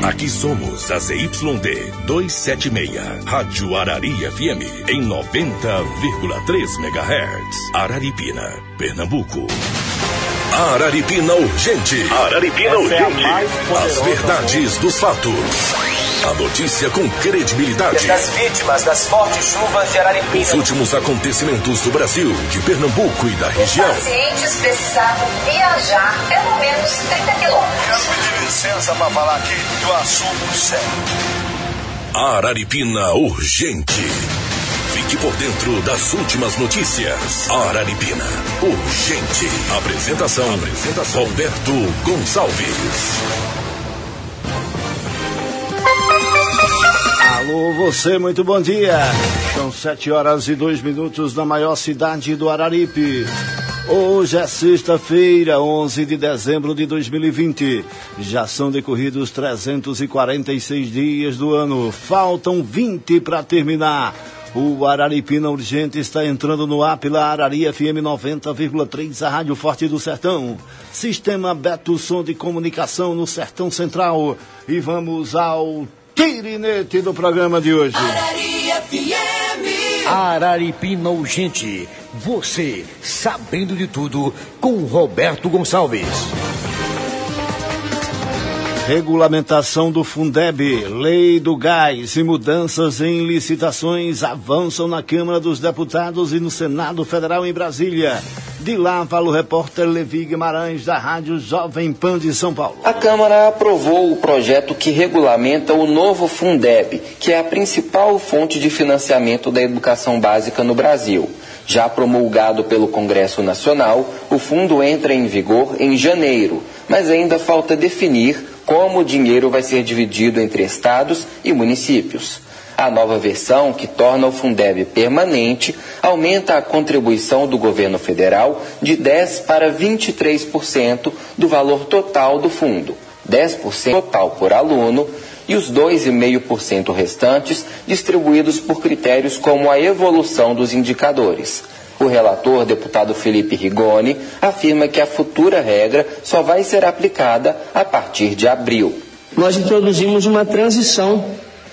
Aqui somos a ZYD 276, Rádio Arari FM, em 90,3 MHz. Araripina, Pernambuco. Araripina Urgente. Araripina Urgente. As verdades dos fatos. A notícia com credibilidade. Das vítimas das fortes chuvas de Araripina. Os últimos acontecimentos do Brasil, de Pernambuco e da região. Os pacientes precisavam viajar pelo menos 30 quilômetros. Quero pedir licença para falar aqui do assunto sério. Araripina Urgente. Fique por dentro das últimas notícias. Araripina Urgente. Apresentação. Roberto Gonçalves. Alô, você, muito bom dia. São 7h02 na maior cidade do Araripe. Hoje é sexta-feira, 11 de dezembro de 2020. Já são decorridos 346 dias do ano. Faltam 20 para terminar. O Araripina Urgente está entrando no ar pela Arari FM 90,3, a Rádio Forte do Sertão. Sistema Beto Som de Comunicação no Sertão Central. E vamos ao tirinete do programa de hoje. Arari FM. Araripina Urgente. Você sabendo de tudo com Roberto Gonçalves. Regulamentação do Fundeb, lei do gás e mudanças em licitações avançam na Câmara dos Deputados e no Senado Federal em Brasília. De lá fala o repórter Levi Guimarães, da Rádio Jovem Pan de São Paulo. A Câmara aprovou o projeto que regulamenta o novo Fundeb, que é a principal fonte de financiamento da educação básica no Brasil. Já promulgado pelo Congresso Nacional, o fundo entra em vigor em janeiro, mas ainda falta definir como o dinheiro vai ser dividido entre estados e municípios. A nova versão, que torna o Fundeb permanente, aumenta a contribuição do governo federal de 10% para 23% do valor total do fundo, 10% total por aluno e os 2,5% restantes distribuídos por critérios como a evolução dos indicadores. O relator, deputado Felipe Rigoni, afirma que a futura regra só vai ser aplicada a partir de abril. Nós introduzimos uma transição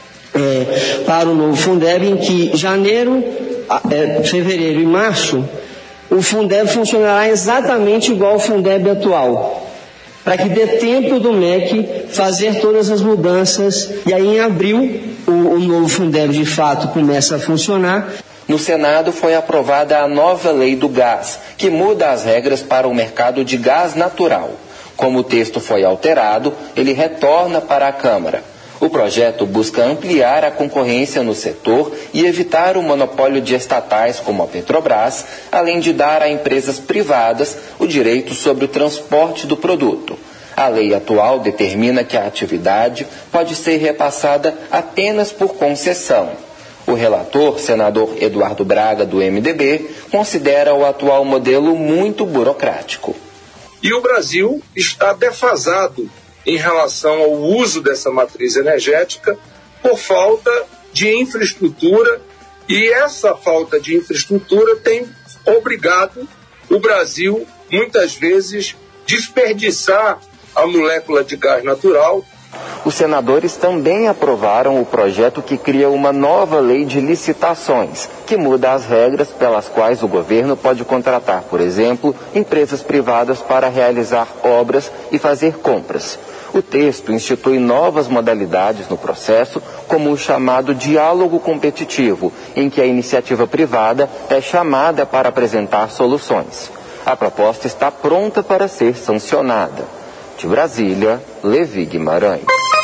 para o novo Fundeb, em que janeiro, fevereiro e março, o Fundeb funcionará exatamente igual ao Fundeb atual, para que dê tempo do MEC fazer todas as mudanças, e aí em abril o novo Fundeb de fato começa a funcionar. No Senado foi aprovada a nova lei do gás, que muda as regras para o mercado de gás natural. Como o texto foi alterado, ele retorna para a Câmara. O projeto busca ampliar a concorrência no setor e evitar o monopólio de estatais como a Petrobras, além de dar a empresas privadas o direito sobre o transporte do produto. A lei atual determina que a atividade pode ser repassada apenas por concessão. O relator, senador Eduardo Braga, do MDB, considera o atual modelo muito burocrático. E o Brasil está defasado em relação ao uso dessa matriz energética por falta de infraestrutura, e essa falta de infraestrutura tem obrigado o Brasil, muitas vezes, desperdiçar a molécula de gás natural. Os senadores também aprovaram o projeto que cria uma nova lei de licitações, que muda as regras pelas quais o governo pode contratar, por exemplo, empresas privadas para realizar obras e fazer compras. O texto institui novas modalidades no processo, como o chamado diálogo competitivo, em que a iniciativa privada é chamada para apresentar soluções. A proposta está pronta para ser sancionada. De Brasília, Levi Guimarães.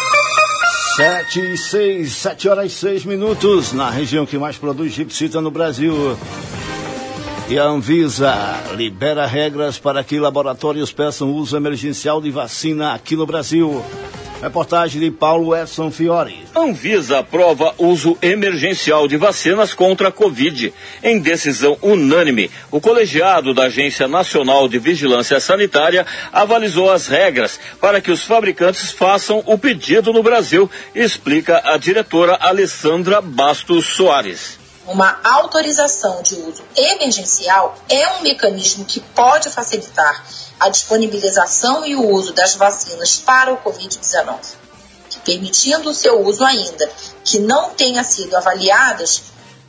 7h06, na região que mais produz gipsita no Brasil. E a Anvisa libera regras para que laboratórios peçam uso emergencial de vacina aqui no Brasil. Reportagem de Paulo Edson Fiore. Anvisa aprova uso emergencial de vacinas contra a Covid. Em decisão unânime, o colegiado da Agência Nacional de Vigilância Sanitária avalizou as regras para que os fabricantes façam o pedido no Brasil, explica a diretora Alessandra Bastos Soares. Uma autorização de uso emergencial é um mecanismo que pode facilitar a disponibilização e o uso das vacinas para o Covid-19. permitindo o seu uso ainda que não tenha sido avaliadas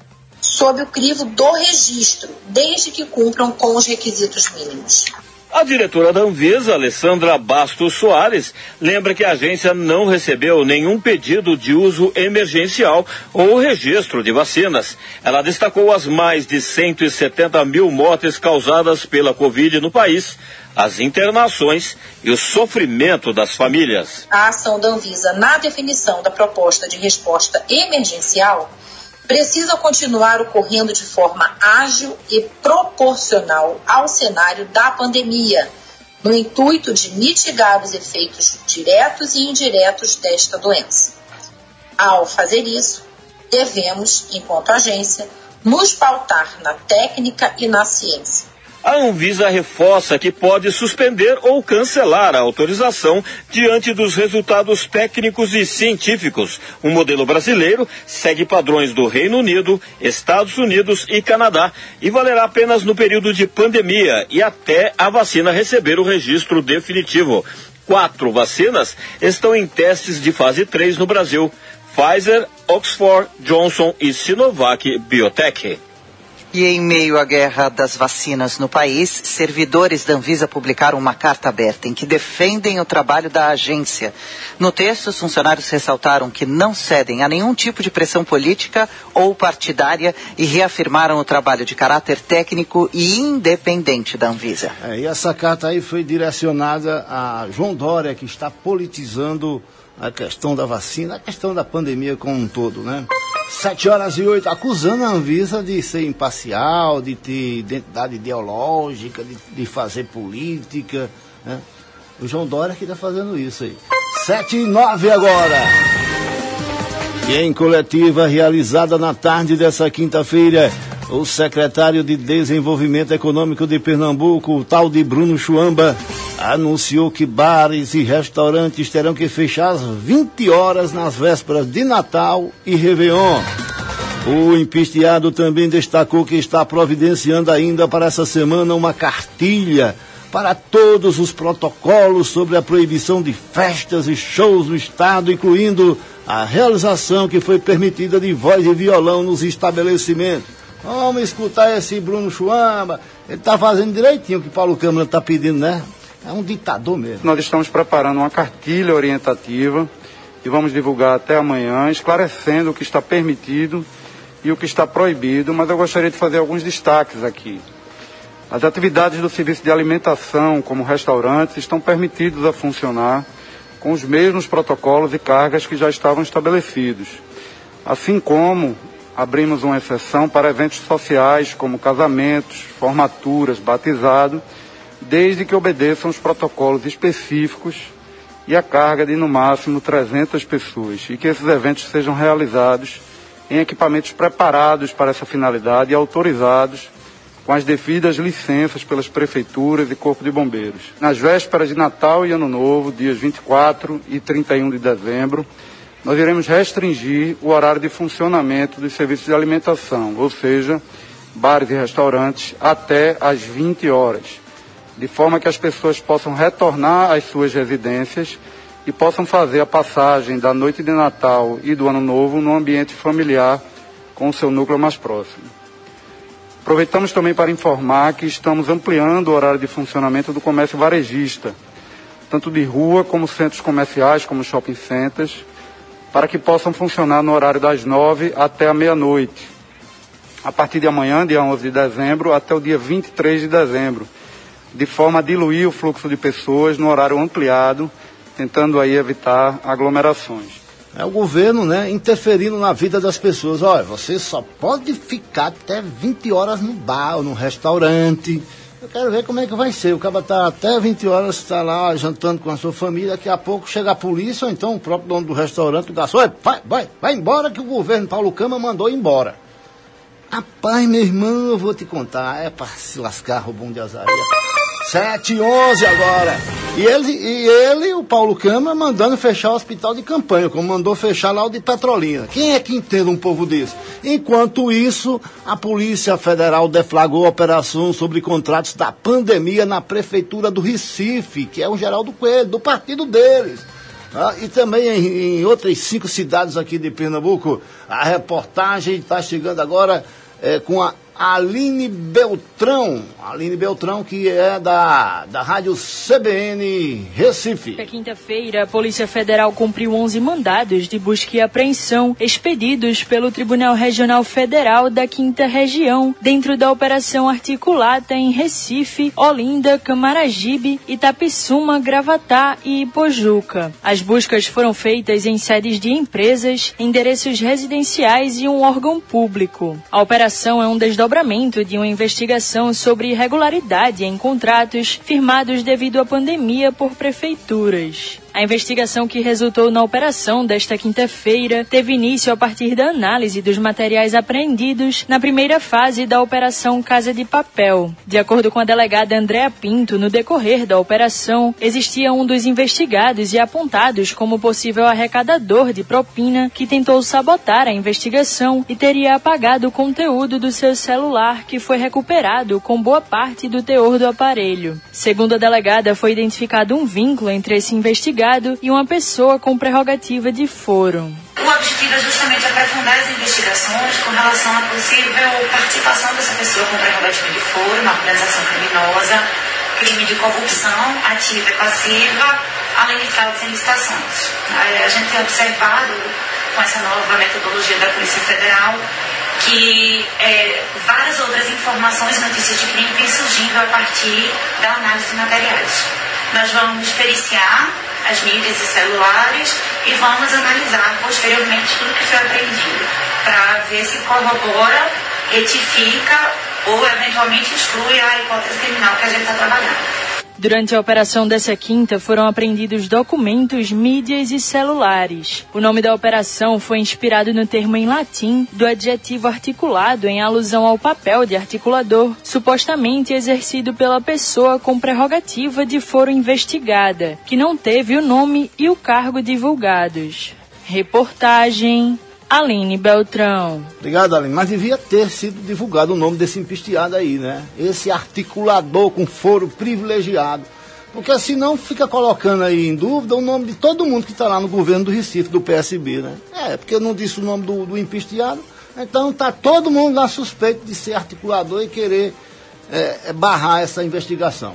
sob o crivo do registro, desde que cumpram com os requisitos mínimos. A diretora da Anvisa, Alessandra Bastos Soares, lembra que a agência não recebeu nenhum pedido de uso emergencial ou registro de vacinas. Ela destacou as mais de 170 mil mortes causadas pela Covid no país, as internações e o sofrimento das famílias. A ação da Anvisa na definição da proposta de resposta emergencial precisa continuar ocorrendo de forma ágil e proporcional ao cenário da pandemia, no intuito de mitigar os efeitos diretos e indiretos desta doença. Ao fazer isso, devemos, enquanto agência, nos pautar na técnica e na ciência. A Anvisa reforça que pode suspender ou cancelar a autorização diante dos resultados técnicos e científicos. O modelo brasileiro segue padrões do Reino Unido, Estados Unidos e Canadá e valerá apenas no período de pandemia e até a vacina receber o registro definitivo. 4 vacinas estão em testes de fase 3 no Brasil: Pfizer, Oxford, Johnson e Sinovac Biotech. E em meio à guerra das vacinas no país, servidores da Anvisa publicaram uma carta aberta em que defendem o trabalho da agência. No texto, os funcionários ressaltaram que não cedem a nenhum tipo de pressão política ou partidária e reafirmaram o trabalho de caráter técnico e independente da Anvisa. E essa carta aí foi direcionada a João Dória, que está politizando a questão da vacina, a questão da pandemia como um todo, né? 7h08, acusando a Anvisa de ser imparcial, de ter identidade ideológica, de fazer política, né? O João Dória que está fazendo isso aí. 7h09 agora. E em coletiva realizada na tarde dessa quinta-feira, o secretário de Desenvolvimento Econômico de Pernambuco, o tal de Bruno Chuamba, anunciou que bares e restaurantes terão que fechar às 20 horas nas vésperas de Natal e Réveillon. O empisteado também destacou que está providenciando ainda para essa semana uma cartilha para todos os protocolos sobre a proibição de festas e shows no estado, incluindo a realização que foi permitida de voz e violão nos estabelecimentos. Vamos escutar esse Bruno Chuamba, ele está fazendo direitinho o que Paulo Câmara está pedindo, né? É um ditador mesmo. Nós estamos preparando uma cartilha orientativa e vamos divulgar até amanhã, esclarecendo o que está permitido e o que está proibido, mas eu gostaria de fazer alguns destaques aqui. As atividades do serviço de alimentação, como restaurantes, estão permitidos a funcionar com os mesmos protocolos e cargas que já estavam estabelecidos. Assim como abrimos uma exceção para eventos sociais, como casamentos, formaturas, batizado, desde que obedeçam os protocolos específicos e a carga de, no máximo, 300 pessoas, e que esses eventos sejam realizados em equipamentos preparados para essa finalidade e autorizados com as devidas licenças pelas prefeituras e Corpo de Bombeiros. Nas vésperas de Natal e Ano Novo, dias 24 e 31 de dezembro, nós iremos restringir o horário de funcionamento dos serviços de alimentação, ou seja, bares e restaurantes, até às 20 horas, de forma que as pessoas possam retornar às suas residências e possam fazer a passagem da noite de Natal e do Ano Novo no ambiente familiar com o seu núcleo mais próximo. Aproveitamos também para informar que estamos ampliando o horário de funcionamento do comércio varejista, tanto de rua como centros comerciais, como shopping centers, para que possam funcionar no horário das 9 até a meia-noite, a partir de amanhã, dia 11 de dezembro, até o dia 23 de dezembro, de forma a diluir o fluxo de pessoas no horário ampliado, tentando aí evitar aglomerações. É o governo, né, interferindo na vida das pessoas. Olha, você só pode ficar até 20 horas no bar ou no restaurante. Eu quero ver como é que vai ser. O cara está até 20 horas, está lá jantando com a sua família, daqui a pouco chega a polícia, ou então o próprio dono do restaurante, o garçom, vai embora que o governo Paulo Câmara mandou embora. Rapaz, meu irmão, eu vou te contar, é para se lascar, roubão de azaria. 7h11 agora. E ele, o Paulo Câmara, mandando fechar o hospital de campanha, como mandou fechar lá o de Petrolina. Quem é que entende um povo desse? Enquanto isso, a Polícia Federal deflagrou operação sobre contratos da pandemia na Prefeitura do Recife, que é o Geraldo Coelho, do partido deles. E também em outras 5 cidades aqui de Pernambuco. A reportagem está chegando agora com a Aline Beltrão. Aline Beltrão, que é da Rádio CBN Recife. Na quinta-feira, a Polícia Federal cumpriu 11 mandados de busca e apreensão expedidos pelo Tribunal Regional Federal da 5ª Região, dentro da operação articulada em Recife, Olinda, Camaragibe, Itapissuma, Gravatá e Ipojuca. As buscas foram feitas em sedes de empresas, endereços residenciais e um órgão público. A operação é um desdobramento de uma investigação sobre irregularidade em contratos firmados devido à pandemia por prefeituras. A investigação que resultou na operação desta quinta-feira teve início a partir da análise dos materiais apreendidos na primeira fase da Operação Casa de Papel. De acordo com a delegada Andréa Pinto, no decorrer da operação, existia um dos investigados e apontados como possível arrecadador de propina que tentou sabotar a investigação e teria apagado o conteúdo do seu celular, que foi recuperado com boa parte do teor do aparelho. Segundo a delegada, foi identificado um vínculo entre esse investigado e uma pessoa com prerrogativa de foro. O objetivo é justamente aprofundar as investigações com relação à possível participação dessa pessoa com prerrogativa de foro na organização criminosa, crime de corrupção ativa e passiva, além de fraudes em licitações. A gente tem observado, com essa nova metodologia da Polícia Federal, que várias outras informações, notícias de crime vêm surgindo a partir da análise de materiais. Nós vamos periciar as mídias e celulares e vamos analisar posteriormente tudo que foi apreendido para ver se corrobora, retifica ou eventualmente exclui a hipótese criminal que a gente está trabalhando. Durante a operação dessa quinta, foram apreendidos documentos, mídias e celulares. O nome da operação foi inspirado no termo em latim do adjetivo articulado em alusão ao papel de articulador, supostamente exercido pela pessoa com prerrogativa de foro investigada, que não teve o nome e o cargo divulgados. Reportagem Aline Beltrão. Obrigado, Aline. Mas devia ter sido divulgado o nome desse empesteado aí, né? Esse articulador com foro privilegiado. Porque senão fica colocando aí em dúvida o nome de todo mundo que está lá no governo do Recife, do PSB, né? Porque eu não disse o nome do empesteado, então está todo mundo lá suspeito de ser articulador e querer barrar essa investigação.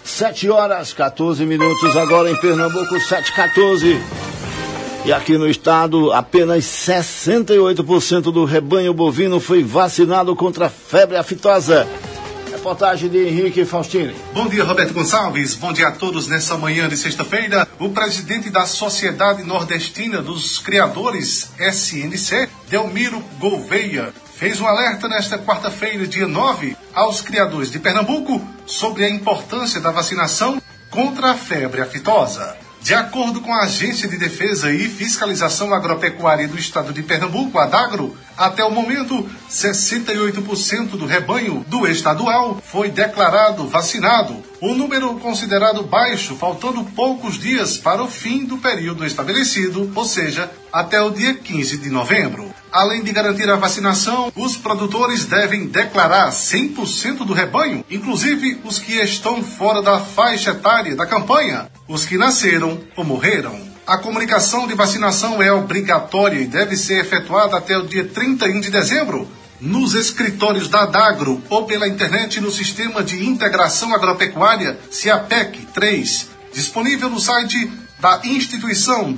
7h14 agora em Pernambuco, 7h14. E aqui no estado, apenas 68% do rebanho bovino foi vacinado contra a febre aftosa. Reportagem de Henrique Faustini. Bom dia, Roberto Gonçalves. Bom dia a todos nessa manhã de sexta-feira. O presidente da Sociedade Nordestina dos Criadores, SNC, Delmiro Gouveia, fez um alerta nesta quarta-feira, dia 9, aos criadores de Pernambuco sobre a importância da vacinação contra a febre aftosa. De acordo com a Agência de Defesa e Fiscalização Agropecuária do Estado de Pernambuco, ADAGRO, até o momento, 68% do rebanho do estadual foi declarado vacinado, um número considerado baixo, faltando poucos dias para o fim do período estabelecido, ou seja, até o dia 15 de novembro. Além de garantir a vacinação, os produtores devem declarar 100% do rebanho, inclusive os que estão fora da faixa etária da campanha, os que nasceram ou morreram. A comunicação de vacinação é obrigatória e deve ser efetuada até o dia 31 de dezembro, nos escritórios da ADAGRO ou pela internet no Sistema de Integração Agropecuária, CIAPEC 3, disponível no site da instituição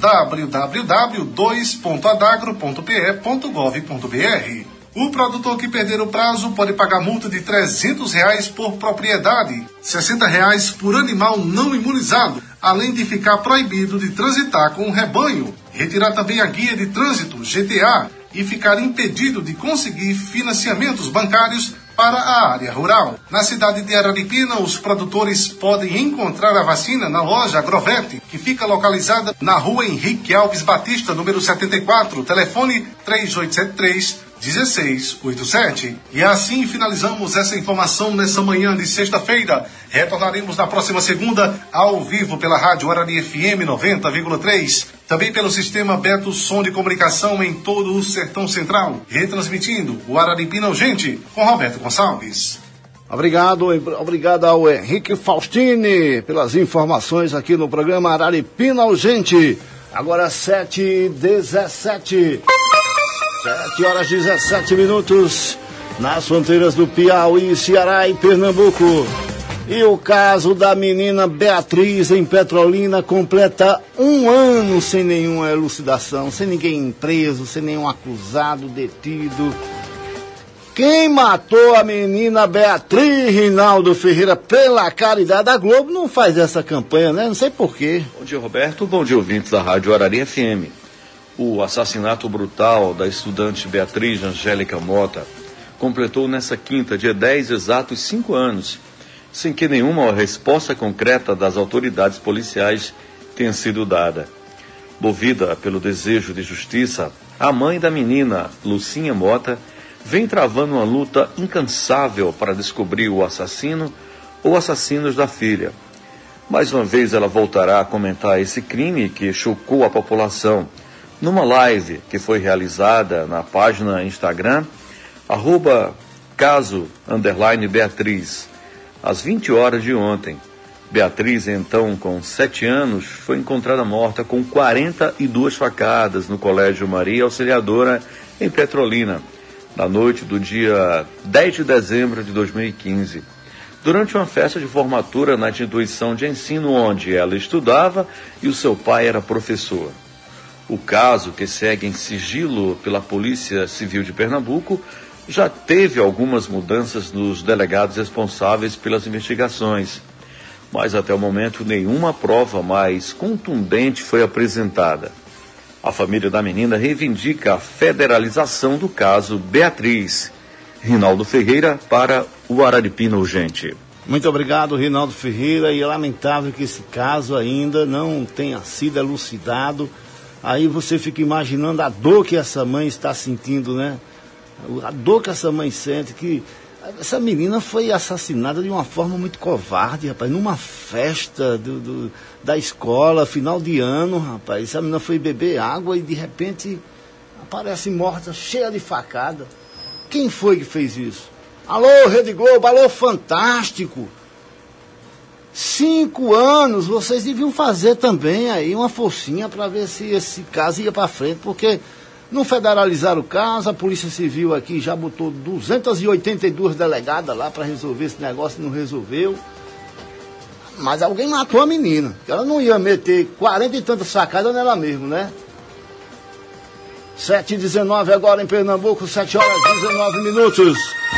www.adagro2.adagro.pe.gov.br. O produtor que perder o prazo pode pagar multa de R$300 por propriedade, R$60 por animal não imunizado, além de ficar proibido de transitar com o rebanho, retirar também a guia de trânsito, GTA, e ficar impedido de conseguir financiamentos bancários para a área rural. Na cidade de Araripina, os produtores podem encontrar a vacina na loja Agrovete, que fica localizada na rua Henrique Alves Batista, número 74, telefone 3873-1687. E assim finalizamos essa informação nessa manhã de sexta-feira. Retornaremos na próxima segunda, ao vivo pela Rádio Arari FM 90,3. Também pelo sistema Beto Som de Comunicação em todo o Sertão Central. Retransmitindo o Araripina Urgente com Roberto Gonçalves. Obrigado ao Henrique Faustini pelas informações aqui no programa Araripina Urgente. Agora 7h17. 7h17, nas fronteiras do Piauí, Ceará e Pernambuco. E o caso da menina Beatriz em Petrolina completa 1 ano sem nenhuma elucidação, sem ninguém preso, sem nenhum acusado, detido. Quem matou a menina Beatriz, Rinaldo Ferreira, pela caridade? A Globo não faz essa campanha, né? Não sei porquê. Bom dia, Roberto. Bom dia, ouvintes da Rádio Arari FM. O assassinato brutal da estudante Beatriz Angélica Mota completou nessa quinta, dia 10, exatos 5 anos, sem que nenhuma resposta concreta das autoridades policiais tenha sido dada. Movida pelo desejo de justiça, a mãe da menina, Lucinha Mota, vem travando uma luta incansável para descobrir o assassino ou assassinos da filha. Mais uma vez ela voltará a comentar esse crime que chocou a população numa live que foi realizada na página Instagram, @caso_Beatriz, às 20 horas de ontem. Beatriz, então com 7 anos, foi encontrada morta com 42 facadas no Colégio Maria Auxiliadora, em Petrolina, na noite do dia 10 de dezembro de 2015, durante uma festa de formatura na instituição de ensino onde ela estudava e o seu pai era professor. O caso, que segue em sigilo pela Polícia Civil de Pernambuco, já teve algumas mudanças nos delegados responsáveis pelas investigações, mas até o momento nenhuma prova mais contundente foi apresentada. A família da menina reivindica a federalização do caso Beatriz. Rinaldo Ferreira para o Araripina Urgente. Muito obrigado, Rinaldo Ferreira. E é lamentável que esse caso ainda não tenha sido elucidado. Aí você fica imaginando a dor que essa mãe está sentindo, né? A dor que essa mãe sente, que essa menina foi assassinada de uma forma muito covarde, rapaz, numa festa da escola, final de ano, rapaz. Essa menina foi beber água e de repente aparece morta, cheia de facada. Quem foi que fez isso? Alô, Rede Globo, alô, Fantástico. 5 anos, vocês deviam fazer também aí uma forcinha para ver se esse caso ia para frente, porque não federalizaram o caso, a Polícia Civil aqui já botou 282 delegadas lá para resolver esse negócio e não resolveu. Mas alguém matou a menina, que ela não ia meter 40 e tantas facadas nela mesmo, né? 7h19 agora em Pernambuco, 7h19.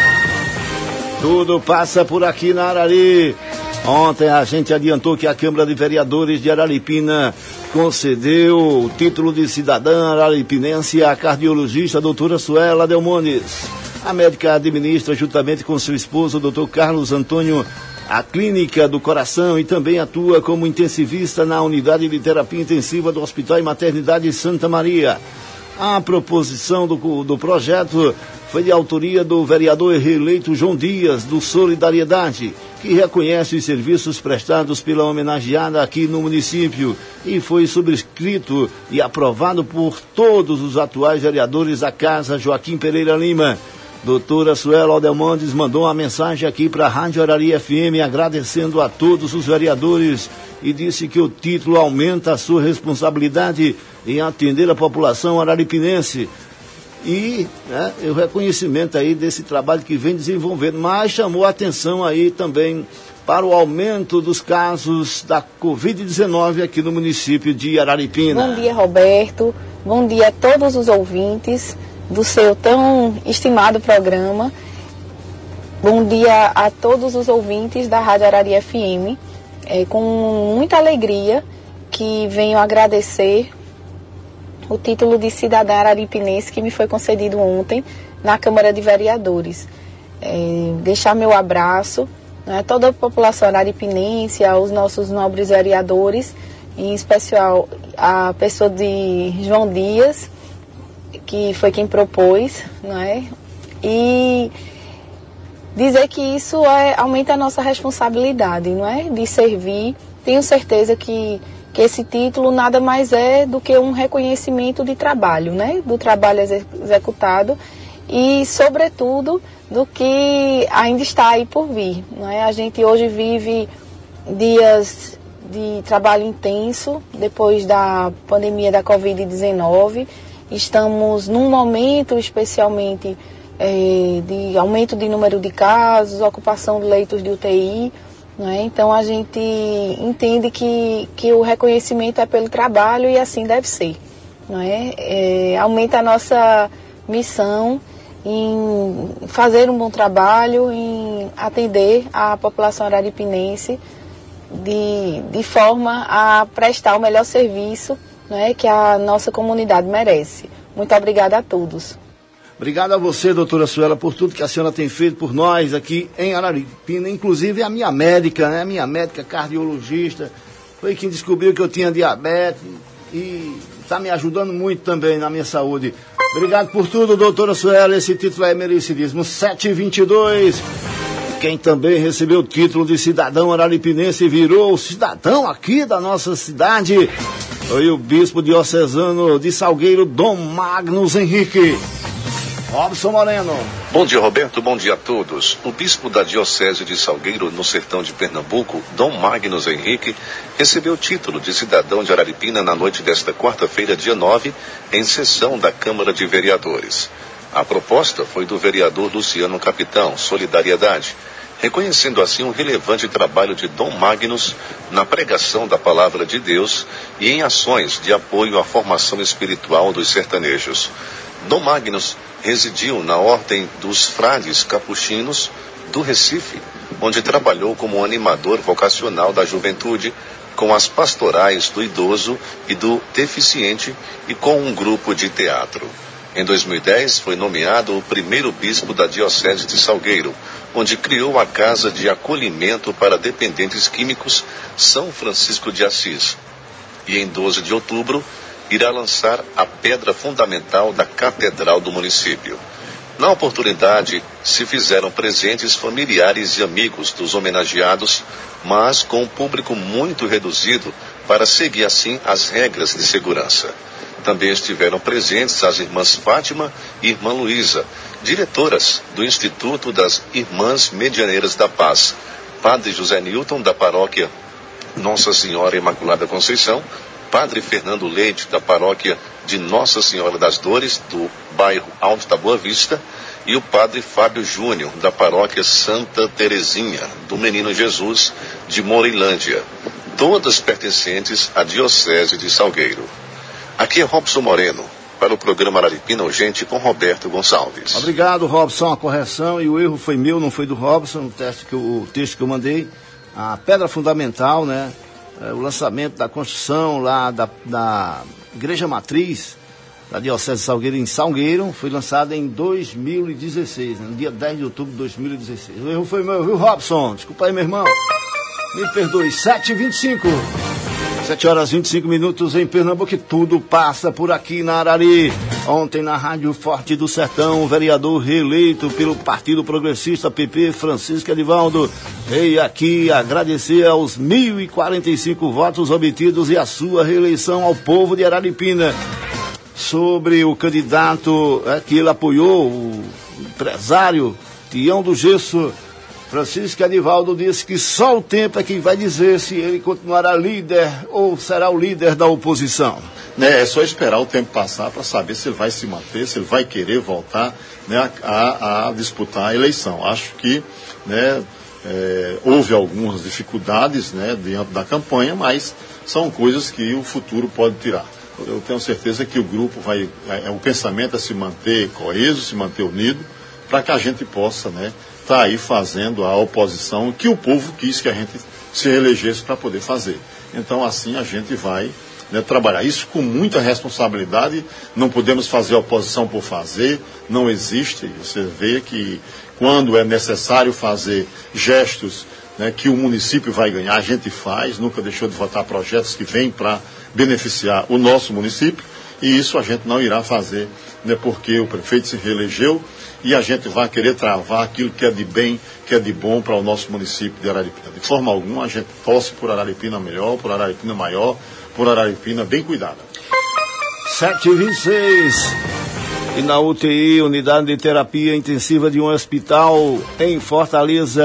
Tudo passa por aqui na Arari. Ontem a gente adiantou que a Câmara de Vereadores de Araripina concedeu o título de cidadã araripinense à cardiologista doutora Suela Delmondes. A médica administra, juntamente com seu esposo, o doutor Carlos Antônio, a Clínica do Coração e também atua como intensivista na unidade de terapia intensiva do Hospital e Maternidade Santa Maria. A proposição do projeto foi de autoria do vereador reeleito João Dias, do Solidariedade, que reconhece os serviços prestados pela homenageada aqui no município e foi subscrito e aprovado por todos os atuais vereadores da Casa Joaquim Pereira Lima. Doutora Suela Delmondes mandou uma mensagem aqui para a Rádio Arari FM agradecendo a todos os vereadores e disse que o título aumenta a sua responsabilidade em atender a população araripinense. E o reconhecimento aí desse trabalho que vem desenvolvendo, mas chamou a atenção aí também para o aumento dos casos da Covid-19 aqui no município de Araripina. Bom dia, Roberto. Bom dia a todos os ouvintes do seu tão estimado programa. Bom dia a todos os ouvintes da Rádio Arari FM. Com muita alegria que venho agradecer o título de cidadã araripinense que me foi concedido ontem na Câmara de Vereadores. Deixar meu abraço a toda a população araripinense, aos nossos nobres vereadores, em especial a pessoa de João Dias, que foi quem propôs, e dizer que isso aumenta a nossa responsabilidade, de servir. Tenho certeza que esse título nada mais é do que um reconhecimento de trabalho, do trabalho executado e, sobretudo, do que ainda está aí por vir. A gente hoje vive dias de trabalho intenso depois da pandemia da Covid-19. Estamos num momento especialmente de aumento de número de casos, ocupação de leitos de UTI, né? Então a gente entende que o reconhecimento é pelo trabalho e assim deve ser, né? Aumenta a nossa missão em fazer um bom trabalho, em atender a população araripinense de forma a prestar o melhor serviço, né, que a nossa comunidade merece. Muito obrigada a todos. Obrigado a você, doutora Suela, por tudo que a senhora tem feito por nós aqui em Araripina, inclusive a minha médica, né, minha médica cardiologista, foi quem descobriu que eu tinha diabetes e está me ajudando muito também na minha saúde. Obrigado por tudo, doutora Suela, esse título é merecidíssimo. 7h22. Quem também recebeu o título de cidadão araripinense e virou cidadão aqui da nossa cidade foi o bispo diocesano de Salgueiro, Dom Magnus Henrique. Robson Moreno. Bom dia, Roberto, bom dia a todos. O bispo da diocese de Salgueiro, no sertão de Pernambuco, Dom Magnus Henrique, recebeu o título de cidadão de Araripina na noite desta quarta-feira, dia 9, em sessão da Câmara de Vereadores. A proposta foi do vereador Luciano Capitão, Solidariedade, reconhecendo assim o relevante trabalho de Dom Magnus na pregação da palavra de Deus e em ações de apoio à formação espiritual dos sertanejos. Dom Magnus residiu na Ordem dos Frades Capuchinos do Recife, onde trabalhou como animador vocacional da juventude, com as pastorais do idoso e do deficiente e com um grupo de teatro. Em 2010, foi nomeado o primeiro bispo da Diocese de Salgueiro, onde criou a Casa de Acolhimento para Dependentes Químicos São Francisco de Assis. E em 12 de outubro, irá lançar a pedra fundamental da Catedral do município. Na oportunidade, se fizeram presentes familiares e amigos dos homenageados, mas com um público muito reduzido para seguir assim as regras de segurança. Também estiveram presentes as irmãs Fátima e irmã Luísa, diretoras do Instituto das Irmãs Medianeiras da Paz, Padre José Newton, da paróquia Nossa Senhora Imaculada Conceição, Padre Fernando Leite, da paróquia de Nossa Senhora das Dores, do bairro Alto da Boa Vista, e o Padre Fábio Júnior, da paróquia Santa Terezinha, do Menino Jesus, de Moreilândia, todas pertencentes à Diocese de Salgueiro. Aqui é Robson Moreno, para o programa Araripina Urgente com Roberto Gonçalves. Obrigado, Robson, a correção, e o erro foi meu, não foi do Robson, o texto que eu mandei. A pedra fundamental, né, o lançamento da construção lá da Igreja Matriz da Diocese de Salgueiro, em Salgueiro, foi lançada em 2016, né, no dia 10 de outubro de 2016. O erro foi meu, viu, Robson? Desculpa aí, meu irmão. Me perdoe. 7h25. 7h25 em Pernambuco, tudo passa por aqui na Arari. Ontem na Rádio Forte do Sertão, o vereador reeleito pelo Partido Progressista PP, Francisco Edivaldo, veio aqui agradecer aos 1.045 votos obtidos e a sua reeleição ao povo de Araripina. Sobre o candidato que ele apoiou, o empresário Tião do Gesso, Francisco Edivaldo disse que só o tempo é quem vai dizer se ele continuará líder ou será o líder da oposição. É só esperar o tempo passar para saber se ele vai se manter, se ele vai querer voltar, né, a disputar a eleição. Acho que, né, houve algumas dificuldades, né, diante da campanha, mas são coisas que o futuro pode tirar. Eu tenho certeza que o grupo o pensamento é se manter coeso, se manter unido, para que a gente possa, né, tá aí fazendo a oposição que o povo quis que a gente se reelegesse para poder fazer. Então, assim, a gente vai, né, trabalhar isso com muita responsabilidade. Não podemos fazer oposição por fazer, não existe. Você vê que quando é necessário fazer gestos, né, que o município vai ganhar, a gente faz, nunca deixou de votar projetos que vêm para beneficiar o nosso município, e isso a gente não irá fazer, né, porque o prefeito se reelegeu e a gente vai querer travar aquilo que é de bem, que é de bom para o nosso município de Araripina. De forma alguma, a gente torce por Araripina melhor, por Araripina maior, por Araripina bem cuidada. 7h26. E na UTI, unidade de terapia intensiva de um hospital em Fortaleza,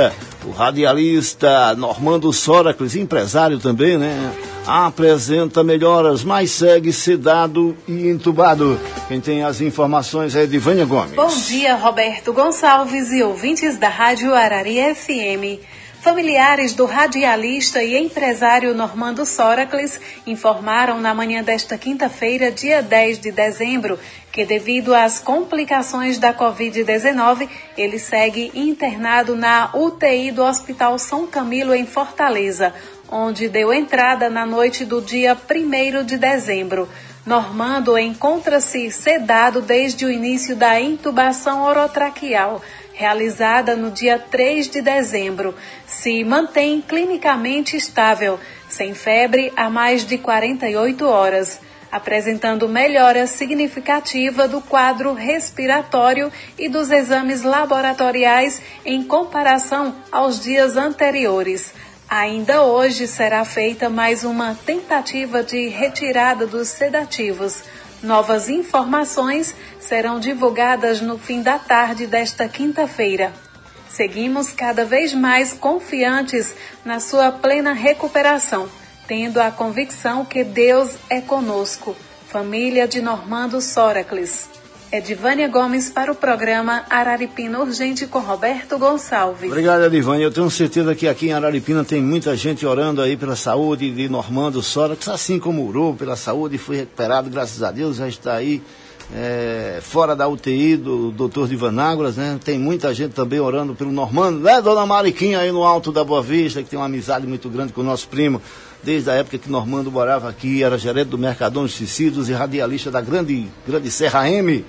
O radialista Normando Sóracles, empresário também, né? Apresenta melhoras, mas segue sedado e entubado. Quem tem as informações é Edivânia Gomes. Bom dia, Roberto Gonçalves e ouvintes da Rádio Arari FM. Familiares do radialista e empresário Normando Sóracles informaram na manhã desta quinta-feira, dia 10 de dezembro, que devido às complicações da Covid-19, ele segue internado na UTI do Hospital São Camilo, em Fortaleza, onde deu entrada na noite do dia 1º de dezembro. Normando encontra-se sedado desde o início da intubação orotraqueal, realizada no dia 3 de dezembro. Se mantém clinicamente estável, sem febre há mais de 48 horas, apresentando melhora significativa do quadro respiratório e dos exames laboratoriais em comparação aos dias anteriores. Ainda hoje será feita mais uma tentativa de retirada dos sedativos. Novas informações serão divulgadas no fim da tarde desta quinta-feira. Seguimos cada vez mais confiantes na sua plena recuperação, tendo a convicção que Deus é conosco. Família de Normando Sóracles. Edivânia Gomes para o programa Araripina Urgente com Roberto Gonçalves. Obrigado, Edivânia. Eu tenho certeza que aqui em Araripina tem muita gente orando aí pela saúde de Normando Sóracles, assim como orou pela saúde e foi recuperado, graças a Deus, já está aí fora da UTI do Dr. Divanáguas, né? Tem muita gente também orando pelo Normando, né, dona Mariquinha aí no Alto da Boa Vista, que tem uma amizade muito grande com o nosso primo, desde a época que Normando morava aqui, era gerente do Mercadão de Tecidos e radialista da grande Serra M.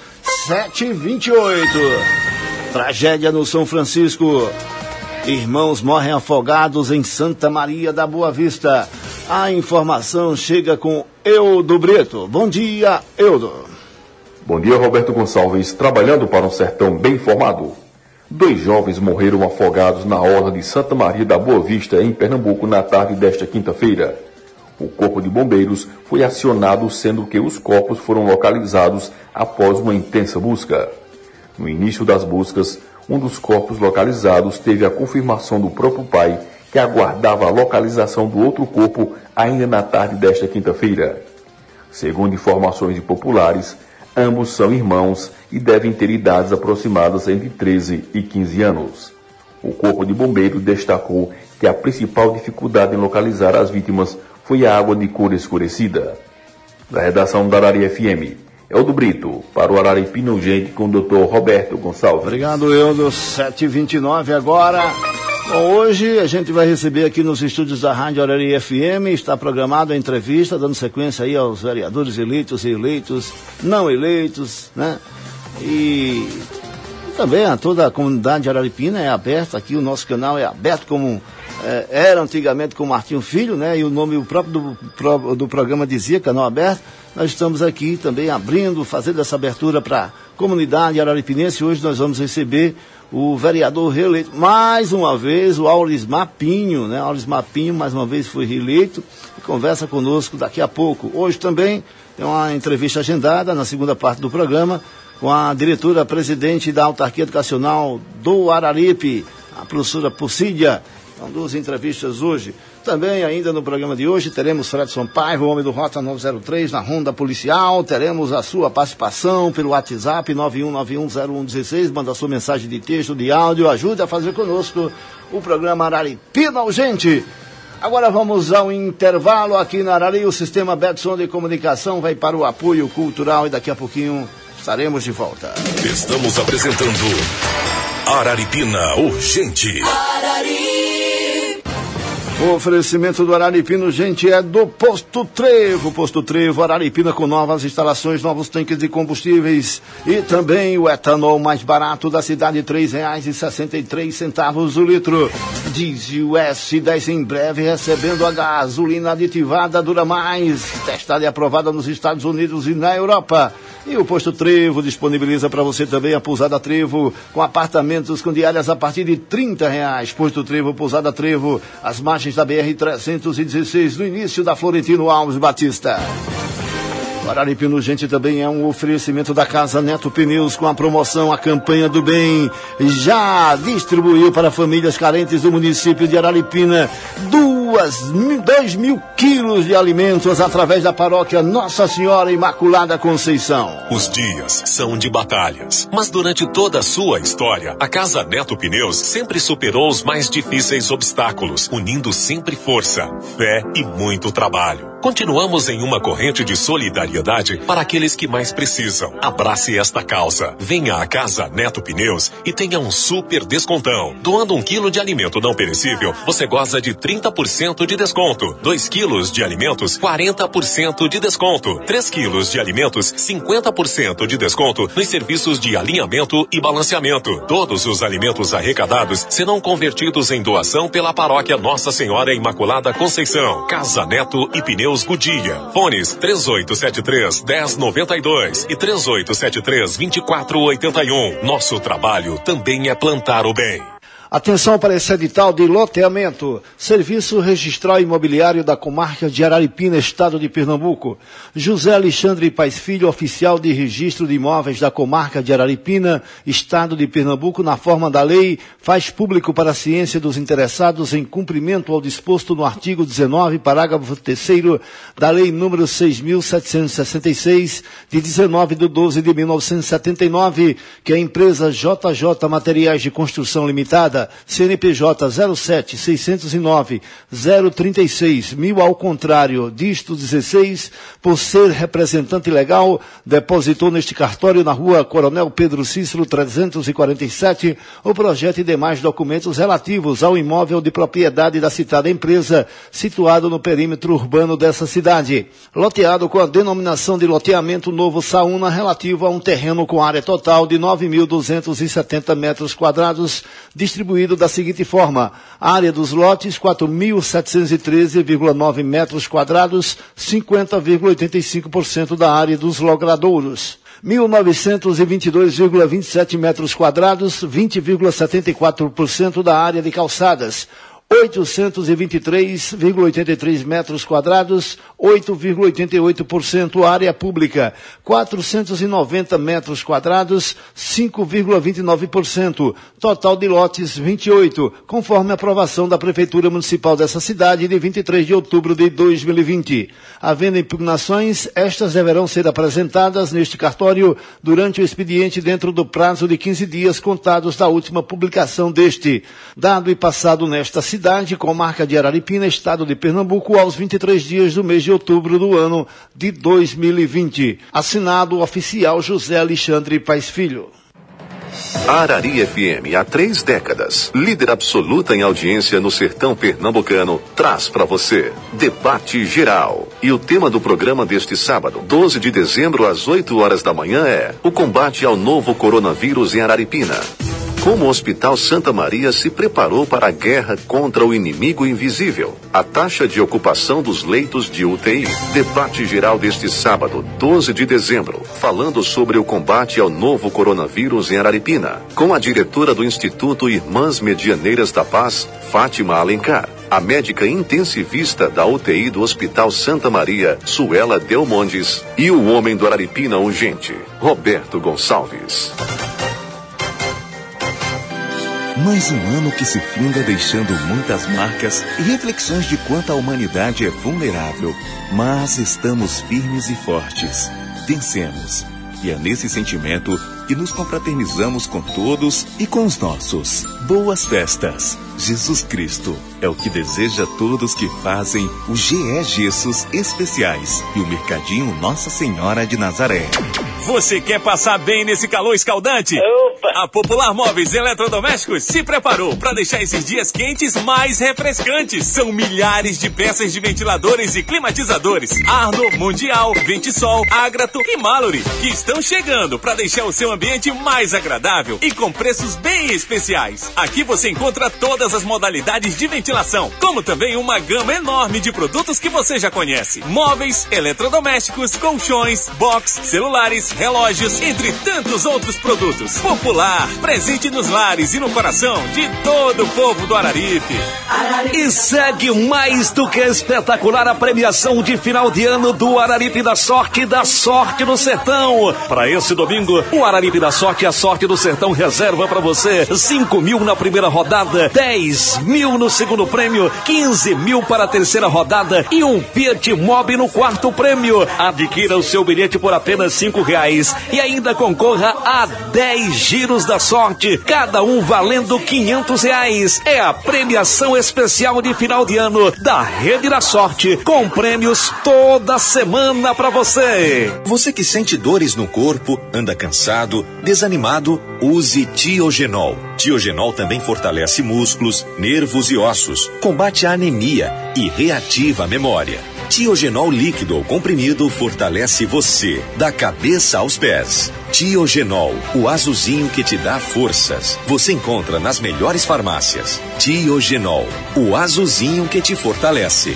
7h28. Tragédia no São Francisco. Irmãos morrem afogados em Santa Maria da Boa Vista. A informação chega com Eudo Brito. Bom dia, Eudo. Bom dia, Roberto Gonçalves. Trabalhando para um sertão bem informado. 2 jovens morreram afogados na orla de Santa Maria da Boa Vista, em Pernambuco, na tarde desta quinta-feira. O Corpo de Bombeiros foi acionado, sendo que os corpos foram localizados após uma intensa busca. No início das buscas, um dos corpos localizados teve a confirmação do próprio pai, que aguardava a localização do outro corpo ainda na tarde desta quinta-feira. Segundo informações de populares, ambos são irmãos e devem ter idades aproximadas entre 13 e 15 anos. O Corpo de Bombeiros destacou que a principal dificuldade em localizar as vítimas foi a água de cor escurecida. Da redação da Arari FM, Eudo Brito, para o Araripina Urgente com o Dr. Roberto Gonçalves. Obrigado, Eudo. 7h29 agora. Bom, hoje a gente vai receber aqui nos estúdios da Rádio Arari FM, está programada a entrevista, dando sequência aí aos vereadores eleitos e eleitos, não eleitos, né? E também a toda a comunidade araripina é aberta aqui, o nosso canal é aberto como era antigamente com o Martinho Filho, né? E o nome o próprio do programa dizia, canal aberto. Nós estamos aqui também abrindo, fazendo essa abertura para a comunidade araripinense. Hoje nós vamos receber o vereador reeleito, mais uma vez, o Aulismar Pinho, né? Aulismar Pinho, mais uma vez, foi reeleito e conversa conosco daqui a pouco. Hoje também tem uma entrevista agendada na segunda parte do programa com a diretora-presidente da Autarquia Educacional do Araripe, a professora Pocídia. São 2 entrevistas hoje. Também, ainda no programa de hoje, teremos Fredson Paiva, o homem do Rota 903, na Ronda Policial. Teremos a sua participação pelo WhatsApp 91910116. Manda a sua mensagem de texto, de áudio. Ajude a fazer conosco o programa Araripina Urgente. Agora vamos ao intervalo aqui na Arari. O sistema Betson de comunicação vai para o apoio cultural e daqui a pouquinho estaremos de volta. Estamos apresentando Araripina Urgente. Arari. O oferecimento do Araripina Urgente é do Posto Trevo. Posto Trevo, Araripina, com novas instalações, novos tanques de combustíveis e também o etanol mais barato da cidade, R$ 3,63 o litro. Diesel S10 em breve recebendo a gasolina aditivada Dura Mais, testada e aprovada nos Estados Unidos e na Europa. E o Posto Trevo disponibiliza para você também a pousada Trevo, com apartamentos com diárias a partir de R$ 30. Posto Trevo, pousada Trevo, as margens da BR-316, no início da Florentino Alves Batista. O Araripina Urgente também é um oferecimento da Casa Neto Pneus com a promoção A Campanha do Bem. Já distribuiu para famílias carentes do município de Araripina 2.000 quilos de alimentos através da paróquia Nossa Senhora Imaculada Conceição. Os dias são de batalhas, mas durante toda a sua história, a Casa Neto Pneus sempre superou os mais difíceis obstáculos, unindo sempre força, fé e muito trabalho. Continuamos em uma corrente de solidariedade para aqueles que mais precisam. Abrace esta causa. Venha à Casa Neto Pneus e tenha um super descontão. Doando 1 quilo de alimento não perecível, você goza de 30% de desconto. 2 quilos de alimentos, 40% de desconto. 3 quilos de alimentos, 50% de desconto nos serviços de alinhamento e balanceamento. Todos os alimentos arrecadados serão convertidos em doação pela paróquia Nossa Senhora Imaculada Conceição. Casa Neto e Pneus Godia. Fones 3873-1092 e 3873-2481. Nosso trabalho também é plantar o bem. Atenção para esse edital de loteamento. Serviço Registral Imobiliário da Comarca de Araripina, Estado de Pernambuco. José Alexandre Paes Filho, oficial de registro de imóveis da Comarca de Araripina, Estado de Pernambuco, na forma da lei, faz público para a ciência dos interessados em cumprimento ao disposto no artigo 19, parágrafo 3º da Lei número 6.766, de 19/12/1979, que a empresa JJ Materiais de Construção Limitada, CNPJ 07-609-036-1000, ao contrário, dígito 16, por ser representante legal, depositou neste cartório na rua Coronel Pedro Cícero 347 o projeto e demais documentos relativos ao imóvel de propriedade da citada empresa, situado no perímetro urbano dessa cidade. Loteado com a denominação de loteamento Novo Saúna, relativo a um terreno com área total de 9.270 metros quadrados, distribuído da seguinte forma: a área dos lotes 4.713,9 metros quadrados, 50,85% da área dos logradouros. 1.922,27 metros quadrados, 20,74% da área de calçadas. 823,83 metros quadrados, 8,88% área pública, 490 metros quadrados, 5,29%, total de lotes 28, conforme a aprovação da Prefeitura Municipal dessa cidade de 23 de outubro de 2020. Havendo impugnações, estas deverão ser apresentadas neste cartório durante o expediente dentro do prazo de 15 dias contados da última publicação deste. Dado e passado nesta cidade, comarca de Araripina, Estado de Pernambuco, aos 23 dias do mês de outubro do ano de 2020. Assinado o oficial José Alexandre Paes Filho. Arari FM, há 3 décadas, líder absoluta em audiência no sertão pernambucano, traz para você Debate Geral. E o tema do programa deste sábado, 12 de dezembro, às 8 horas da manhã, é o combate ao novo coronavírus em Araripina. Como o Hospital Santa Maria se preparou para a guerra contra o inimigo invisível? A taxa de ocupação dos leitos de UTI. Debate geral deste sábado, 12 de dezembro, falando sobre o combate ao novo coronavírus em Araripina, com a diretora do Instituto Irmãs Medianeiras da Paz, Fátima Alencar, a médica intensivista da UTI do Hospital Santa Maria, Suela Delmondes, e o homem do Araripina Urgente, Roberto Gonçalves. Mais um ano que se finda deixando muitas marcas e reflexões de quanto a humanidade é vulnerável. Mas estamos firmes e fortes. Vencemos. E é nesse sentimento que nos confraternizamos com todos e com os nossos. Boas festas. Jesus Cristo é o que deseja a todos que fazem o GE Gessos Especiais e o Mercadinho Nossa Senhora de Nazaré. Você quer passar bem nesse calor escaldante? Opa! A Popular Móveis e Eletrodomésticos se preparou para deixar esses dias quentes mais refrescantes. São milhares de peças de ventiladores e climatizadores Arno, Mundial, Ventisol, Agrato e Mallory, que estão chegando para deixar o seu ambiente mais agradável e com preços bem especiais. Aqui você encontra todas as modalidades de ventilação, como também uma gama enorme de produtos que você já conhece. Móveis, eletrodomésticos, colchões, box, celulares, relógios, entre tantos outros produtos. Popular Lar, presente nos lares e no coração de todo o povo do Araripe. E segue mais do que espetacular a premiação de final de ano do Araripe da Sorte do Sertão. Para esse domingo, o Araripe da Sorte, a Sorte do Sertão reserva para você 5 mil na primeira rodada, 10 mil no segundo prêmio, 15 mil para a terceira rodada e um Fiat Mobi no quarto prêmio. Adquira o seu bilhete por apenas R$5 e ainda concorra a 10 giros da sorte, cada um valendo R$500. É a premiação especial de final de ano da Rede da Sorte, com prêmios toda semana para você. Você que sente dores no corpo, anda cansado, desanimado, use Tiogenol. Tiogenol também fortalece músculos, nervos e ossos, combate a anemia e reativa a memória. Tiogenol líquido ou comprimido fortalece você, da cabeça aos pés. Tiogenol, o azulzinho que te dá forças. Você encontra nas melhores farmácias. Tiogenol, o azulzinho que te fortalece.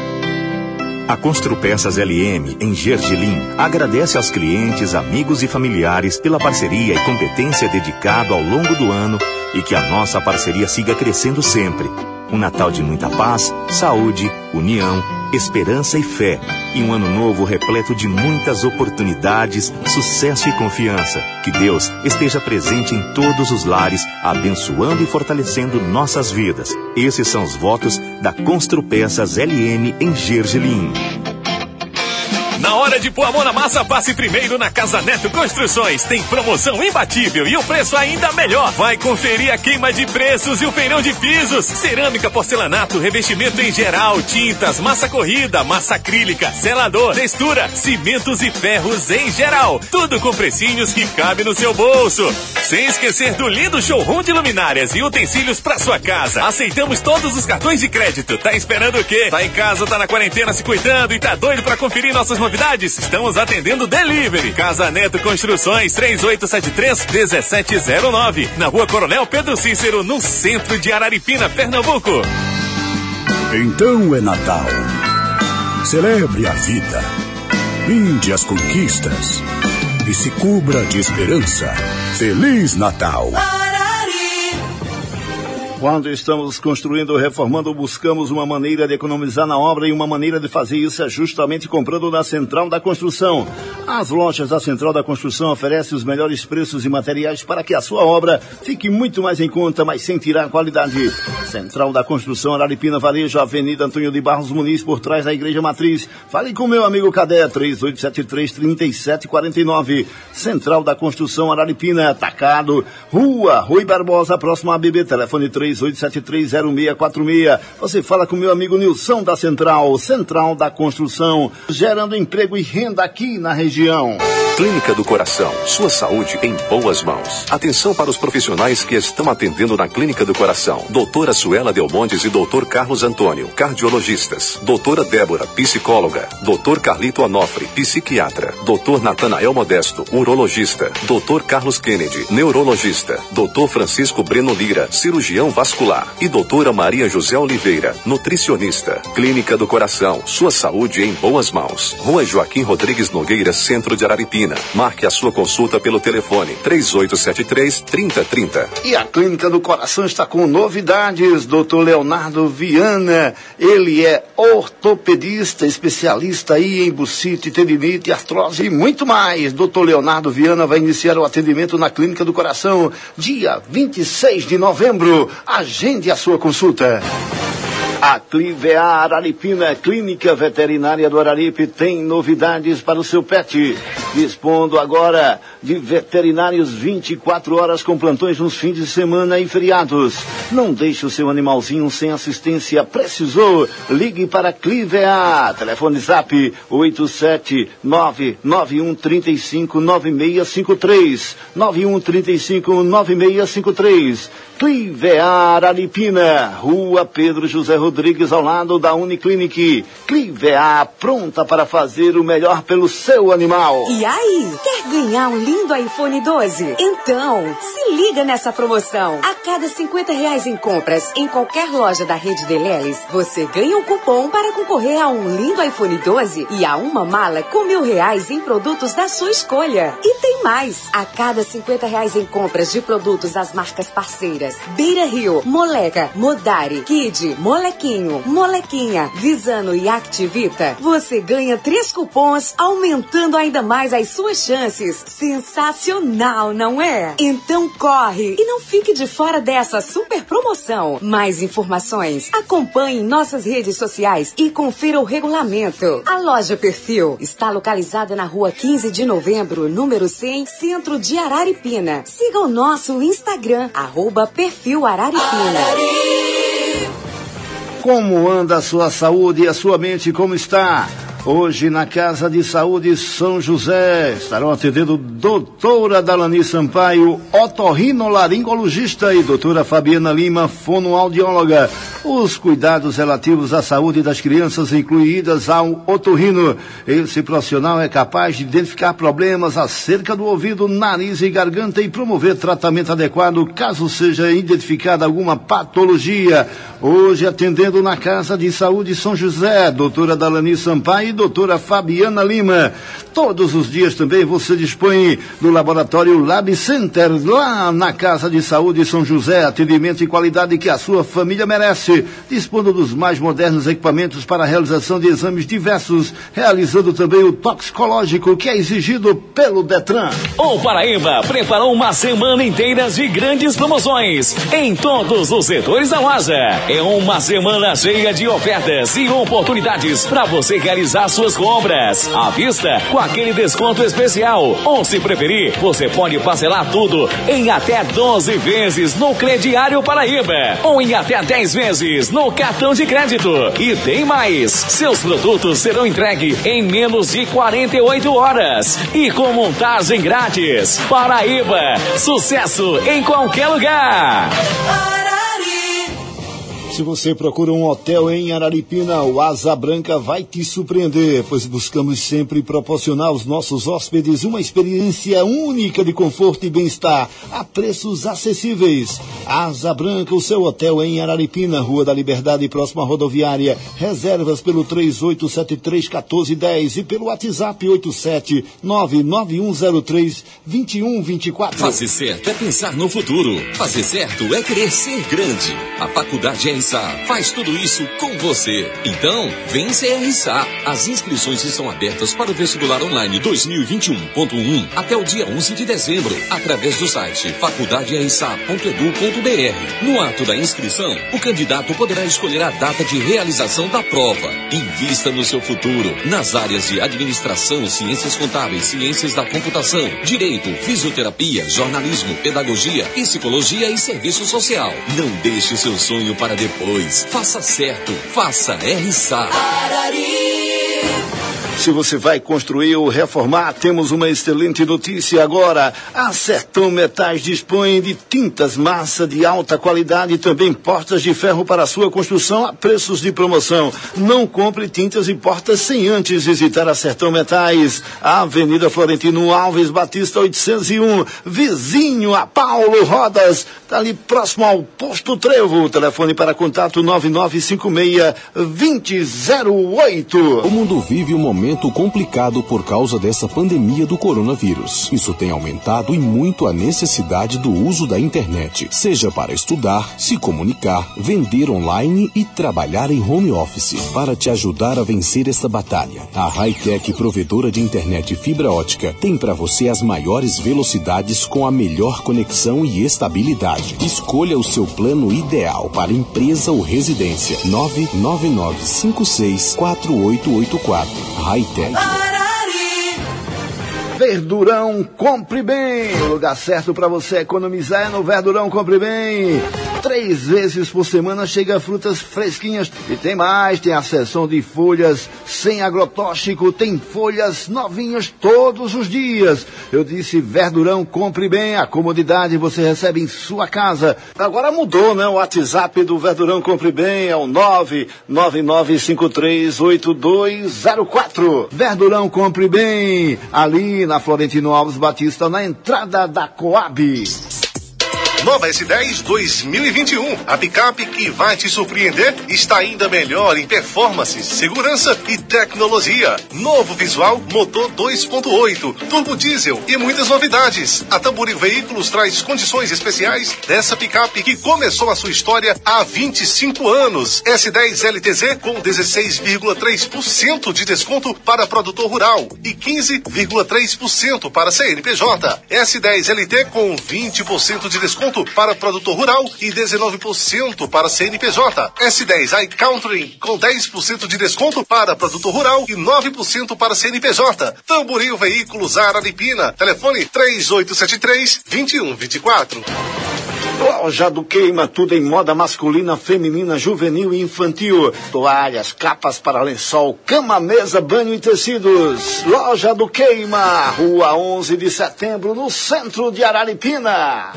A Construpeças LM, em Gergelim, agradece aos clientes, amigos e familiares pela parceria e competência dedicado ao longo do ano e que a nossa parceria siga crescendo sempre. Um Natal de muita paz, saúde, união, esperança e fé. E um ano novo repleto de muitas oportunidades, sucesso e confiança. Que Deus esteja presente em todos os lares, abençoando e fortalecendo nossas vidas. Esses são os votos da Construpeças LM em Gergelim. Na hora de pôr a mão na massa, passe primeiro na Casa Neto Construções. Tem promoção imbatível e o preço ainda melhor. Vai conferir a queima de preços e o feirão de pisos. Cerâmica, porcelanato, revestimento em geral, tintas, massa corrida, massa acrílica, selador, textura, cimentos e ferros em geral. Tudo com precinhos que cabe no seu bolso. Sem esquecer do lindo showroom de luminárias e utensílios para sua casa. Aceitamos todos os cartões de crédito. Tá esperando o quê? Tá em casa, tá na quarentena se cuidando e tá doido para conferir nossas novidades? Estamos atendendo delivery. Casa Neto Construções, 3873-1709. Na Rua Coronel Pedro Cícero, no centro de Araripina, Pernambuco. Então é Natal. Celebre a vida. Brinde as conquistas. E se cubra de esperança. Feliz Natal. Quando estamos construindo ou reformando, buscamos uma maneira de economizar na obra e uma maneira de fazer isso é justamente comprando na Central da Construção. As lojas da Central da Construção oferecem os melhores preços e materiais para que a sua obra fique muito mais em conta, mas sem tirar a qualidade. Central da Construção, Araripina, Varejo, Avenida Antônio de Barros Muniz, por trás da Igreja Matriz. Fale com meu amigo Cadê, 3873-3749. Central da Construção, Araripina, Atacado, Rua Rui Barbosa, próximo a ABB, telefone 3873-0646. Você fala com meu amigo Nilson da Central da Construção, gerando emprego e renda aqui na região. Clínica do Coração, sua saúde em boas mãos. Atenção para os profissionais que estão atendendo na Clínica do Coração. Doutora Suela Delmontes e Doutor Carlos Antônio, cardiologistas. Doutora Débora, psicóloga. Doutor Carlito Onofre, psiquiatra. Doutor Natanael Modesto, urologista. Doutor Carlos Kennedy, neurologista. Doutor Francisco Breno Lira, cirurgião vascular. E doutora Maria José Oliveira, nutricionista. Clínica do Coração, sua saúde em boas mãos. Rua Joaquim Rodrigues Nogueira, centro de Araripina. Marque a sua consulta pelo telefone 3873-3030. E a Clínica do Coração está com novidades. Dr. Leonardo Viana, ele é ortopedista, especialista aí em bursite, tendinite, artrose e muito mais. Dr. Leonardo Viana vai iniciar o atendimento na Clínica do Coração dia 26 de novembro. Agende a sua consulta. A Clivea Araripina, Clínica Veterinária do Araripe, tem novidades para o seu pet. Dispondo agora de veterinários 24 horas com plantões nos fins de semana e feriados. Não deixe o seu animalzinho sem assistência. Precisou? Ligue para a Clivea. Telefone Zap 87991359653. 91359653. Clivea Araripina, Rua Pedro José Rodrigues, ao lado da Uniclinic. Clivea, pronta para fazer o melhor pelo seu animal. E aí, quer ganhar um lindo iPhone 12? Então, se liga nessa promoção. A cada R$50 em compras em qualquer loja da rede Deleles, você ganha um cupom para concorrer a um lindo iPhone 12 e a uma mala com R$1.000 em produtos da sua escolha. E tem mais. A cada R$50 em compras de produtos das marcas parceiras Beira Rio, Moleca, Modari, Kid, Molequinho, Molequinha, Visano e Activita, você ganha 3 cupons, aumentando ainda mais as suas chances. Sensacional, não é? Então corre e não fique de fora dessa super promoção. Mais informações, acompanhe nossas redes sociais e confira o regulamento. A loja Perfil está localizada na rua 15 de novembro, número 100, centro de Araripina. Siga o nosso Instagram, @Perfil Araripina. Como anda a sua saúde e a sua mente, como está? Hoje, na Casa de Saúde São José, estarão atendendo doutora Dalani Sampaio, otorrinolaringologista, e doutora Fabiana Lima, fonoaudióloga. Os cuidados relativos à saúde das crianças, incluídas ao otorrino. Esse profissional é capaz de identificar problemas acerca do ouvido, nariz e garganta e promover tratamento adequado caso seja identificada alguma patologia. Hoje, atendendo na Casa de Saúde São José, doutora Dalani Sampaio e doutora Fabiana Lima. Todos os dias também você dispõe do laboratório Lab Center, lá na Casa de Saúde São José. Atendimento e qualidade que a sua família merece. Dispondo dos mais modernos equipamentos para a realização de exames diversos, realizando também o toxicológico que é exigido pelo Detran. O Paraíba preparou uma semana inteira de grandes promoções em todos os setores da loja. É uma semana cheia de ofertas e oportunidades para você realizar suas compras à vista com aquele desconto especial. Ou, se preferir, você pode parcelar tudo em até 12 vezes no Crediário Paraíba ou em até 10 vezes no cartão de crédito. E tem mais! Seus produtos serão entregues em menos de 48 horas e com montagem grátis. Paraíba, sucesso em qualquer lugar! Se você procura um hotel em Araripina, o Asa Branca vai te surpreender, pois buscamos sempre proporcionar aos nossos hóspedes uma experiência única de conforto e bem-estar, a preços acessíveis. Asa Branca, o seu hotel em Araripina, Rua da Liberdade, próxima à rodoviária. Reservas pelo 3873-1410 e pelo WhatsApp 8799103-2124. Fazer certo é pensar no futuro. Fazer certo é querer ser grande. A faculdade é faz tudo isso com você. Então, vem CRSA. As inscrições estão abertas para o vestibular online 2021.1 até o dia 11 de dezembro, através do site faculdadesa.edu.br. No ato da inscrição, o candidato poderá escolher a data de realização da prova. Invista no seu futuro, nas áreas de administração, ciências contábeis, ciências da computação, direito, fisioterapia, jornalismo, pedagogia, psicologia e serviço social. Não deixe o seu sonho para depois. Faça certo, faça RSA. Se você vai construir ou reformar, temos uma excelente notícia agora. A Sertão Metais dispõe de tintas massa de alta qualidade e também portas de ferro para sua construção a preços de promoção. Não compre tintas e portas sem antes visitar a Sertão Metais. A Avenida Florentino Alves Batista 801, vizinho a Paulo Rodas, está ali próximo ao Posto Trevo. Telefone para contato 9956-2008. O mundo vive um momento complicado por causa dessa pandemia do coronavírus. Isso tem aumentado e muito a necessidade do uso da internet, seja para estudar, se comunicar, vender online e trabalhar em home office. Para te ajudar a vencer esta batalha, a Hightech, provedora de internet fibra ótica, tem para você as maiores velocidades com a melhor conexão e estabilidade. Escolha o seu plano ideal para empresa ou residência. 999564884. Hightech. Verdurão Compre Bem. O lugar certo para você economizar é no Verdurão Compre Bem. 3 vezes por semana chega frutas fresquinhas. E tem mais, tem a seção de folhas sem agrotóxico, tem folhas novinhas todos os dias. Eu disse, Verdurão, compre bem, a comodidade você recebe em sua casa. Agora mudou, né? O WhatsApp do Verdurão Compre Bem é o 999538204. Verdurão Compre Bem, ali na Florentino Alves Batista, na entrada da Coab. Nova S10 2021. A picape que vai te surpreender está ainda melhor em performance, segurança e tecnologia. Novo visual, motor 2.8, turbo diesel e muitas novidades. A Tamboril Veículos traz condições especiais dessa picape que começou a sua história há 25 anos. S10 LTZ com 16,3% de desconto para produtor rural e 15,3% para CNPJ. S10 LT com 20% de desconto para produtor rural e 19% para CNPJ. S10 iCountry com 10% de desconto para produtor rural e 9% para CNPJ. Tamboril Veículos Araripina. Telefone 3873-2124. Loja do Queima, tudo em moda masculina, feminina, juvenil e infantil. Toalhas, capas para lençol, cama, mesa, banho e tecidos. Loja do Queima, Rua 11 de Setembro, no centro de Araripina.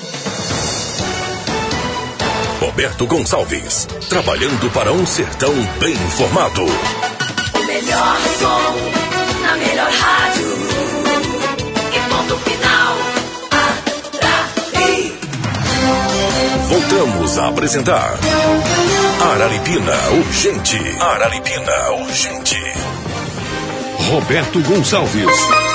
Roberto Gonçalves, trabalhando para um sertão bem informado. O melhor som, na melhor rádio. E ponto final, Arari. Voltamos a apresentar Araripina Urgente. Araripina Urgente. Roberto Gonçalves.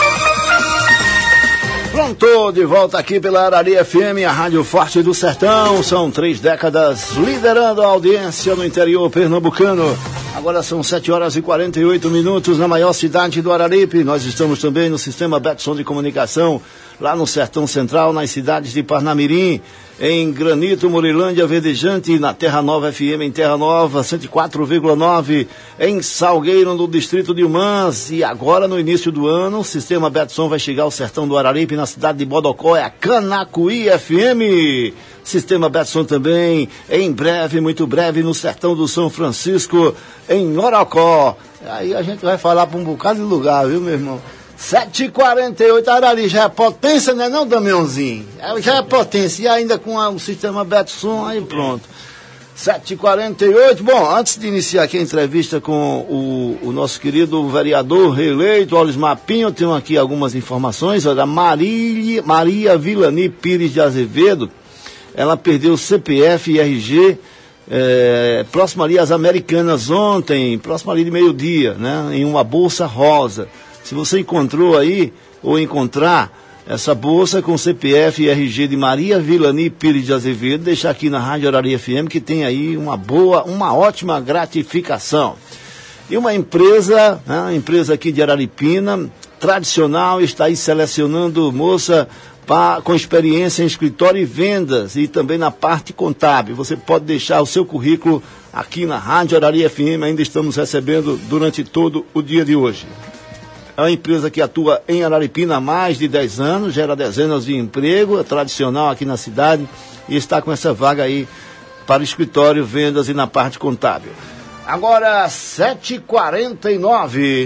Pronto, de volta aqui pela Arari FM, a Rádio Forte do Sertão. São 3 décadas liderando a audiência no interior pernambucano. Agora são 7h48 na maior cidade do Araripe. Nós estamos também no sistema Betson de comunicação, lá no Sertão Central, nas cidades de Parnamirim, em Granito, Morilândia, Verdejante, na Terra Nova FM, em Terra Nova, 104,9, em Salgueiro, no distrito de Umãs. E agora, no início do ano, o sistema Betson vai chegar ao Sertão do Araripe, na cidade de Bodocó, é a Canacuí FM. Sistema Betson também, em breve, muito breve, no Sertão do São Francisco, em Orocó. Aí a gente vai falar para um bocado de lugar, viu, meu irmão? 7h48, Arari já é potência, né não, Damiãozinho? Já é potência, e ainda com o sistema Betson, aí pronto. 7h48, bom, antes de iniciar aqui a entrevista com o nosso querido vereador reeleito, Olismar Pinho, eu tenho aqui algumas informações, olha, Maria Vilani Pires de Azevedo, ela perdeu CPF e RG, próximo ali às Americanas ontem, próximo ali de meio-dia, né, em uma bolsa rosa. Se você encontrou aí, ou encontrar essa bolsa com CPF e RG de Maria Vilani Pires de Azevedo, deixar aqui na Rádio Arari FM, que tem aí uma ótima gratificação. E uma empresa, né, uma empresa aqui de Araripina, tradicional, está aí selecionando moça com experiência em escritório e vendas e também na parte contábil. Você pode deixar o seu currículo aqui na Rádio Arari FM, ainda estamos recebendo durante todo o dia de hoje. É uma empresa que atua em Araripina há mais de 10 anos, gera dezenas de empregos, é tradicional aqui na cidade e está com essa vaga aí para escritório, vendas e na parte contábil. Agora, 7h49.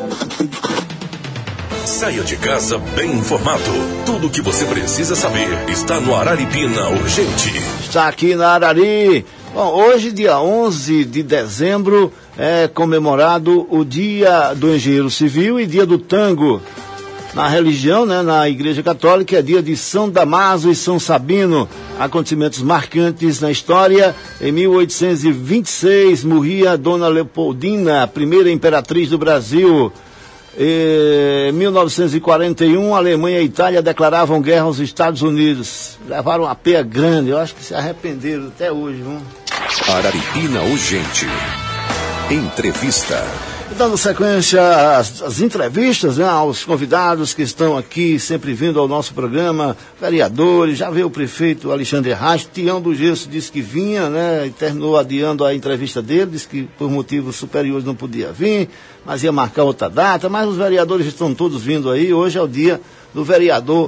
Saia de casa bem informado. Tudo o que você precisa saber está no Araripina Urgente. Está aqui na Arari. Bom, hoje, dia 11 de dezembro, é comemorado o Dia do Engenheiro Civil e Dia do Tango. Na religião, né, na Igreja Católica, é dia de São Damaso e São Sabino. Acontecimentos marcantes na história. Em 1826, morria Dona Leopoldina, a primeira imperatriz do Brasil. Em 1941, a Alemanha e a Itália declaravam guerra aos Estados Unidos. Levaram uma peia grande, eu acho que se arrependeram até hoje, viu? Araripina Urgente. Entrevista. Dando sequência às entrevistas, né, aos convidados que estão aqui, sempre vindo ao nosso programa, vereadores, já veio o prefeito Alexandre Reis, Tião do Gesso disse que vinha, né, e terminou adiando a entrevista dele, disse que por motivos superiores não podia vir, mas ia marcar outra data, mas os vereadores estão todos vindo aí, hoje é o dia do vereador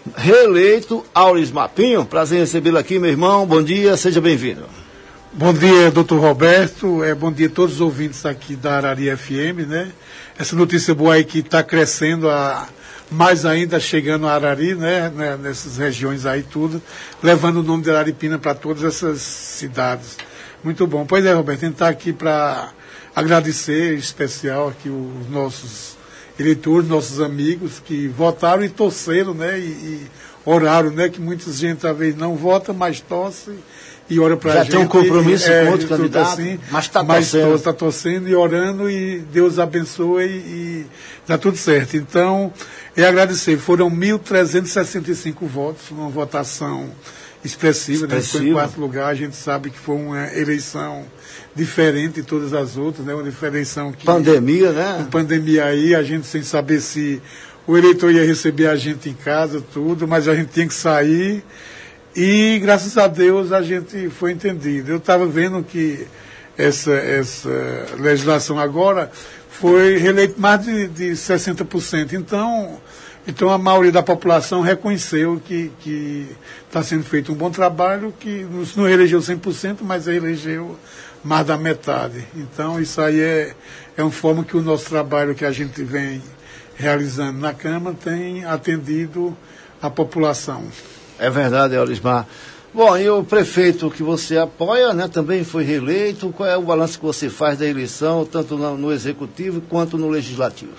reeleito Aurismar Pinho. Prazer em recebê-lo aqui, meu irmão. Bom dia, seja bem-vindo. Bom dia, doutor Roberto. Bom dia a todos os ouvintes aqui da Araria FM, né? Essa notícia boa aí que está crescendo, mais ainda chegando a Arari, né? Nessas regiões aí tudo, levando o nome de Araripina para todas essas cidades. Muito bom. Pois é, Roberto, a gente está aqui para agradecer, em especial, aqui os nossos eleitores, nossos amigos que votaram e torceram, né? E oraram, né? Que muita gente talvez não vota, mas torce e ora para a gente. Já tem um compromisso com outro candidato, assim, mas está torcendo. Está torcendo e orando e Deus abençoe e dá tudo certo. Então, agradecer. Foram 1.365 votos, uma votação expressiva, né? Foi em quarto lugar. A gente sabe que foi uma eleição diferente de todas as outras, né? Uma eleição que... Pandemia, né? Com pandemia aí, a gente sem saber se o eleitor ia receber a gente em casa, tudo, mas a gente tinha que sair. E, graças a Deus, a gente foi entendido. Eu estava vendo que essa legislação agora foi reeleito mais de 60%. Então, a maioria da população reconheceu que está sendo feito um bom trabalho, que não elegeu 100%, mas elegeu mais da metade. Então, isso aí é uma forma que o nosso trabalho que a gente vem realizando na Câmara tem atendido a população. É verdade, Aurismar. Bom, e o prefeito que você apoia, né, também foi reeleito. Qual é o balanço que você faz da eleição, tanto no Executivo quanto no Legislativo?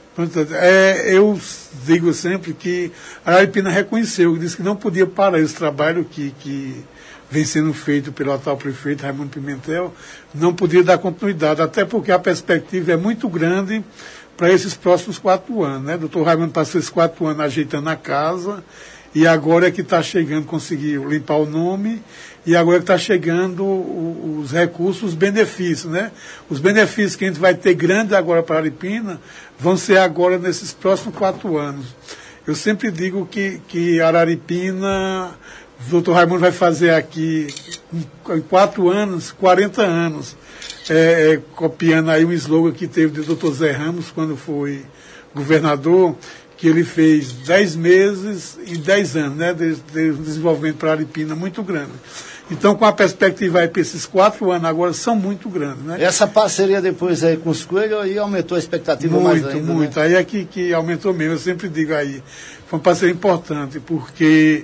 Eu digo sempre que a Araripina reconheceu, disse que não podia parar esse trabalho que vem sendo feito pelo atual prefeito Raimundo Pimentel, não podia dar continuidade, até porque a perspectiva é muito grande para esses próximos 4 anos. Né? O doutor Raimundo passou esses 4 anos ajeitando a casa, e agora é que está chegando, conseguiu limpar o nome, e agora é que está chegando os recursos, os benefícios, né? Os benefícios que a gente vai ter grandes agora para a Araripina vão ser agora nesses próximos 4 anos. Eu sempre digo que Araripina, o doutor Raimundo vai fazer aqui, em 4 anos, 40 anos, copiando aí um slogan que teve do doutor Zé Ramos, quando foi governador, que ele fez 10 meses e 10 anos, né, de desenvolvimento para a Araripina muito grande. Então, com a perspectiva aí para esses 4 anos agora, são muito grandes. Né? Essa parceria depois aí com os Coelhos aí aumentou a expectativa mais ainda? Muito. Né? Aí é que aumentou mesmo. Eu sempre digo aí, foi uma parceria importante, porque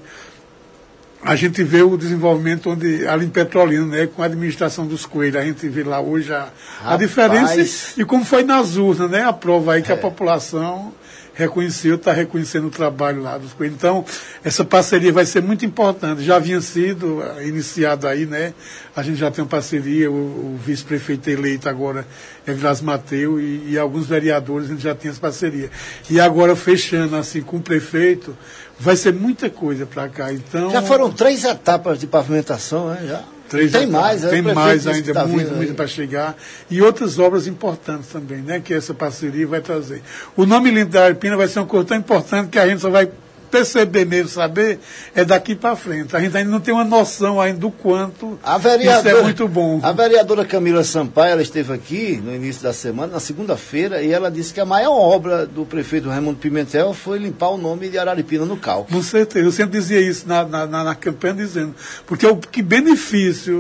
a gente vê o desenvolvimento ali em Petrolina, né, com a administração dos Coelhos. A gente vê lá hoje a diferença e como foi nas urnas, né, a prova aí que a população reconheceu, está reconhecendo o trabalho lá dos Coelhos. Então, essa parceria vai ser muito importante. Já havia sido iniciada aí, né? A gente já tem uma parceria, o vice-prefeito eleito agora é Vilas Mateus e alguns vereadores, a gente já tem essa parceria. E agora, fechando assim com o prefeito, vai ser muita coisa para cá. Então, já foram 3 etapas de pavimentação, né? Já. Tem mais ainda, muito para chegar. E outras obras importantes também, né? Que essa parceria vai trazer. O nome lindo da Araripina vai ser uma coisa tão importante que a gente só vai perceber mesmo, saber, daqui para frente. A gente ainda não tem uma noção ainda do quanto isso é muito bom. A vereadora Camila Sampaio, ela esteve aqui no início da semana, na segunda-feira, e ela disse que a maior obra do prefeito Raimundo Pimentel foi limpar o nome de Araripina no calco. Com certeza, eu sempre dizia isso na campanha, dizendo, porque o que benefício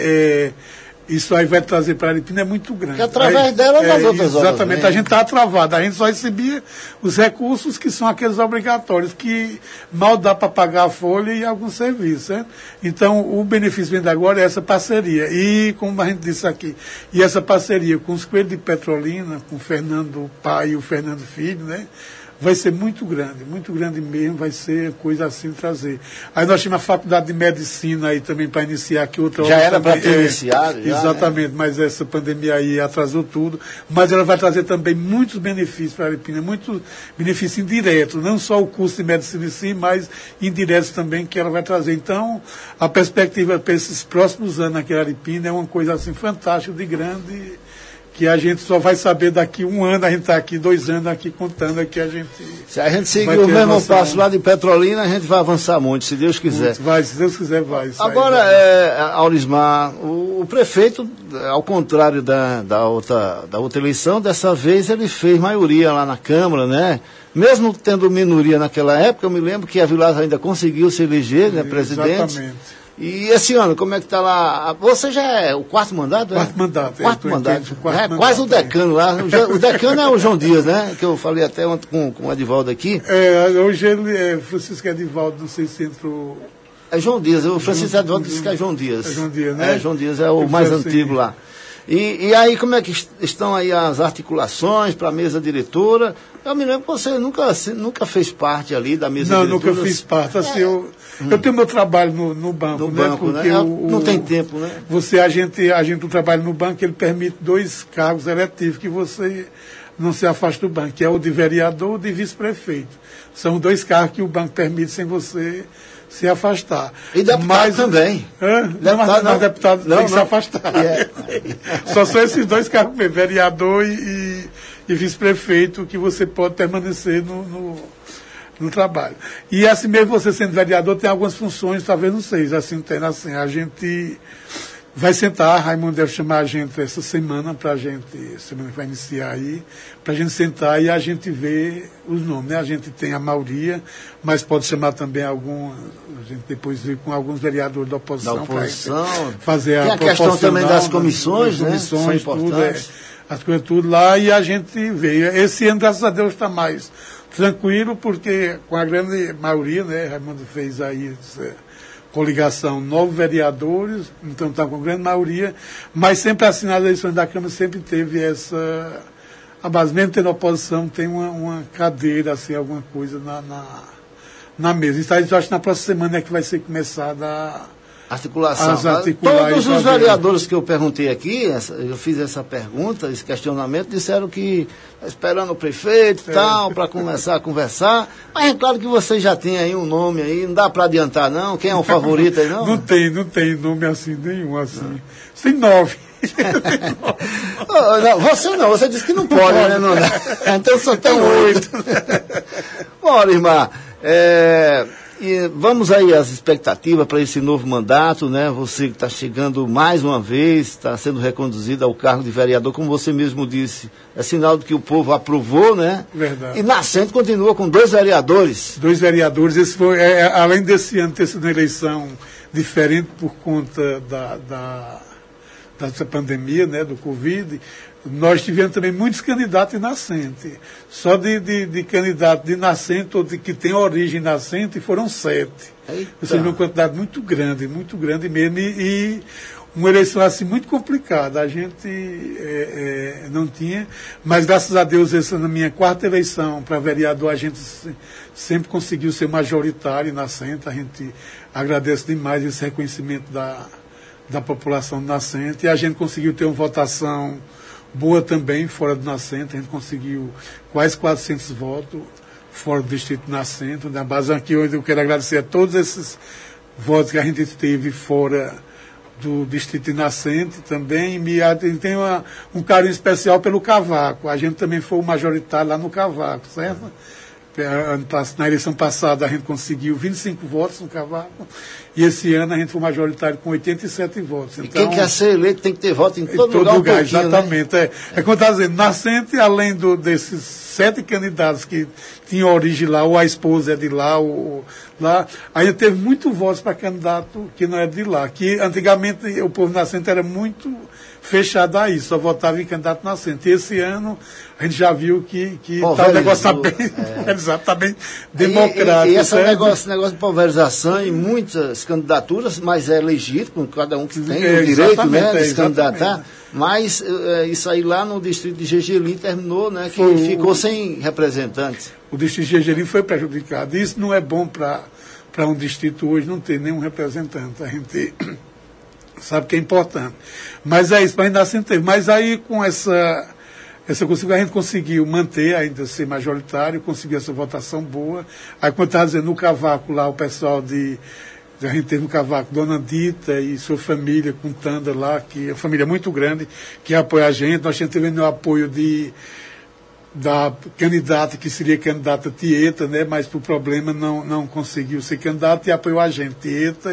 isso aí vai trazer para a Araripina é muito grande. Que através dela das outras obras. Exatamente, a gente está travado, a gente só recebia os recursos que são aqueles obrigatórios, que mal dá para pagar a folha e alguns serviços. Né? Então, o benefício vindo agora é essa parceria. E, como a gente disse aqui, e essa parceria com os Coelhos de Petrolina, com o Fernando Pai e o Fernando Filho, né? Vai ser muito grande mesmo, vai ser coisa assim trazer. Aí nós tínhamos a faculdade de medicina aí também para iniciar aqui outra já era para ter iniciado? Exatamente, né? Mas essa pandemia aí atrasou tudo. Mas ela vai trazer também muitos benefícios para a Araripina, muitos benefícios indiretos, não só o curso de medicina em si, mas indiretos também que ela vai trazer. Então, a perspectiva para esses próximos anos aqui na Araripina é uma coisa assim fantástica, de grande, que a gente só vai saber daqui 1 ano, a gente está aqui 2 anos aqui contando aqui a gente... Se a gente seguir o mesmo passo lá de Petrolina, a gente vai avançar muito, se Deus quiser. Se Deus quiser, vai. Agora, Aurismar, o prefeito, ao contrário da outra eleição, dessa vez ele fez maioria lá na Câmara, né? mesmo tendo minoria naquela época, eu me lembro que a Vilares ainda conseguiu se eleger, né, presidente. Exatamente. E esse ano, como é que está lá? Você já é o quarto mandato? Quarto mandato. Quarto mandato. Quarto mandato. Quase o decano lá. O decano é o João Dias, né? Que eu falei até ontem com o Edivaldo aqui. Hoje ele é Francisco Edivaldo, não sei se entrou... É João Dias, o Francisco Edivaldo disse que é João Dias. É João Dias, né? João Dias é o mais antigo lá. E aí, como é que estão aí as articulações para a mesa diretora? Eu me lembro que você nunca fez parte ali da mesa diretora. Não, nunca fiz parte. Assim, eu tenho meu trabalho no banco, no né? Banco, porque né? Não tem tempo, né? A gente trabalha no banco, ele permite 2 cargos eletivos que você não se afasta do banco, que é o de vereador e o de vice-prefeito. São 2 cargos que o banco permite sem você se afastar. E deputado também. Mas deputado tem que se afastar. Só são esses 2 cargos mesmo, vereador e vice-prefeito, que você pode permanecer no trabalho. E assim mesmo, você sendo vereador, tem algumas funções, talvez não seja assim, tem assim. A gente vai sentar, Raimundo deve chamar a gente essa semana, semana que vai iniciar aí, para a gente sentar e a gente ver os nomes, né? A gente tem a maioria, mas pode chamar também a gente depois vir com alguns vereadores da oposição. Fazer tem a questão também das comissões, né? São importantes. As coisas tudo lá, e a gente vê. Esse ano, graças a Deus, está mais tranquilo, porque com a grande maioria, né, Raimundo fez aí coligação 9 vereadores, então está com a grande maioria, mas sempre assim, nas eleições da Câmara, sempre teve a base, mesmo tendo oposição, tem uma cadeira, assim, alguma coisa na mesa. Então, eu acho que na próxima semana é que vai ser começada articulação. Todos os vereadores que eu perguntei aqui, eu fiz essa pergunta, esse questionamento, disseram que esperando o prefeito e tal, para começar a conversar. Mas é claro que você já tem aí um nome aí, não dá para adiantar não? Quem é o favorito aí não? Não tem nome assim nenhum, assim. Tem 9. Não, você disse que não pode, né? Não dá. Então só tem 8. Bom, irmã, e vamos aí às expectativas para esse novo mandato, né? Você que está chegando mais uma vez, está sendo reconduzido ao cargo de vereador, como você mesmo disse, é sinal de que o povo aprovou, né? Verdade. E Nascente continua com 2 vereadores. 2 vereadores, esse foi, além desse ano ter sido uma eleição diferente por conta dessa pandemia, né, do Covid, nós tivemos também muitos candidatos em Nascente. Só de candidato de Nascente, ou de que tem origem Nascente, foram 7. Ou seja, uma quantidade muito grande mesmo. E uma eleição assim muito complicada. A gente não tinha, mas graças a Deus, essa na minha 4ª eleição para vereador, a gente sempre conseguiu ser majoritário em Nascente. A gente agradece demais esse reconhecimento da população de Nascente. E a gente conseguiu ter uma votação boa também, fora do Nascente. A gente conseguiu quase 400 votos fora do distrito de Nascente. Na base aqui, eu quero agradecer a todos esses votos que a gente teve fora do distrito de Nascente também. E tem um carinho especial pelo Cavaco. A gente também foi o majoritário lá no Cavaco, certo? Na eleição passada a gente conseguiu 25 votos no Cavaco, e esse ano a gente foi majoritário com 87 votos. Então, e quem quer ser eleito tem que ter voto em todo lugar. Exatamente. Né? É como eu estava dizendo, Nascente, além desses 7 candidatos que tinham origem lá, ou a esposa é de lá, lá, ainda teve muitos votos para candidato que não é de lá. Que antigamente o povo Nascente era muito fechado a isso, só votava em candidato Nascente. E esse ano a gente já viu que o negócio está bem democrático. E esse negócio de pulverização e muitas candidaturas, mas é legítimo, cada um que tem o direito, né, de se candidatar. Mas isso aí lá no distrito de Gergelim terminou, né, que ficou sem representantes. O distrito de Gergelim foi prejudicado. Isso não é bom para um distrito hoje não ter nenhum representante. A gente sabe que é importante. Mas é isso, para ainda assim teve. Mas aí com essa a gente conseguiu manter, ainda ser majoritário, conseguiu essa votação boa. Aí, como eu estava dizendo, no Cavaco lá, o pessoal a gente teve no Cavaco, Dona Dita e sua família, com Tanda lá, que é uma família muito grande, que apoia a gente. Nós tivemos o apoio da candidata, que seria candidata Tieta, né? Mas por problema não conseguiu ser candidata e apoiou a gente, Tieta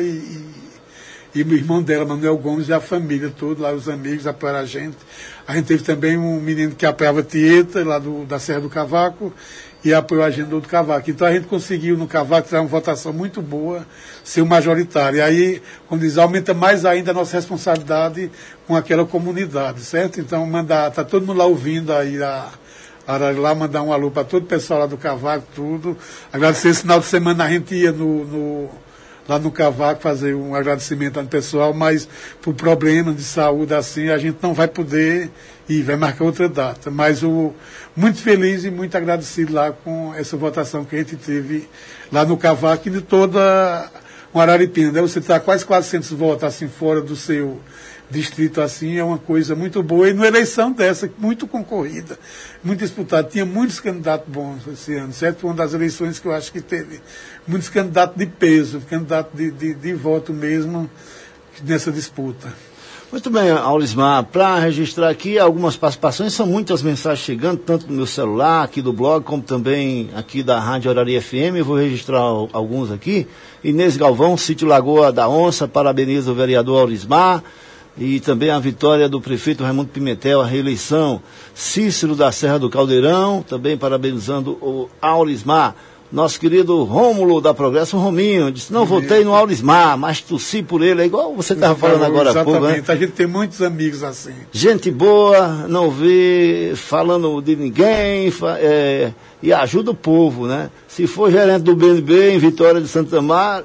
e o irmão dela, Manuel Gomes, e a família toda, lá os amigos apoiaram a gente. A gente teve também um menino que apoiava Tieta, lá da Serra do Cavaco, e apoiou a agenda do Cavaco. Então a gente conseguiu no Cavaco ter uma votação muito boa, ser o majoritário. E aí, como diz, aumenta mais ainda a nossa responsabilidade com aquela comunidade, certo? Então está todo mundo lá ouvindo aí lá, mandar um alô para todo o pessoal lá do Cavaco, tudo. Agradecer esse final de semana a gente ia lá no Cavaco fazer um agradecimento ao pessoal, mas por problemas de saúde assim, a gente não vai poder ir, vai marcar outra data. Mas muito feliz e muito agradecido lá com essa votação que a gente teve lá no Cavaco e de toda uma Araripina, né? Você está quase 400 votos assim fora do seu distrito assim, é uma coisa muito boa. E numa eleição dessa, muito concorrida, muito disputada, tinha muitos candidatos bons esse ano, certo? Foi uma das eleições que eu acho que teve muitos candidatos de peso, candidatos de voto mesmo nessa disputa. Muito bem, Aulismar, para registrar aqui algumas participações, são muitas mensagens chegando, tanto no meu celular, aqui do blog, como também aqui da Rádio Araria FM, eu vou registrar alguns aqui. Inês Galvão, Sítio Lagoa da Onça, parabeniza o vereador Aulismar, e também a vitória do prefeito Raimundo Pimentel, a reeleição. Cícero da Serra do Caldeirão, também parabenizando o Aulismar. Nosso querido Rômulo da Progresso, o Rominho, disse, não votei no Aulismar, mas tossi por ele, é igual você estava falando agora há pouco, né? A gente tem muitos amigos assim. Gente boa, não vê falando de ninguém, e ajuda o povo, né? Se for gerente do BNB em Vitória de Santo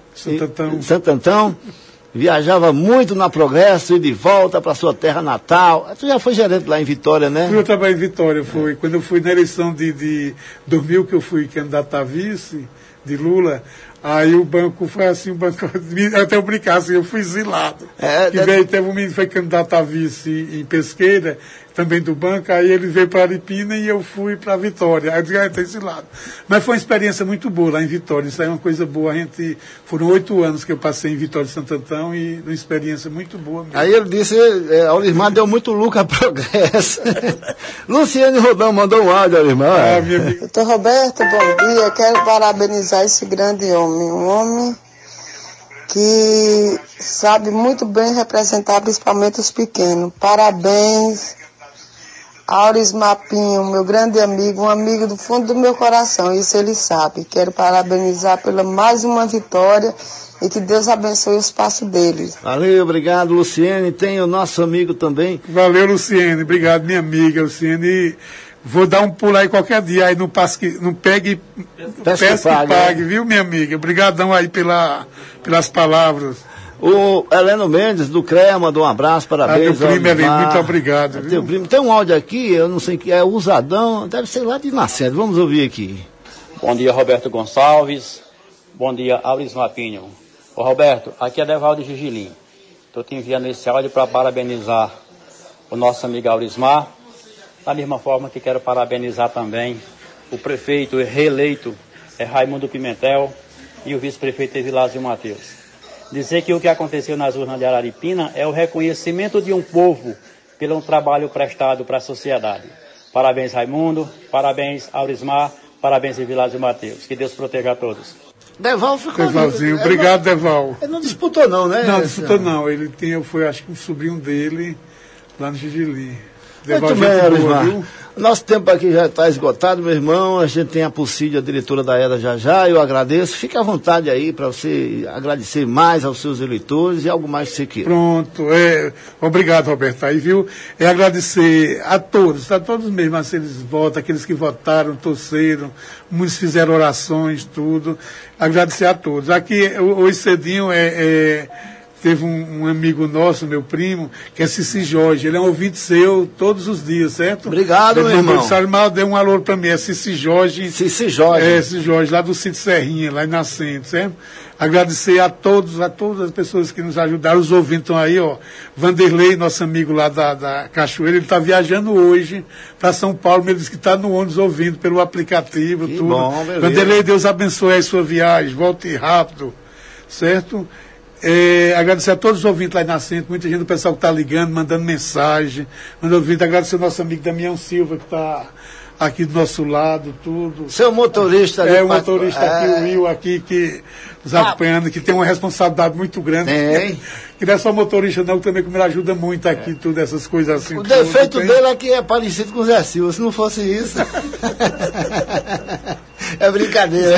Antão, viajava muito na Progresso e de volta para sua terra natal. Tu já foi gerente lá em Vitória, né? Eu trabalhei em Vitória, foi. Quando eu fui na eleição de 2000, que eu fui candidato a vice de Lula, aí o banco foi assim, até eu brincar assim, eu fui exilado. Teve um menino que foi candidato a vice em Pesqueira, também do banco, aí ele veio para Aripina e eu fui para Vitória. Aí eu disse, está exilado. Mas foi uma experiência muito boa lá em Vitória, isso aí é uma coisa boa. Foram 8 anos que eu passei em Vitória de Santo Antão e uma experiência muito boa mesmo. Aí ele disse, Aulismar deu muito lucro a Progresso. Luciane Rodão mandou um áudio, Aulismar. Doutor Roberto, bom dia. Quero parabenizar esse grande homem, um homem que sabe muito bem representar principalmente os pequenos. Parabéns, Aulismar Pinho, meu grande amigo, um amigo do fundo do meu coração, isso ele sabe. Quero parabenizar pela mais uma vitória e que Deus abençoe os passos dele. Valeu, obrigado, Luciene. Tem o nosso amigo também. Valeu, Luciene, obrigado, minha amiga, Luciene. Vou dar um pulo aí qualquer dia, aí não pegue e pague, viu, minha amiga? Obrigadão aí pelas palavras. O Heleno Mendes, do CREA, mandou um abraço, parabéns. Meu primo, Heleno, muito obrigado. Teu primo. Tem um áudio aqui, eu não sei que é Usadão, deve ser lá de Nascente, vamos ouvir aqui. Bom dia, Roberto Gonçalves. Bom dia, Aulismar Pinho. Ô, Roberto, aqui é Devaldo Gigilim. Estou te enviando esse áudio para parabenizar o nosso amigo Aulismar. Da mesma forma que quero parabenizar também o prefeito reeleito Raimundo Pimentel e o vice-prefeito Evilásio Matheus. Dizer que o que aconteceu nas urnas de Araripina é o reconhecimento de um povo pelo trabalho prestado para a sociedade. Parabéns, Raimundo, parabéns, Aulismar, parabéns, Evilásio Matheus. Que Deus proteja a todos. Deval ficou... Devalzinho, obrigado, Deval. Ele não disputou não, né? Não, disputou não. Ele foi, acho que um sobrinho dele lá no Gigilim. Muito bem, Aulismar. Nosso tempo aqui já está esgotado, meu irmão. A gente tem a Pulcídia, a diretora da EDA já. Eu agradeço. Fique à vontade aí para você agradecer mais aos seus eleitores e algo mais que você queira. Pronto. Obrigado, Roberto. Aí, viu? Agradecer a todos mesmo, assim, eles votam, aqueles que votaram, torceram, muitos fizeram orações, tudo. Agradecer a todos. Aqui, hoje cedinho, teve um amigo nosso, meu primo, que é Cici Jorge. Ele é um ouvinte seu todos os dias, certo? Obrigado, meu irmão. Salimar deu um alô para mim, é Cici Jorge. Cici Jorge. Cici Jorge, lá do Sítio Serrinha, lá em Nascente, certo? Agradecer a todas as pessoas que nos ajudaram, os ouvintes estão aí, ó. Vanderlei, nosso amigo lá da Cachoeira, ele está viajando hoje para São Paulo, ele disse que está no ônibus ouvindo pelo aplicativo, que tudo. Bom, Vanderlei, Deus abençoe a sua viagem, volte rápido, certo? Agradecer a todos os ouvintes lá em Nascente, muita gente do pessoal que está ligando, mandando mensagem, agradecer ao nosso amigo Damião Silva, que está aqui do nosso lado, tudo. Seu motorista ali. O motorista aqui, o Will, aqui, que nos acompanhando, que tem uma responsabilidade muito grande. Que não é só motorista não, que também me ajuda muito aqui, tudo, essas coisas assim. O defeito dele é que é parecido com o Zé Silva, se não fosse isso. É brincadeira.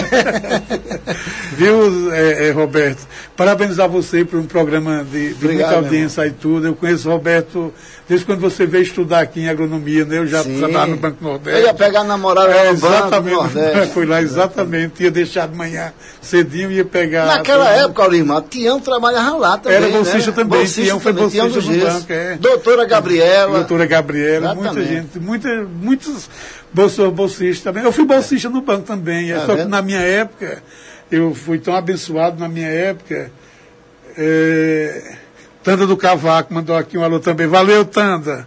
Viu, Roberto? Parabenizar você por um programa de muita audiência e tudo. Eu conheço o Roberto desde quando você veio estudar aqui em agronomia, né? Eu já trabalhava no Banco Nordeste. Eu ia pegar a namorada no Banco Nordeste. Foi lá, exatamente. Ia deixar de manhã cedinho e ia pegar... Naquela época, Aurimar, Tião trabalhava lá também, era bolsista, né? Também. Tião foi bolsista no banco. Doutora Gabriela, muita gente, muitos bolsistas também. Eu fui bolsista no banco também. Só que na minha época, eu fui tão abençoado na minha época. Tanda do Cavaco mandou aqui um alô também. Valeu, Tanda.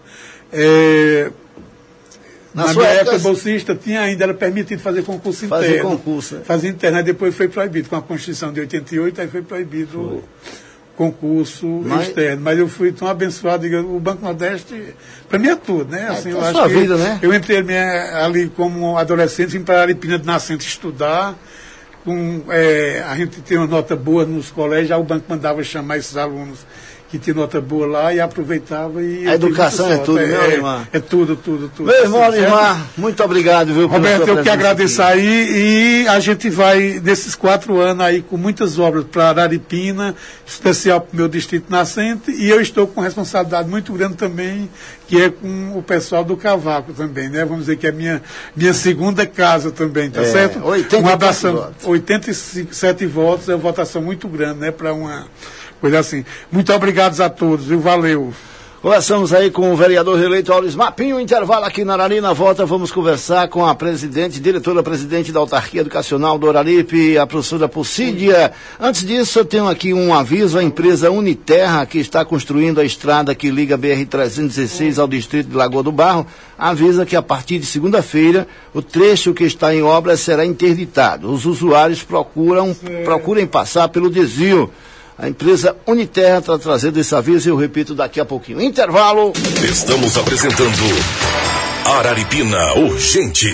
Na minha época, bolsista era permitido fazer concurso interno. Fazer interno, aí depois foi proibido. Com a Constituição de 88, aí foi proibido o concurso externo. Mas eu fui tão abençoado. O Banco Nordeste, para mim é tudo, né? Assim, eu acho que né? Eu entrei ali como adolescente, vim para Araripina de Nascente estudar. A gente tem uma nota boa nos colégios, já o banco mandava chamar esses alunos que tinha nota boa lá e aproveitava e... A educação é tudo, meu irmão. É tudo. Meu irmão, Aurimar, muito obrigado, viu? Roberto, eu que agradeço aí, e a gente vai, nesses 4 anos aí, com muitas obras para Araripina, especial para o meu distrito nascente, e eu estou com responsabilidade muito grande também, que é com o pessoal do Cavaco também, né? Vamos dizer que é minha segunda casa também, tá certo? 87 votos, é uma votação muito grande, né? Para uma... coisa assim. Muito obrigado a todos, viu? Valeu. Conversamos aí com o vereador reeleito Aurismar Pinho, intervalo aqui na Arari. Na volta vamos conversar com a diretora-presidente da Autarquia Educacional do Araripe, a professora Pocídia. Antes disso, eu tenho aqui um aviso, a empresa Uniterra, que está construindo a estrada que liga a BR-316 ao distrito de Lagoa do Barro, avisa que a partir de segunda-feira, o trecho que está em obra será interditado. Os usuários procurem passar pelo desvio. A empresa Uniterra está trazendo esse aviso e eu repito daqui a pouquinho. Intervalo. Estamos apresentando Araripina Urgente.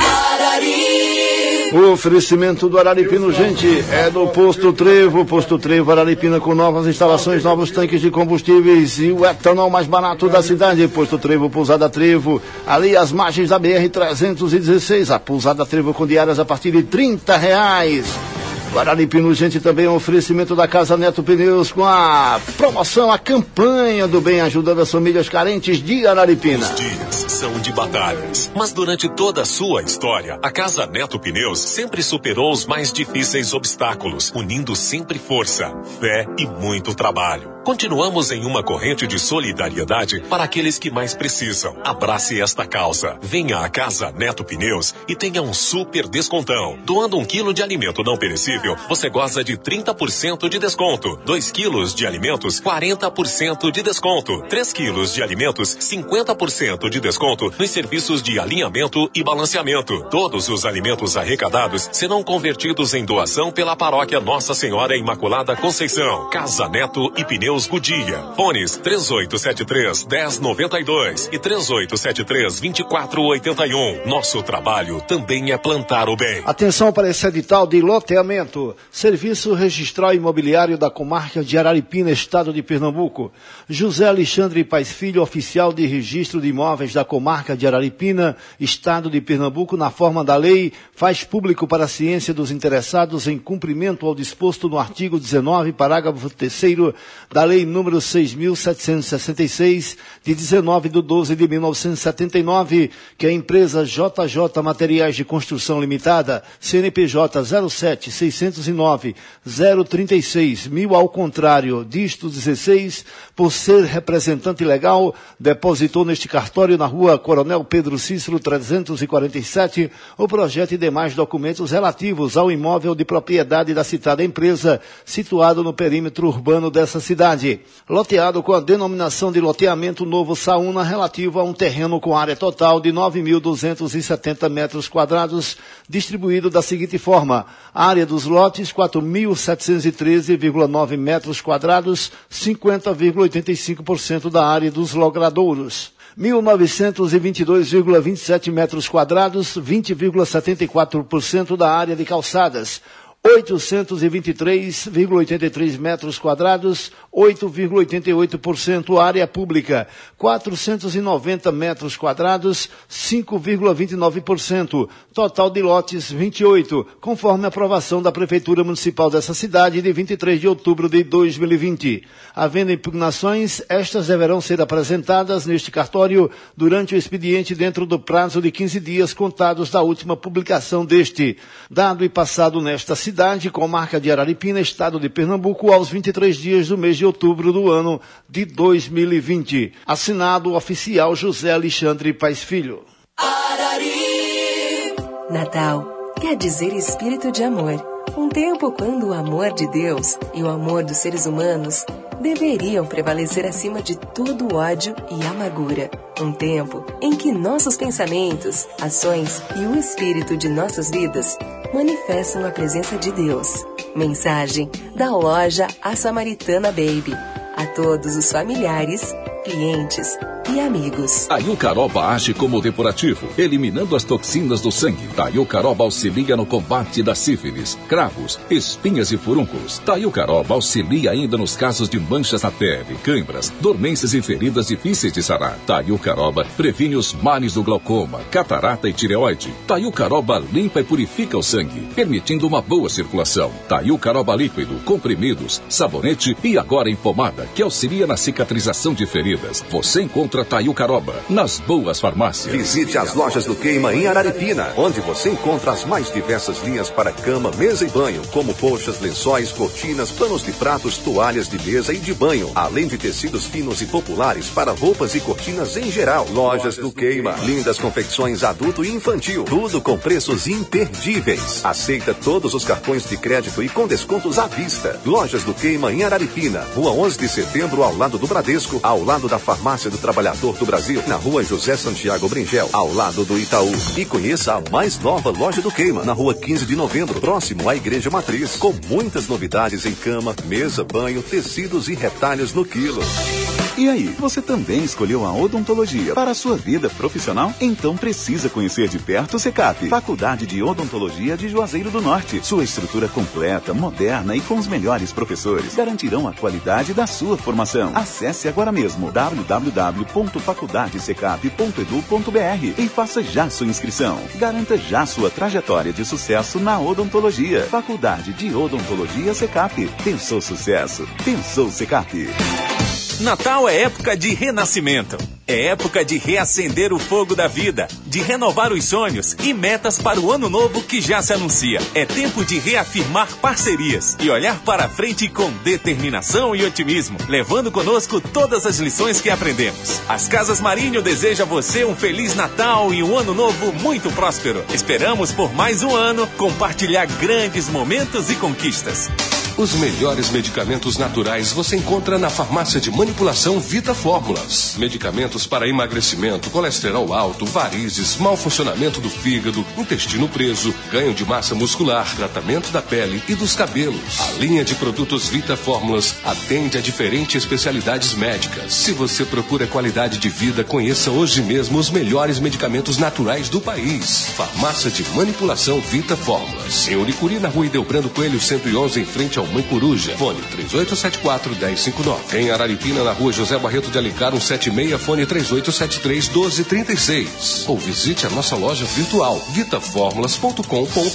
O oferecimento do Araripina Urgente é do Posto Trevo. Posto Trevo Araripina com novas instalações, novos tanques de combustíveis e o etanol mais barato da cidade. Posto Trevo, Pousada Trevo, ali às margens da BR-316. A Pousada Trevo com diárias a partir de R$30. O Araripina Urgente também é um oferecimento da Casa Neto Pneus com a promoção, a campanha do bem, ajudando as famílias carentes de Araripina. Os dias são de batalhas, mas durante toda a sua história, a Casa Neto Pneus sempre superou os mais difíceis obstáculos, unindo sempre força, fé e muito trabalho. Continuamos em uma corrente de solidariedade para aqueles que mais precisam. Abrace esta causa. Venha à Casa Neto Pneus e tenha um super descontão. Doando 1 quilo de alimento não perecível, você goza de 30% de desconto. 2 quilos de alimentos, 40% de desconto. 3 quilos de alimentos, 50% de desconto nos serviços de alinhamento e balanceamento. Todos os alimentos arrecadados serão convertidos em doação pela paróquia Nossa Senhora Imaculada Conceição. Casa Neto e Pneus Godia. Fones 3873-1092 e 3873-2481. Nosso trabalho também é plantar o bem. Atenção para esse edital de loteamento. Serviço Registral Imobiliário da Comarca de Araripina, Estado de Pernambuco. José Alexandre Paes Filho, oficial de registro de imóveis da Comarca de Araripina, Estado de Pernambuco, na forma da lei, faz público para a ciência dos interessados em cumprimento ao disposto no artigo 19, parágrafo 3º da Lei número 6.766, de 19/12/1979, que a empresa JJ Materiais de Construção Limitada, CNPJ 07-609-036, ao contrário, disto 16, por ser representante legal, depositou neste cartório na rua Coronel Pedro Cícero 347, o projeto e demais documentos relativos ao imóvel de propriedade da citada empresa, situado no perímetro urbano dessa cidade. Loteado com a denominação de loteamento Novo Saúna, relativo a um terreno com área total de 9.270 metros quadrados, distribuído da seguinte forma: a área dos lotes 4.713,9 metros quadrados, 50,85% da área dos logradouros. 1.922,27 metros quadrados, 20,74% da área de calçadas. 823,83 metros quadrados, 8,88% área pública, 490 metros quadrados, 5,29%, total de lotes 28, conforme a aprovação da Prefeitura Municipal dessa cidade de 23 de outubro de 2020. Havendo impugnações, estas deverão ser apresentadas neste cartório durante o expediente dentro do prazo de 15 dias contados da última publicação deste. Dado e passado nesta cidade, com marca de Araripina, estado de Pernambuco, aos 23 dias do mês de outubro do ano de 2020. Assinado o oficial José Alexandre Paes Filho. Arari. Natal quer dizer espírito de amor. Um tempo quando o amor de Deus e o amor dos seres humanos deveriam prevalecer acima de todo ódio e amargura. Um tempo em que nossos pensamentos, ações e o espírito de nossas vidas manifestam a presença de Deus. Mensagem da loja A Samaritana Baby. A todos os familiares, clientes e amigos. Taiucaroba age como depurativo, eliminando as toxinas do sangue. Taiucaroba auxilia no combate da sífilis, cravos, espinhas e furúnculos. Taiucaroba auxilia ainda nos casos de manchas na pele, câimbras, dormências e feridas difíceis de sarar. Taiucaroba previne os males do glaucoma, catarata e tireoide. Taiucaroba limpa e purifica o sangue, permitindo uma boa circulação. Taiucaroba líquido, comprimidos, sabonete e agora em pomada, que auxilia na cicatrização de feridas. Você encontra Taiucaroba nas boas farmácias. Visite as lojas do Queima em Araripina, onde você encontra as mais diversas linhas para cama, mesa e banho, como colchas, lençóis, cortinas, panos de pratos, toalhas de mesa e de banho, além de tecidos finos e populares para roupas e cortinas em geral. Lojas do Queima, lindas confecções adulto e infantil, tudo com preços imperdíveis. Aceita todos os cartões de crédito e com descontos à vista. Lojas do Queima em Araripina, Rua 11 de Setembro, ao lado do Bradesco, ao lado da Farmácia do Trabalhador do Brasil, na Rua José Santiago Bringel, ao lado do Itaú. E conheça a mais nova loja do Queima, na Rua 15 de Novembro, próximo à Igreja Matriz, com muitas novidades em cama, mesa, banho, tecidos e retalhos no quilo. E aí, você também escolheu a odontologia para a sua vida profissional? Então precisa conhecer de perto o Secap, Faculdade de Odontologia de Juazeiro do Norte. Sua estrutura completa, moderna e com os melhores professores garantirão a qualidade da sua formação. Acesse agora mesmo www.faculdadesecap.edu.br e faça já sua inscrição. Garanta já sua trajetória de sucesso na odontologia. Faculdade de Odontologia Secap. Pensou sucesso? Pensou Secap. Natal é época de renascimento. É época de reacender o fogo da vida, de renovar os sonhos e metas para o ano novo que já se anuncia. É tempo de reafirmar parcerias e olhar para frente com determinação e otimismo, levando conosco todas as lições que aprendemos. As Casas Marinho deseja a você um Feliz Natal e um ano novo muito próspero. Esperamos por mais um ano compartilhar grandes momentos e conquistas. Os melhores medicamentos naturais você encontra na farmácia de manipulação Vita Fórmulas. Medicamentos para emagrecimento, colesterol alto, varizes, mau funcionamento do fígado, intestino preso, ganho de massa muscular, tratamento da pele e dos cabelos. A linha de produtos Vita Fórmulas atende a diferentes especialidades médicas. Se você procura qualidade de vida, conheça hoje mesmo os melhores medicamentos naturais do país. Farmácia de manipulação Vita Fórmulas. Em Uricuri, na Rua Ideobrando Coelho 111, em frente ao Mãe Coruja. Fone 3874-1059. Em Araripina, na Rua José Barreto de Alencar, 176, fone 3873-1236. Ou visite a nossa loja virtual, vitaformulas.com.br.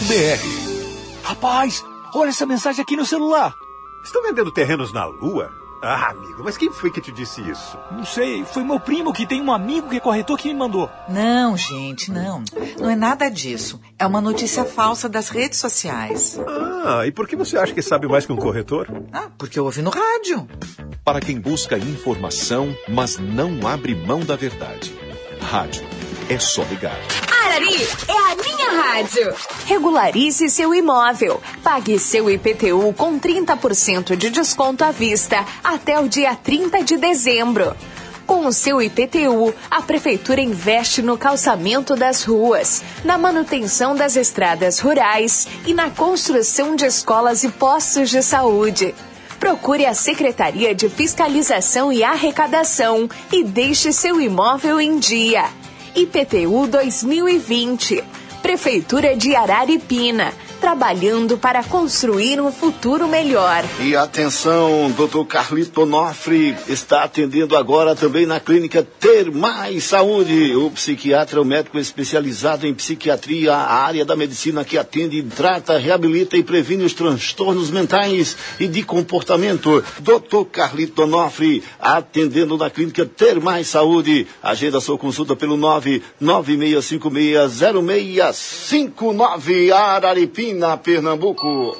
Rapaz, olha essa mensagem aqui no celular. Estão vendendo terrenos na Lua? Ah, amigo, mas quem foi que te disse isso? Não sei, foi meu primo que tem um amigo que é corretor que me mandou. Não, gente, não. Não é nada disso. É uma notícia falsa das redes sociais. Ah, e por que você acha que sabe mais que um corretor? Ah, porque eu ouvi no rádio. Para quem busca informação, mas não abre mão da verdade. Rádio. É só ligar. Arari é a minha rádio. Regularize seu imóvel. Pague seu IPTU com 30% de desconto à vista até o dia 30 de dezembro. Com o seu IPTU, a Prefeitura investe no calçamento das ruas, na manutenção das estradas rurais e na construção de escolas e postos de saúde. Procure a Secretaria de Fiscalização e Arrecadação e deixe seu imóvel em dia. IPTU 2020. Prefeitura de Araripina. trabalhando para construir um futuro melhor. E atenção, Dr. Carlito Onofre está atendendo agora também na clínica Ter Mais Saúde. O psiquiatra é um médico especializado em psiquiatria, a área da medicina que atende, trata, reabilita e previne os transtornos mentais e de comportamento. Dr. Carlito Onofre, atendendo na clínica Ter Mais Saúde. Agenda sua consulta pelo 996560659, Araripina, Pernambuco.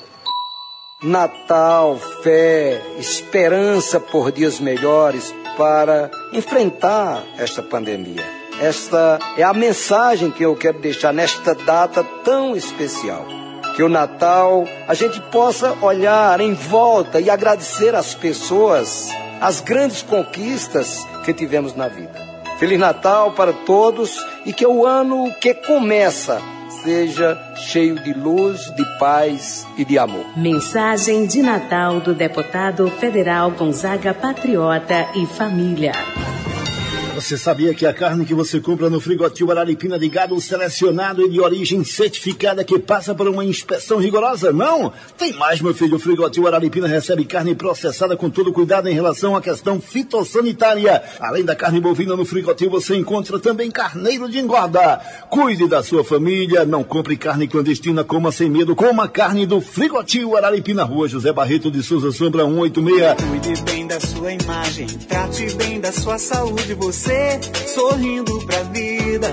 Natal, fé, esperança por dias melhores para enfrentar esta pandemia. Esta é a mensagem que eu quero deixar nesta data tão especial. Que o Natal a gente possa olhar em volta e agradecer às pessoas as grandes conquistas que tivemos na vida. Feliz Natal para todos e que o ano que começa seja cheio de luz, de paz e de amor. Mensagem de Natal do deputado federal Gonzaga Patriota e Família. Você sabia que a carne que você compra no Frigotil Araripina de gado selecionado e de origem certificada que passa por uma inspeção rigorosa? Não! Tem mais, meu filho. O Frigotil Araripina recebe carne processada com todo cuidado em relação à questão fitossanitária. Além da carne bovina no Frigotil, você encontra também carneiro de engorda. Cuide da sua família. Não compre carne clandestina. Coma sem medo. Coma carne do Frigotil Araripina, Rua José Barreto de Souza Sombra, 186. Cuide bem da sua imagem. Trate bem da sua saúde. Você sorrindo pra vida.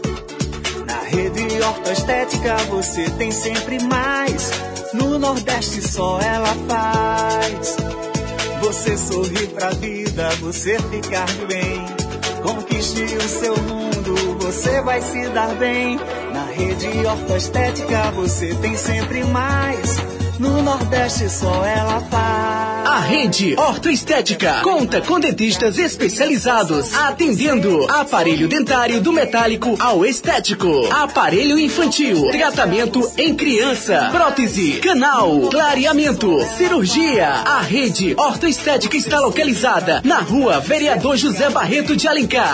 Na Rede Ortoestética você tem sempre mais. No Nordeste só ela faz. Você sorrir pra vida, você ficar bem. Conquiste o seu mundo, você vai se dar bem. Na Rede Ortoestética você tem sempre mais. No Nordeste só ela faz. A Rede Ortoestética conta com dentistas especializados, atendendo aparelho dentário do metálico ao estético, aparelho infantil, tratamento em criança, prótese, canal, clareamento, cirurgia. A Rede Ortoestética está localizada na Rua Vereador José Barreto de Alencar,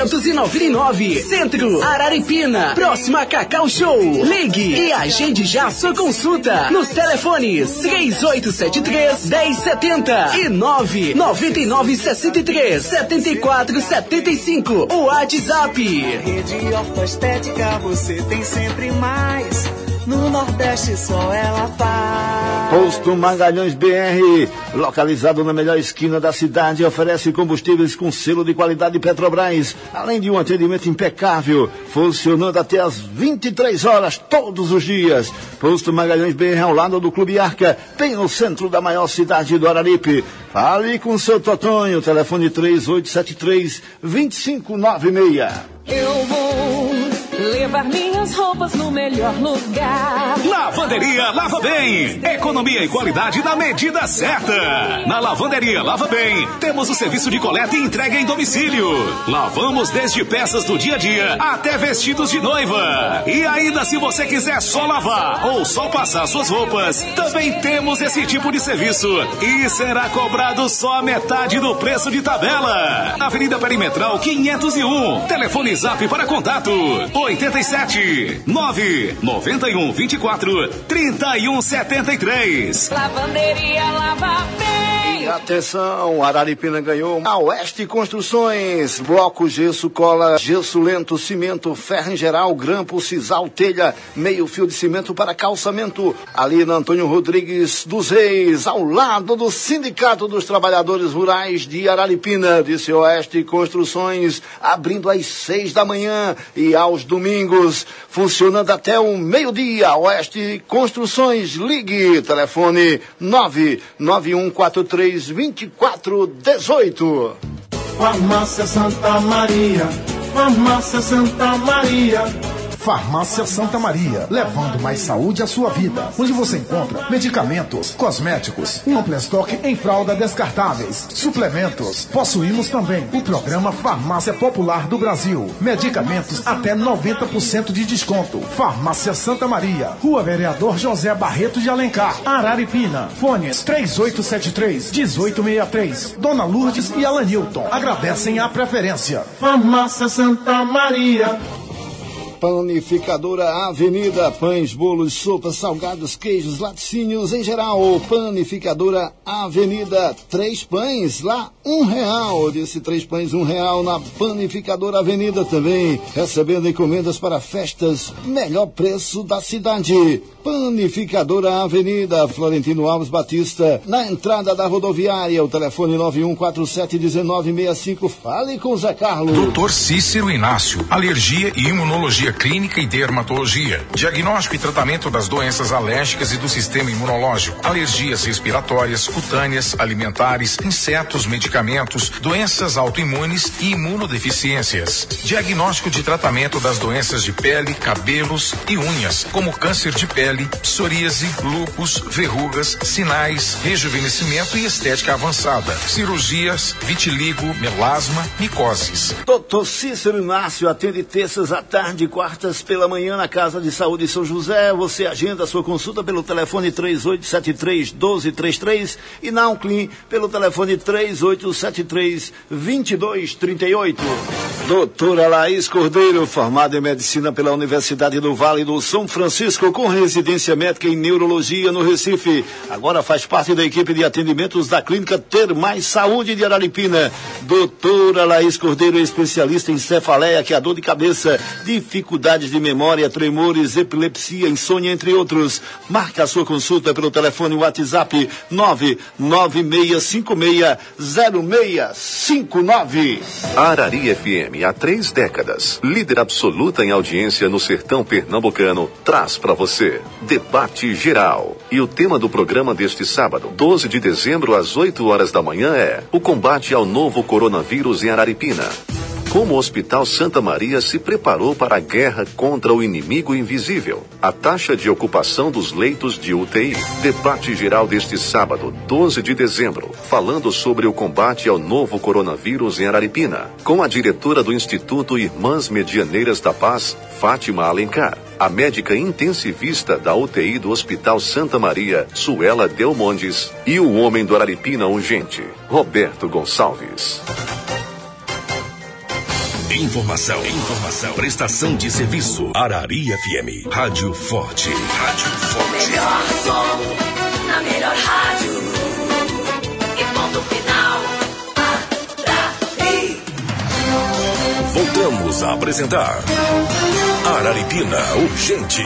299, Centro, Araripina, próxima a Cacau Show. Ligue e agende já sua consulta nos telefones 3873-1070 e 99963-7475. O WhatsApp. Rede Ortoestética você tem sempre mais. No Nordeste só ela faz. Posto Magalhães BR, localizado na melhor esquina da cidade, oferece combustíveis com selo de qualidade Petrobras, além de um atendimento impecável, funcionando até às 23 horas todos os dias. Posto Magalhães BR, ao lado do Clube Arca, bem no centro da maior cidade do Araripe. Fale com seu Totonho, telefone 3873-2596. Eu vou levar minhas roupas no melhor lugar. Lavanderia Lava Bem. Economia e qualidade na medida certa. Na Lavanderia Lava Bem, temos o serviço de coleta e entrega em domicílio. Lavamos desde peças do dia a dia até vestidos de noiva. E ainda, se você quiser só lavar ou só passar suas roupas, também temos esse tipo de serviço. E será cobrado só a metade do preço de tabela. Avenida Perimetral 501. Telefone Zap para contato 87 991 24 31 73. Lavanderia Lava Bem. E atenção, Araripina ganhou a Oeste Construções, bloco, gesso, cola, gesso lento, cimento, ferro em geral, grampo, sisal, telha, meio fio de cimento para calçamento, ali na Antônio Rodrigues dos Reis, ao lado do Sindicato dos Trabalhadores Rurais de Araripina. Disse Oeste Construções, abrindo às 6 da manhã e aos domingos, funcionando até o meio-dia. Oeste Construções, ligue, telefone 99143-2418. Farmácia Santa Maria, Farmácia Santa Maria. Farmácia Santa Maria, levando mais saúde à sua vida, onde você encontra medicamentos, cosméticos, um amplo estoque em fralda descartáveis, suplementos. Possuímos também o programa Farmácia Popular do Brasil, medicamentos até 90% de desconto. Farmácia Santa Maria, Rua Vereador José Barreto de Alencar, Araripina. Fones 3873-1863. Dona Lourdes e Alanilton agradecem a preferência. Farmácia Santa Maria. Panificadora Avenida, pães, bolos, sopas, salgados, queijos, laticínios em geral. Panificadora Avenida, 3 pães, lá R$1. Disse 3 pães, R$1 na Panificadora Avenida também. Recebendo encomendas para festas, melhor preço da cidade. Panificadora Avenida, Florentino Alves Batista, na entrada da rodoviária. O telefone 91471965. Fale com o Zé Carlos. Dr. Cícero Inácio, alergia e imunologia clínica e dermatologia. Diagnóstico e tratamento das doenças alérgicas e do sistema imunológico. Alergias respiratórias, cutâneas, alimentares, insetos, medicamentos, doenças autoimunes e imunodeficiências. Diagnóstico de tratamento das doenças de pele, cabelos e unhas, como câncer de pele, psoríase, lúpus, verrugas, sinais, rejuvenescimento e estética avançada. Cirurgias, vitiligo, melasma, micoses. Dr. Cícero Inácio atende terças à tarde e quartas pela manhã na Casa de Saúde São José. Você agenda a sua consulta pelo telefone 3873-1233 e na Unclin pelo telefone 3873-2238. Doutora Laís Cordeiro, formada em medicina pela Universidade do Vale do São Francisco, com residência médica em neurologia no Recife. Agora faz parte da equipe de atendimentos da Clínica Ter Mais Saúde de Araripina. Doutora Laís Cordeiro é especialista em cefaleia, que é a dor de cabeça, dificuldades de memória, tremores, epilepsia, insônia, entre outros. Marque a sua consulta pelo telefone WhatsApp 996560659. Arari FM, há 3 décadas, líder absoluta em audiência no sertão pernambucano, traz para você Debate Geral. E o tema do programa deste sábado, 12 de dezembro, às 8 horas da manhã, é o combate ao novo coronavírus em Araripina. Como o Hospital Santa Maria se preparou para a guerra contra o inimigo invisível? A taxa de ocupação dos leitos de UTI. Debate geral deste sábado, 12 de dezembro, falando sobre o combate ao novo coronavírus em Araripina, com a diretora do Instituto Irmãs Medianeiras da Paz, Fátima Alencar, a médica intensivista da UTI do Hospital Santa Maria, Suela Delmondes, e o homem do Araripina Urgente, Roberto Gonçalves. Informação. Prestação de serviço. Arari FM. Rádio Forte. Melhor som, na melhor rádio. E ponto final. Arari. Voltamos a apresentar Araripina Urgente.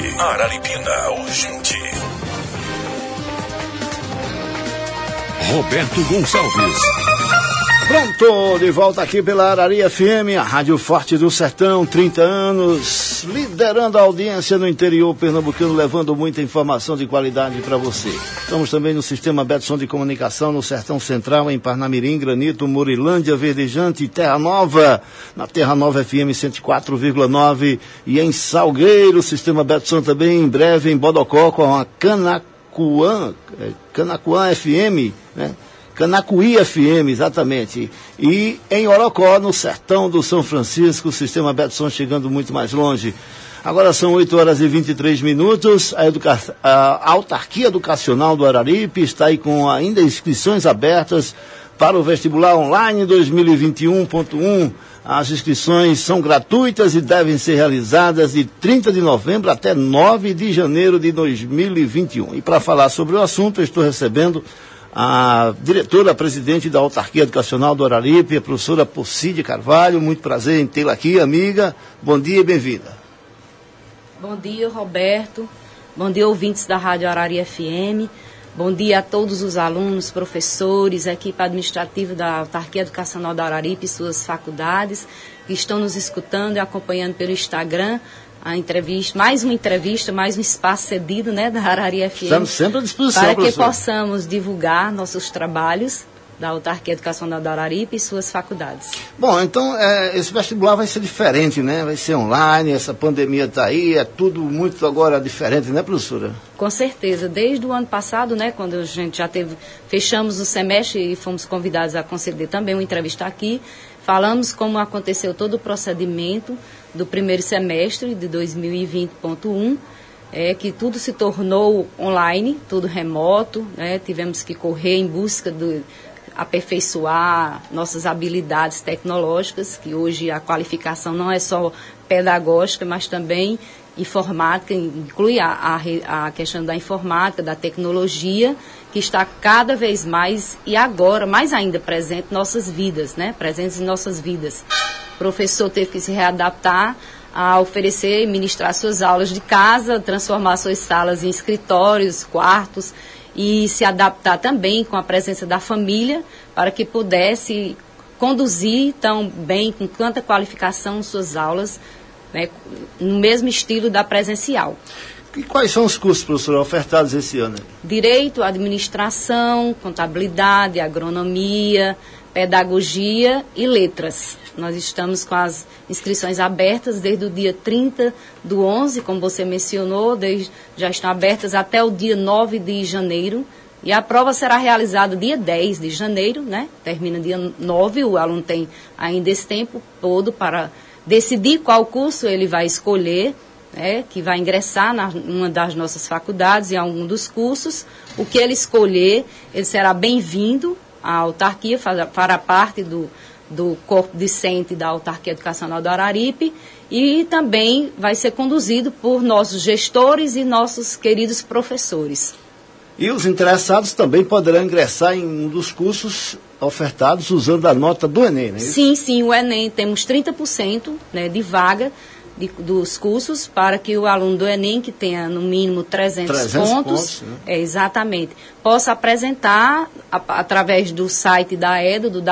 Roberto Gonçalves. Pronto, de volta aqui pela Arari FM, a Rádio Forte do Sertão, 30 anos, liderando a audiência no interior pernambucano, levando muita informação de qualidade para você. Estamos também no sistema Betson de comunicação no Sertão Central, em Parnamirim, Granito, Murilândia, Verdejante e Terra Nova, na Terra Nova FM 104,9 e em Salgueiro, sistema Betson também em breve em Bodocó com a Canacuã FM, né? Canacuí FM, exatamente. E em Orocó, no sertão do São Francisco, o sistema Betson chegando muito mais longe. Agora são 8 horas e 23 minutos. A Autarquia Educacional do Araripe está aí com ainda inscrições abertas para o vestibular online 2021.1. As inscrições são gratuitas e devem ser realizadas de 30 de novembro até 9 de janeiro de 2021. E para falar sobre o assunto, eu estou recebendo a diretora-presidente da Autarquia Educacional do Araripe, a professora Porcide Carvalho. Muito prazer em tê-la aqui, amiga. Bom dia e bem-vinda. Bom dia, Roberto. Bom dia, ouvintes da Rádio Arari FM. Bom dia a todos os alunos, professores, equipe administrativa da Autarquia Educacional do Araripe e suas faculdades, que estão nos escutando e acompanhando pelo Instagram. A entrevista, mais um espaço cedido, né, da Arari FM. Estamos sempre à disposição, para que professor, possamos divulgar nossos trabalhos da Autarquia Educacional do Araripe e suas faculdades. Bom, então esse vestibular vai ser diferente, né? Vai ser online, essa pandemia está aí, é tudo muito agora diferente, né, professora? Com certeza. Desde o ano passado, né, quando a gente já fechamos o semestre e fomos convidados a conceder também uma entrevista aqui, falamos como aconteceu todo o procedimento do primeiro semestre de 2020.1, que tudo se tornou online, tudo remoto, né? Tivemos que correr em busca de aperfeiçoar nossas habilidades tecnológicas, que hoje a qualificação não é só pedagógica, mas também informática, inclui a questão da informática, da tecnologia, que está cada vez mais e agora mais ainda presente em nossas vidas, né? Presentes em nossas vidas. O professor teve que se readaptar a oferecer e ministrar suas aulas de casa, transformar suas salas em escritórios, quartos, e se adaptar também com a presença da família para que pudesse conduzir tão bem, com tanta qualificação, suas aulas, né, no mesmo estilo da presencial. E quais são os cursos, professora, ofertados esse ano? Direito, administração, contabilidade, agronomia, pedagogia e letras. Nós estamos com as inscrições abertas desde o dia 30/11, como você mencionou, já estão abertas até o dia 9 de janeiro. E a prova será realizada dia 10 de janeiro, né? Termina dia 9, o aluno tem ainda esse tempo todo para decidir qual curso ele vai escolher, né? Que vai ingressar numa das nossas faculdades, em algum dos cursos. O que ele escolher, ele será bem-vindo à autarquia, fará parte do corpo discente da Autarquia Educacional do Araripe, e também vai ser conduzido por nossos gestores e nossos queridos professores. E os interessados também poderão ingressar em um dos cursos ofertados usando a nota do Enem, não é isso? Sim, o Enem, temos 30%, né, de vaga dos cursos para que o aluno do Enem, que tenha no mínimo 300 pontos, né? Exatamente, possa apresentar através do site da AEDA, do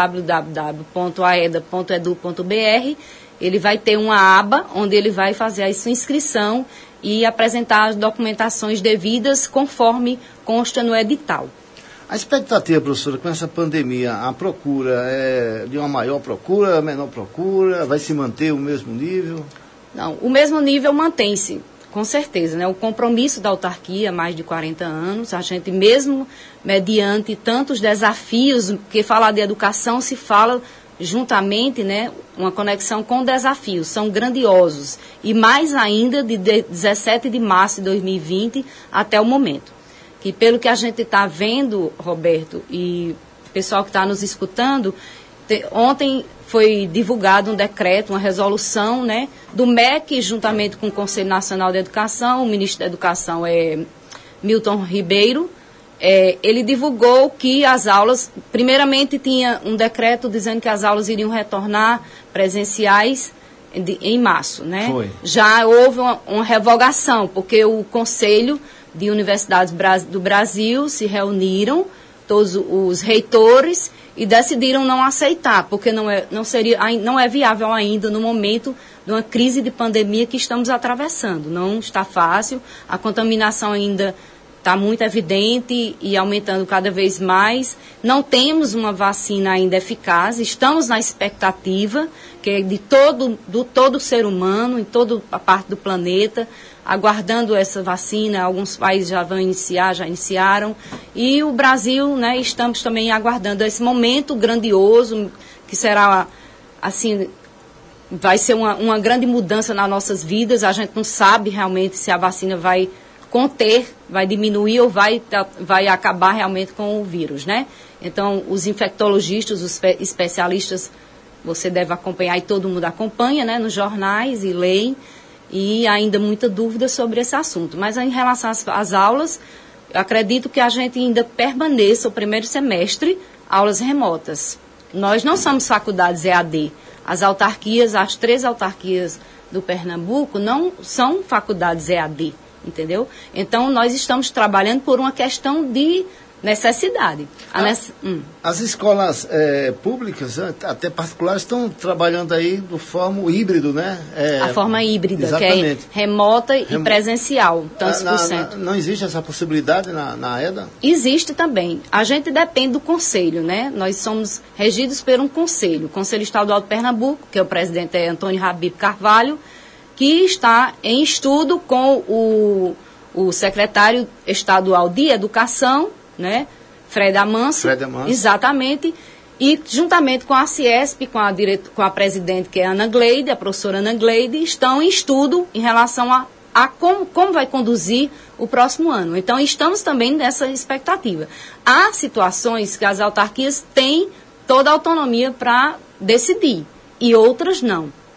www.aeda.edu.br. Ele vai ter uma aba onde ele vai fazer a sua inscrição e apresentar as documentações devidas conforme consta no edital. A expectativa, professora, com essa pandemia, a procura é de uma maior procura, menor procura, vai se manter o mesmo nível? Não, o mesmo nível mantém-se, com certeza, né? O compromisso da autarquia, há mais de 40 anos, a gente mesmo, mediante tantos desafios, porque falar de educação se fala juntamente, né, uma conexão com desafios, são grandiosos, e mais ainda de 17 de março de 2020 até o momento. Que pelo que a gente está vendo, Roberto, e o pessoal que está nos escutando, ontem foi divulgado um decreto, uma resolução, né, do MEC, juntamente com o Conselho Nacional de Educação, o ministro da Educação é Milton Ribeiro. Ele divulgou que as aulas, primeiramente tinha um decreto dizendo que as aulas iriam retornar presenciais em março, né? Foi. Já houve uma revogação, porque o Conselho de Universidades do Brasil se reuniram, todos os reitores, e decidiram não aceitar, porque não é viável ainda no momento de uma crise de pandemia que estamos atravessando. Não está fácil, a contaminação ainda está muito evidente e aumentando cada vez mais. Não temos uma vacina ainda eficaz, estamos na expectativa que é de todo ser humano, em toda a parte do planeta, aguardando essa vacina. Alguns países já iniciaram, e o Brasil, né, estamos também aguardando esse momento grandioso, que será, assim, vai ser uma grande mudança nas nossas vidas. A gente não sabe realmente se a vacina vai conter, vai diminuir ou vai acabar realmente com o vírus, né? Então, os infectologistas, os especialistas, você deve acompanhar, e todo mundo acompanha, né, nos jornais e leem, e ainda muita dúvida sobre esse assunto. Mas em relação às aulas, eu acredito que a gente ainda permaneça o primeiro semestre aulas remotas. Nós não somos faculdades EAD. As autarquias, as 3 autarquias do Pernambuco não são faculdades EAD, entendeu? Então, nós estamos trabalhando por uma questão de necessidade. As escolas públicas, até particulares, estão trabalhando aí do forma híbrido, né? A forma híbrida, exatamente, que é remota e presencial, tantos por cento. Não existe essa possibilidade na AEDA? Existe também. A gente depende do conselho, né? Nós somos regidos por um conselho, o Conselho Estadual de Pernambuco, que o presidente é Antônio Habib Carvalho, que está em estudo com o secretário estadual de Educação, né? Fred Amanso. Exatamente. E juntamente com a Ciesp, com a presidente, que é Ana Gleide, a professora Ana Gleide, estão em estudo em relação a como vai conduzir o próximo ano. Então, estamos também nessa expectativa. Há situações que as autarquias têm toda a autonomia para decidir, e outras não.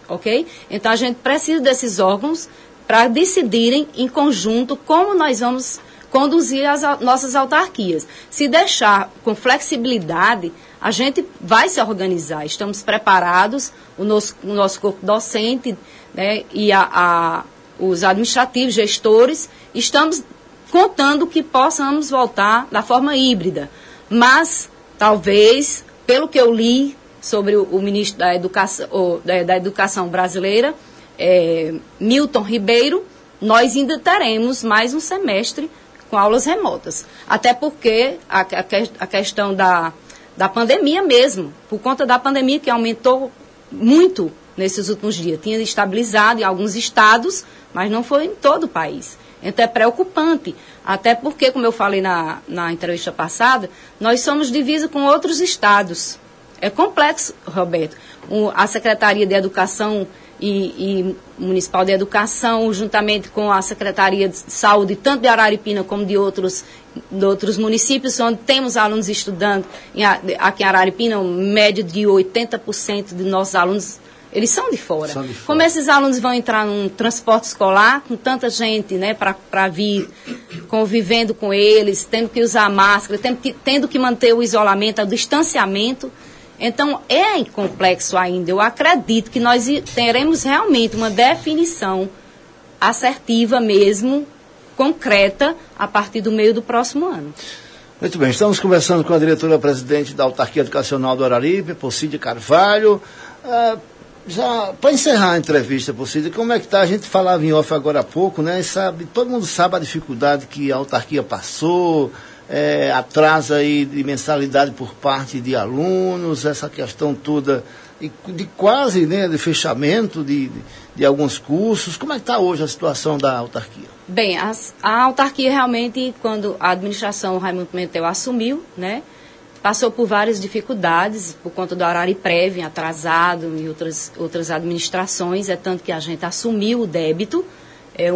ok? Então a gente precisa desses órgãos para decidirem em conjunto como nós vamos conduzir as nossas autarquias. Se deixar com flexibilidade, a gente vai se organizar. Estamos preparados, o nosso corpo docente, né, e os administrativos, gestores, estamos contando que possamos voltar da forma híbrida. Mas, talvez, pelo que eu li sobre o ministro da Educação brasileira, Milton Ribeiro, nós ainda teremos mais um semestre com aulas remotas. Até porque a questão da pandemia mesmo, por conta da pandemia que aumentou muito nesses últimos dias, tinha estabilizado em alguns estados, mas não foi em todo o país. Então é preocupante, até porque, como eu falei na entrevista passada, nós somos divisa com outros estados. É complexo, Roberto. A Secretaria de Educação e Municipal de Educação, juntamente com a Secretaria de Saúde, tanto de Araripina como de outros municípios, onde temos alunos estudando, aqui em Araripina, média de 80% de nossos alunos, eles são de fora. Como esses alunos vão entrar num transporte escolar, com tanta gente, né, para vir convivendo com eles, tendo que usar máscara, tendo que manter o isolamento, o distanciamento. Então, é complexo ainda. Eu acredito que nós teremos realmente uma definição assertiva mesmo, concreta, a partir do meio do próximo ano. Muito bem, estamos conversando com a diretora-presidente da Autarquia Educacional do Araripe, Pocídia Carvalho. Já para encerrar a entrevista, Pocídia, como é que está? A gente falava em off agora há pouco, né? Todo mundo sabe a dificuldade que a autarquia passou, atraso aí de mensalidade por parte de alunos, essa questão toda de quase, né, de fechamento de alguns cursos. Como é que está hoje a situação da autarquia? Bem, a autarquia realmente, quando a administração Raimundo Pimentel assumiu, né, passou por várias dificuldades, por conta do Arariprev atrasado e outras administrações, tanto que a gente assumiu o débito, é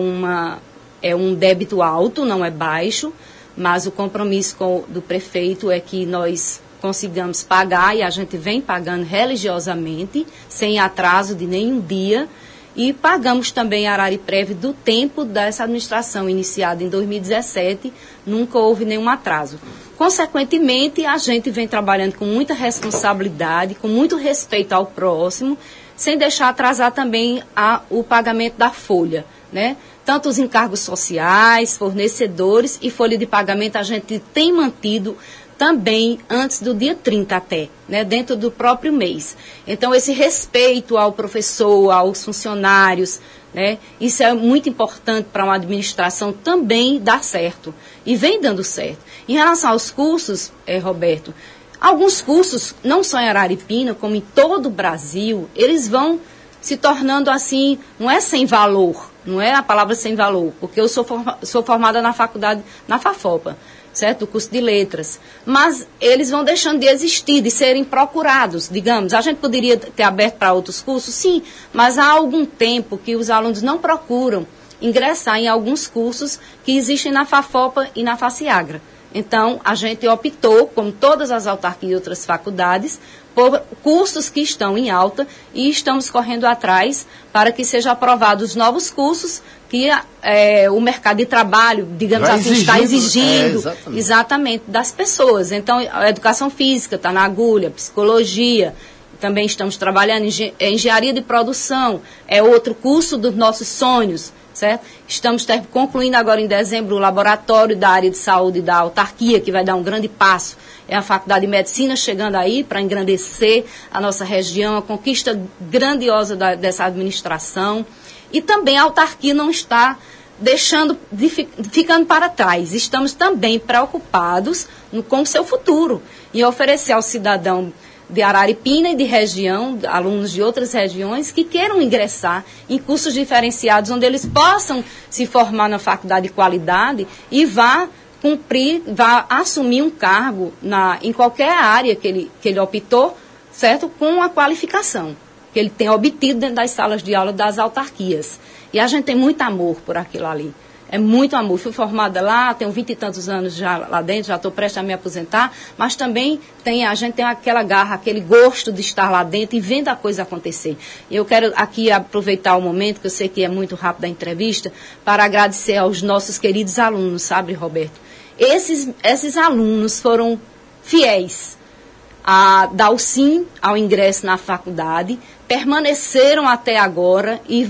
um débito alto, não é baixo, mas o compromisso do prefeito é que nós consigamos pagar, e a gente vem pagando religiosamente, sem atraso de nenhum dia, e pagamos também a Arariprev do tempo dessa administração iniciada em 2017, nunca houve nenhum atraso. Consequentemente, a gente vem trabalhando com muita responsabilidade, com muito respeito ao próximo, sem deixar atrasar também o pagamento da folha, né? Tanto os encargos sociais, fornecedores e folha de pagamento a gente tem mantido também antes do dia 30 até, né, dentro do próprio mês. Então, esse respeito ao professor, aos funcionários, né, isso é muito importante para uma administração também dar certo, e vem dando certo. Em relação aos cursos, Roberto, alguns cursos, não só em Araripina, como em todo o Brasil, eles vão se tornando assim, não é sem valor, não é a palavra sem valor, porque eu sou formada na faculdade, na FAFOPA, certo? O curso de letras. Mas eles vão deixando de existir, de serem procurados, digamos. A gente poderia ter aberto para outros cursos, sim, mas há algum tempo que os alunos não procuram ingressar em alguns cursos que existem na FAFOPA e na FACIAGRA. Então, a gente optou, como todas as autarquias e outras faculdades, por cursos que estão em alta e estamos correndo atrás para que sejam aprovados novos cursos que o mercado de trabalho, digamos assim, está exigindo exatamente das pessoas. Então, a educação física está na agulha, psicologia, também estamos trabalhando em engenharia de produção, é outro curso dos nossos sonhos, certo? Estamos concluindo agora em dezembro o laboratório da área de saúde da autarquia, que vai dar um grande passo. É a Faculdade de Medicina chegando aí para engrandecer a nossa região, a conquista grandiosa dessa administração. E também a autarquia não está ficando para trás. Estamos também preocupados com o seu futuro e oferecer ao cidadão de Araripina e de região, alunos de outras regiões, que queiram ingressar em cursos diferenciados, onde eles possam se formar na faculdade de qualidade e vá assumir um cargo em qualquer área que ele optou, certo? Com a qualificação que ele tem obtido dentro das salas de aula das autarquias. E a gente tem muito amor por aquilo ali. É muito amor. Fui formada lá, tenho 20 e tantos anos já lá dentro, já estou prestes a me aposentar, mas também a gente tem aquela garra, aquele gosto de estar lá dentro e vendo a coisa acontecer. Eu quero aqui aproveitar o momento, que eu sei que é muito rápido a entrevista, para agradecer aos nossos queridos alunos, sabe, Roberto? Esses alunos foram fiéis a dar o sim ao ingresso na faculdade, permaneceram até agora e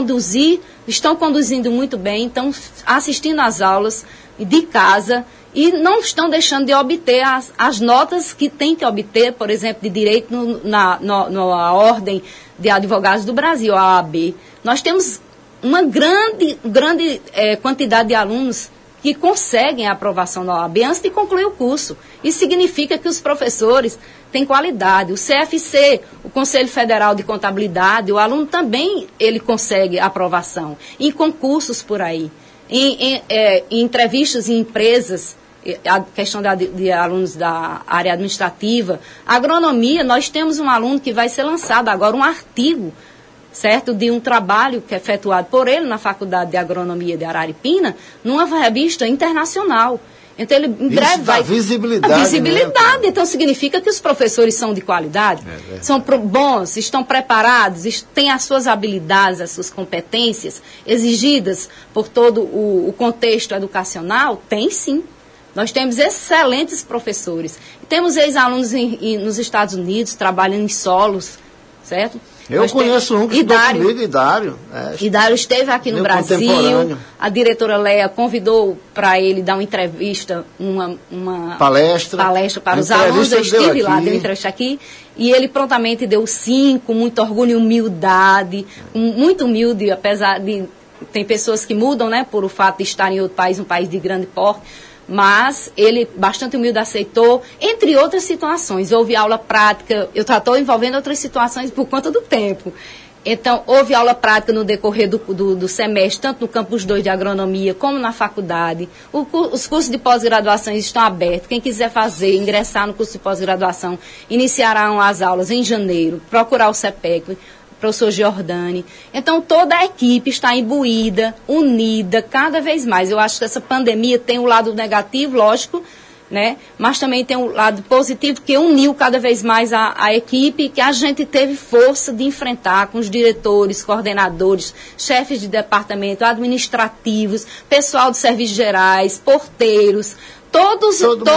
estão conduzindo muito bem, estão assistindo às aulas de casa e não estão deixando de obter as notas que tem que obter, por exemplo, de direito na Ordem de Advogados do Brasil, a OAB. Nós temos uma grande quantidade de alunos que conseguem a aprovação da OAB antes de concluir o curso. Isso significa que os professores têm qualidade. O CFC, o Conselho Federal de Contabilidade, o aluno também ele consegue a aprovação. Em concursos por aí, em entrevistas em empresas, a questão de alunos da área administrativa, agronomia, nós temos um aluno que vai ser lançado agora, um artigo, certo, de um trabalho que é efetuado por ele na Faculdade de Agronomia de Araripina, numa revista internacional. Então, ele em breve vai... visibilidade. A visibilidade. Né? Então, significa que os professores são de qualidade, são bons, estão preparados, têm as suas habilidades, as suas competências exigidas por todo o contexto educacional? Tem sim. Nós temos excelentes professores. Temos ex-alunos nos Estados Unidos, trabalhando em solos, certo? Eu conheço um que estudou comigo, Idário. Idário esteve aqui no Brasil. A diretora Léa convidou para ele dar uma entrevista, uma palestra para os alunos. Eu estive lá, deu uma entrevista aqui. E ele prontamente deu 5, com muito orgulho e humildade. Muito humilde, apesar de... Tem pessoas que mudam, né, por o fato de estar em outro país, um país de grande porte. Mas ele, bastante humilde, aceitou, entre outras situações. Houve aula prática, eu estou envolvendo outras situações por conta do tempo. Então, houve aula prática no decorrer do semestre, tanto no campus 2 de agronomia, como na faculdade. Os cursos de pós-graduação estão abertos. Quem quiser ingressar no curso de pós-graduação, iniciarão as aulas em janeiro, procurar o CEPEC, professor Giordani. Então, toda a equipe está imbuída, unida, cada vez mais. Eu acho que essa pandemia tem um lado negativo, lógico, né? Mas também tem um lado positivo, que uniu cada vez mais a equipe, que a gente teve força de enfrentar com os diretores, coordenadores, chefes de departamento, administrativos, pessoal de serviços gerais, porteiros. Todos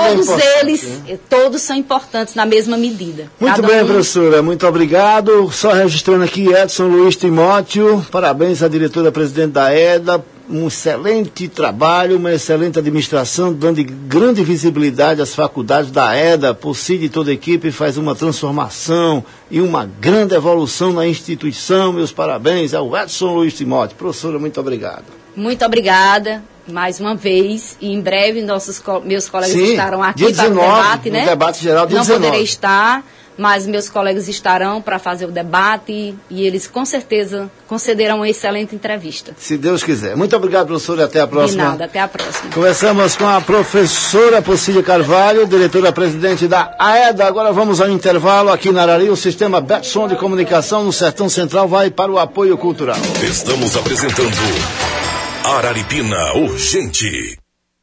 eles, todos são importantes na mesma medida. Muito bem, professora, muito obrigado. Só registrando aqui, Edson Luiz Timóteo, parabéns à diretora-presidente da EDA, um excelente trabalho, uma excelente administração, dando grande visibilidade às faculdades da EDA. Por si e toda a equipe faz uma transformação e uma grande evolução na instituição. Meus parabéns ao Edson Luiz Timóteo. Professora, muito obrigado. Muito obrigada. Mais uma vez, e em breve meus colegas estarão aqui para o debate, né? Debate geral de Não 19. poderei estar, mas meus colegas estarão para fazer o debate e eles com certeza concederão uma excelente entrevista. Se Deus quiser. Muito obrigado, professora, até a próxima. De nada, até a próxima. Conversamos com a professora Pocília Carvalho, diretora-presidente da AEDA. Agora vamos ao intervalo aqui na Arari. O sistema Betson de comunicação no Sertão Central vai para o apoio cultural. Estamos apresentando Araripina Urgente.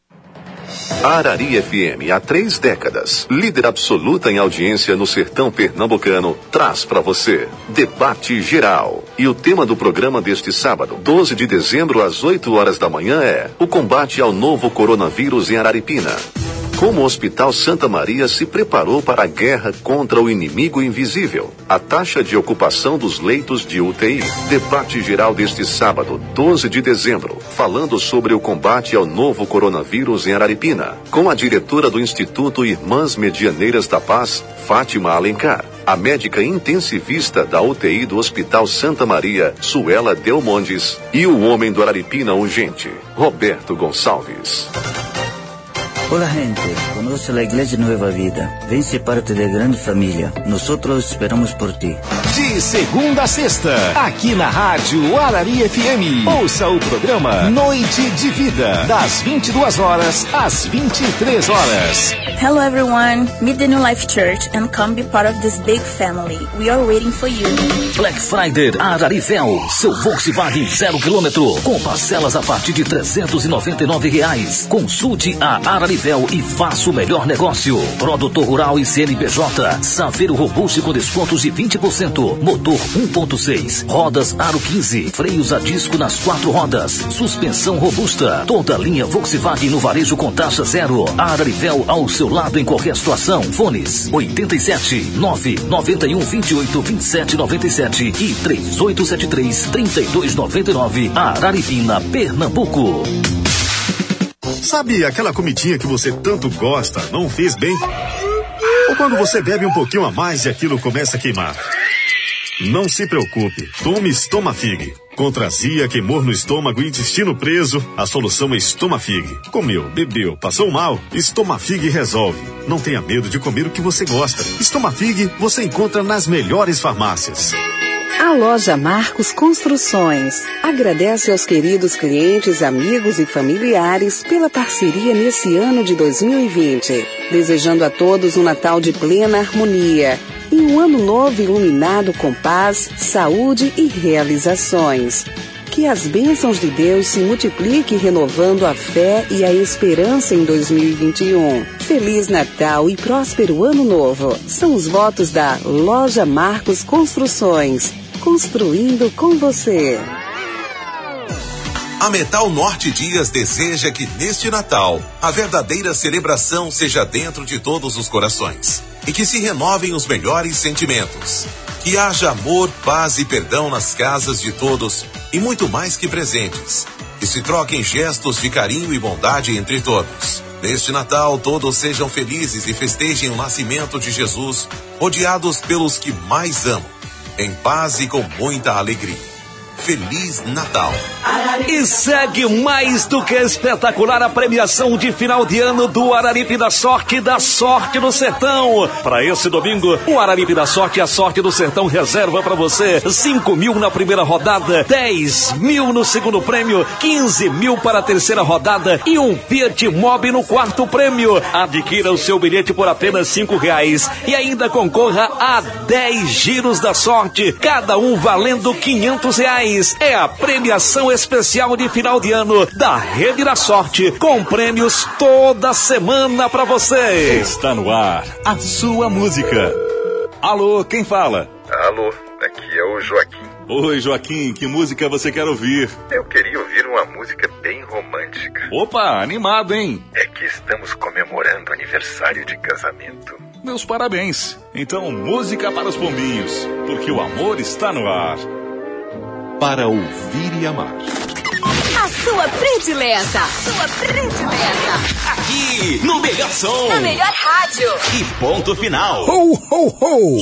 Arari FM, há 3 décadas, líder absoluta em audiência no sertão pernambucano, traz para você Debate Geral. E o tema do programa deste sábado, 12 de dezembro, às 8 horas da manhã, é o combate ao novo coronavírus em Araripina. Como o Hospital Santa Maria se preparou para a guerra contra o inimigo invisível? A taxa de ocupação dos leitos de UTI. Debate geral deste sábado, 12 de dezembro, falando sobre o combate ao novo coronavírus em Araripina, com a diretora do Instituto Irmãs Medianeiras da Paz, Fátima Alencar, a médica intensivista da UTI do Hospital Santa Maria, Suela Delmondes, e o homem do Araripina Urgente, Roberto Gonçalves. Hola gente, Conoce la Iglesia Nueva Vida. Ven ser parte de grande família. Nosotros esperamos por ti. De segunda a sexta, aqui na Rádio Arari FM. Ouça o programa Noite de Vida, das 22 horas às 23 horas. Hello everyone, meet the New Life Church and come be part of this big family. We are waiting for you. Black Friday Ararivel, seu Volkswagen 0 km, com parcelas a partir de R$399. Consulte a Ararivel e faça o melhor negócio. Produtor Rural e CNPJ, Saveiro robusto com descontos de 20%. Motor 1.6, rodas Aro 15, freios a disco nas 4 rodas, suspensão robusta. Toda linha Volkswagen no varejo com taxa zero. Ararivel ao seu lado em qualquer situação. Fones 87 991 28 27 97 e 3873 3299. Araripina, Pernambuco. Sabe aquela comidinha que você tanto gosta, não fez bem? Ou quando você bebe um pouquinho a mais e aquilo começa a queimar? Não se preocupe, tome Estomafig. Contra azia, queimor no estômago e intestino preso, a solução é Estomafig. Comeu, bebeu, passou mal, Estomafig resolve. Não tenha medo de comer o que você gosta. Estomafig você encontra nas melhores farmácias. A loja Marcos Construções agradece aos queridos clientes, amigos e familiares pela parceria nesse ano de 2020, desejando a todos um Natal de plena harmonia e um ano novo iluminado com paz, saúde e realizações. Que as bênçãos de Deus se multipliquem renovando a fé e a esperança em 2021. Feliz Natal e próspero Ano Novo. São os votos da Loja Marcos Construções. Construindo com você. A Metal Norte Dias deseja que neste Natal a verdadeira celebração seja dentro de todos os corações e que se renovem os melhores sentimentos. Que haja amor, paz e perdão nas casas de todos e muito mais que presentes. Que se troquem gestos de carinho e bondade entre todos. Neste Natal todos sejam felizes e festejem o nascimento de Jesus, rodeados pelos que mais amam, em paz e com muita alegria. Feliz Natal. E segue mais do que espetacular a premiação de final de ano do Araripe da Sorte do Sertão. Para esse domingo, o Araripe da Sorte e a Sorte do Sertão reserva para você 5 mil na primeira rodada, 10 mil no segundo prêmio, 15 mil para a terceira rodada e um Fiat Mobi no quarto prêmio. Adquira o seu bilhete por apenas R$5 e ainda concorra a 10 giros da sorte, cada um valendo R$500. É a premiação especial de final de ano da Rede da Sorte, com prêmios toda semana pra você. Está no ar a sua música. Alô, quem fala? Alô, aqui é o Joaquim. Oi, Joaquim, que música você quer ouvir? Eu queria ouvir uma música bem romântica. Opa, animado, hein? É que estamos comemorando o aniversário de casamento. Meus parabéns. Então, música para os pombinhos, porque o amor está no ar. Para ouvir e amar. A sua predileta. Aqui, no melhor som. Na melhor rádio. E ponto final. Ho, ho, ho.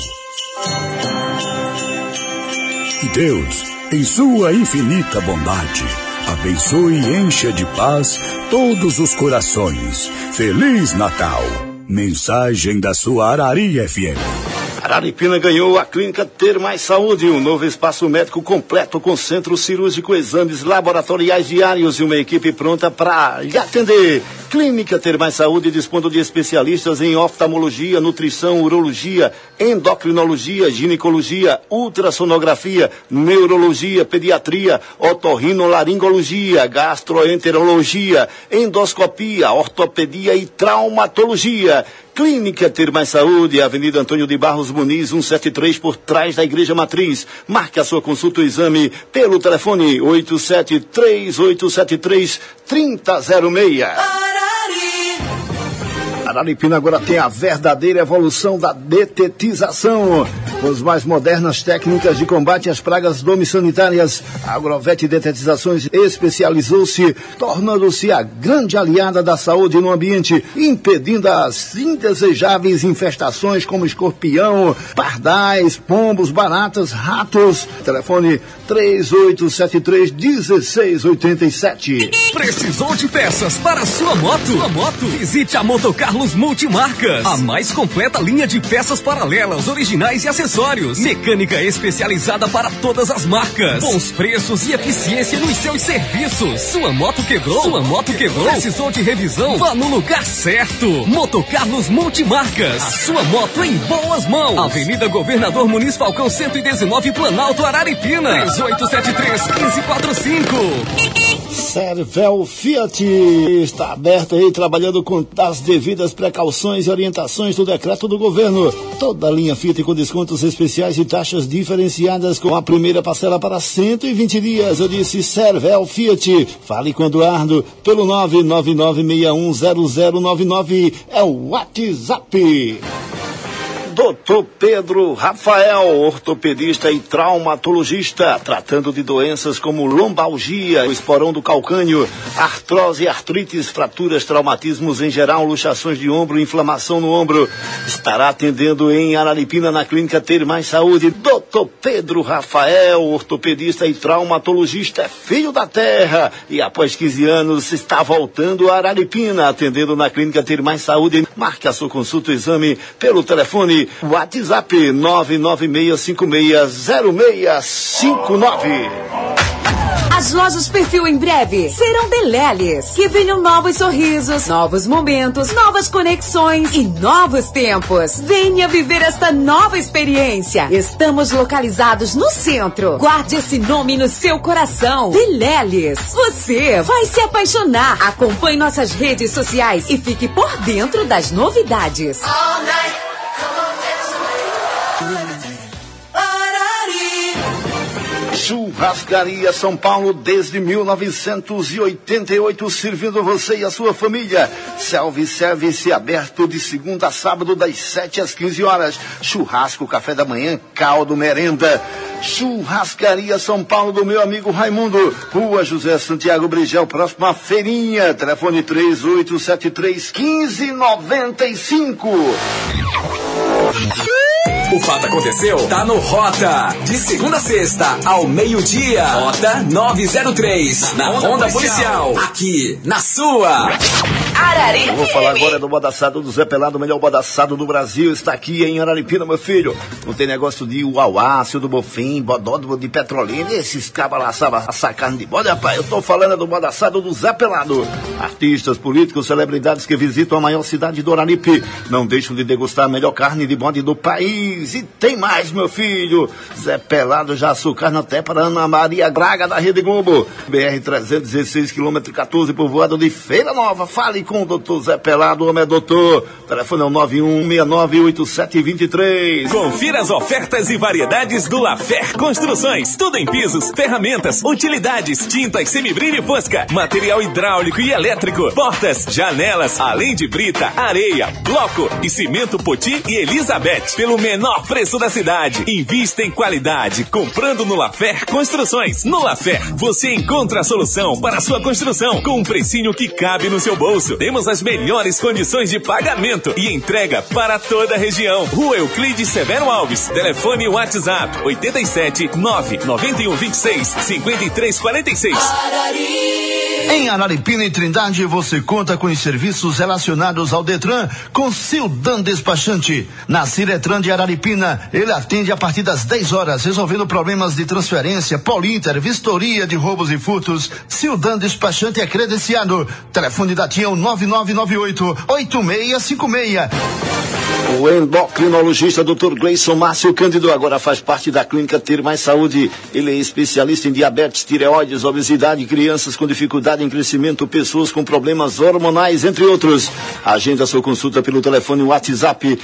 Deus, em sua infinita bondade, abençoe e encha de paz todos os corações. Feliz Natal. Mensagem da sua Arari FM. Araripina ganhou a Clínica Ter Mais Saúde, um novo espaço médico completo com centro cirúrgico, exames laboratoriais diários e uma equipe pronta para lhe atender. Clínica Ter Mais Saúde dispondo de especialistas em oftalmologia, nutrição, urologia, endocrinologia, ginecologia, ultrassonografia, neurologia, pediatria, otorrinolaringologia, gastroenterologia, endoscopia, ortopedia e traumatologia. Clínica Ter Mais Saúde, Avenida Antônio de Barros Muniz, 173, por trás da Igreja Matriz. Marque a sua consulta ou exame pelo telefone 873873-3006. Araripina agora tem a verdadeira evolução da detetização. Com as mais modernas técnicas de combate às pragas domiciliárias, a Agrovet Detetizações especializou-se, tornando-se a grande aliada da saúde no ambiente, impedindo as indesejáveis infestações como escorpião, pardais, pombos, baratas, ratos. Telefone 3873-1687. Precisou de peças para sua moto? Visite a Motocar Carlos Multimarcas, a mais completa linha de peças paralelas, originais e acessórios. Mecânica especializada para todas as marcas. Bons preços e eficiência nos seus serviços. Sua moto quebrou? Precisou de revisão? Vá no lugar certo. Moto Carlos Multimarcas. A sua moto em boas mãos. Avenida Governador Muniz Falcão 119, Planalto, Araripina. 3873-1545. Servel Fiat está aberto aí, trabalhando com as devidas precauções e orientações do decreto do governo. Toda a linha Fiat com descontos especiais e taxas diferenciadas, com a primeira parcela para 120 dias. Eu disse Servel Fiat. Fale com Eduardo pelo 999610099. É o WhatsApp. Dr. Pedro Rafael, ortopedista e traumatologista, tratando de doenças como lombalgia, o esporão do calcânio, artrose, artrites, fraturas, traumatismos em geral, luxações de ombro, inflamação no ombro. Estará atendendo em Araripina, na Clínica Ter Mais Saúde. Dr. Pedro Rafael, ortopedista e traumatologista, é filho da terra e após 15 anos está voltando a Araripina, atendendo na Clínica Ter Mais Saúde. Marque a sua consulta, o exame pelo telefone WhatsApp 996560659. As lojas Perfil em breve serão Deleles. Que venham novos sorrisos, novos momentos, novas conexões e novos tempos. Venha viver esta nova experiência. Estamos localizados no centro. Guarde esse nome no seu coração. Deleles. Você vai se apaixonar. Acompanhe nossas redes sociais e fique por dentro das novidades. All night. Churrascaria São Paulo desde 1988, servindo você e a sua família. Self-service aberto de segunda a sábado das 7 às 15 horas. Churrasco, café da manhã, caldo, merenda. Churrascaria São Paulo do meu amigo Raimundo. Rua José Santiago Brigel, próximo à feirinha. Telefone 3873-1595. O fato aconteceu, tá no Rota. De segunda a sexta, ao meio-dia. Rota 903, na Ronda Policial. Aqui, na sua Araripina. Eu vou falar agora do bode assado do Zé Pelado, o melhor bode assado do Brasil. Está aqui em Araripina, meu filho. Não tem negócio de uauá, seu do bofim, bodódromo de Petrolina. Esses cabas lá sabem assar carne de bode, rapaz. Eu tô falando do bode assado do Zé Pelado. Artistas, políticos, celebridades que visitam a maior cidade do Araripe não deixam de degustar a melhor carne de bode do país. E tem mais, meu filho. Zé Pelado já açucarna até para Ana Maria Braga da Rede Globo. BR-316, quilômetro 14, povoado de Feira Nova. Fale com o doutor Zé Pelado, o homem é doutor. O telefone é o 91698723. Confira as ofertas e variedades do Lafer Construções. Tudo em pisos, ferramentas, utilidades, tintas, semibrilho e fosca, material hidráulico e elétrico, portas, janelas, além de brita, areia, bloco e cimento Poti e Elizabeth. Pelo menor preço da cidade. Invista em qualidade, comprando no Lafer Construções. No Lafer, você encontra a solução para a sua construção, com um precinho que cabe no seu bolso. Temos as melhores condições de pagamento e entrega para toda a região. Rua Euclides Severo Alves. Telefone WhatsApp 87-99126-5346. Em Araripina e Trindade, você conta com os serviços relacionados ao Detran com Sildan Despachante. Na Ciretran de Araripina, ele atende a partir das 10 horas, resolvendo problemas de transferência, Polinter, vistoria de roubos e furtos. Sildan Despachante é credenciado. Telefone da TIA 9998-8656. O endocrinologista Dr. Gleison Márcio Cândido agora faz parte da Clínica Ter Mais Saúde. Ele é especialista em diabetes, tireoides, obesidade, crianças com dificuldade em crescimento, pessoas com problemas hormonais, entre outros. Agenda sua consulta pelo telefone WhatsApp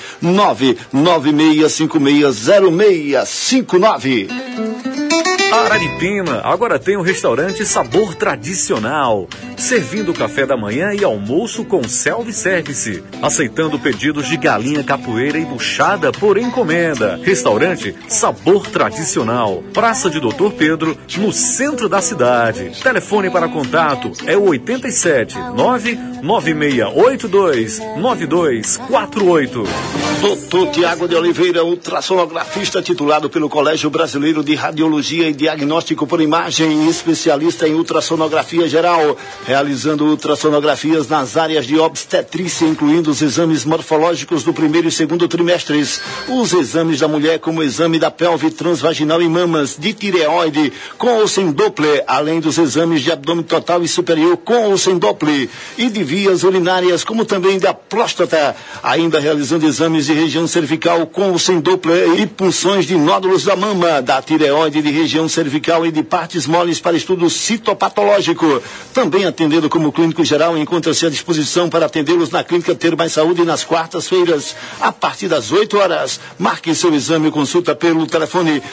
996560659. Araripina agora tem um restaurante Sabor Tradicional, servindo café da manhã e almoço com self-service, aceitando pedidos de galinha capoeira e buchada por encomenda. Restaurante Sabor Tradicional, Praça de Doutor Pedro, no centro da cidade. Telefone para contato é o 87 9682-9248. Doutor Tiago de Oliveira, ultrassonografista titulado pelo Colégio Brasileiro de Radiologia e Diagnóstico por Imagem, especialista em ultrassonografia geral, realizando ultrassonografias nas áreas de obstetrícia, incluindo os exames morfológicos do primeiro e segundo trimestres, os exames da mulher como o exame da pelve transvaginal e mamas, de tireoide, com ou sem Doppler, além dos exames de abdômen total e superior com ou sem Doppler, e de vias urinárias, como também da próstata, ainda realizando exames de região cervical com ou sem Doppler e punções de nódulos da mama, da tireoide, de região cervical e de partes moles para estudo citopatológico. Também atendendo como clínico geral, encontra-se à disposição para atendê-los na Clínica Ter Mais Saúde nas quartas-feiras, a partir das 8 horas. Marque seu exame e consulta pelo telefone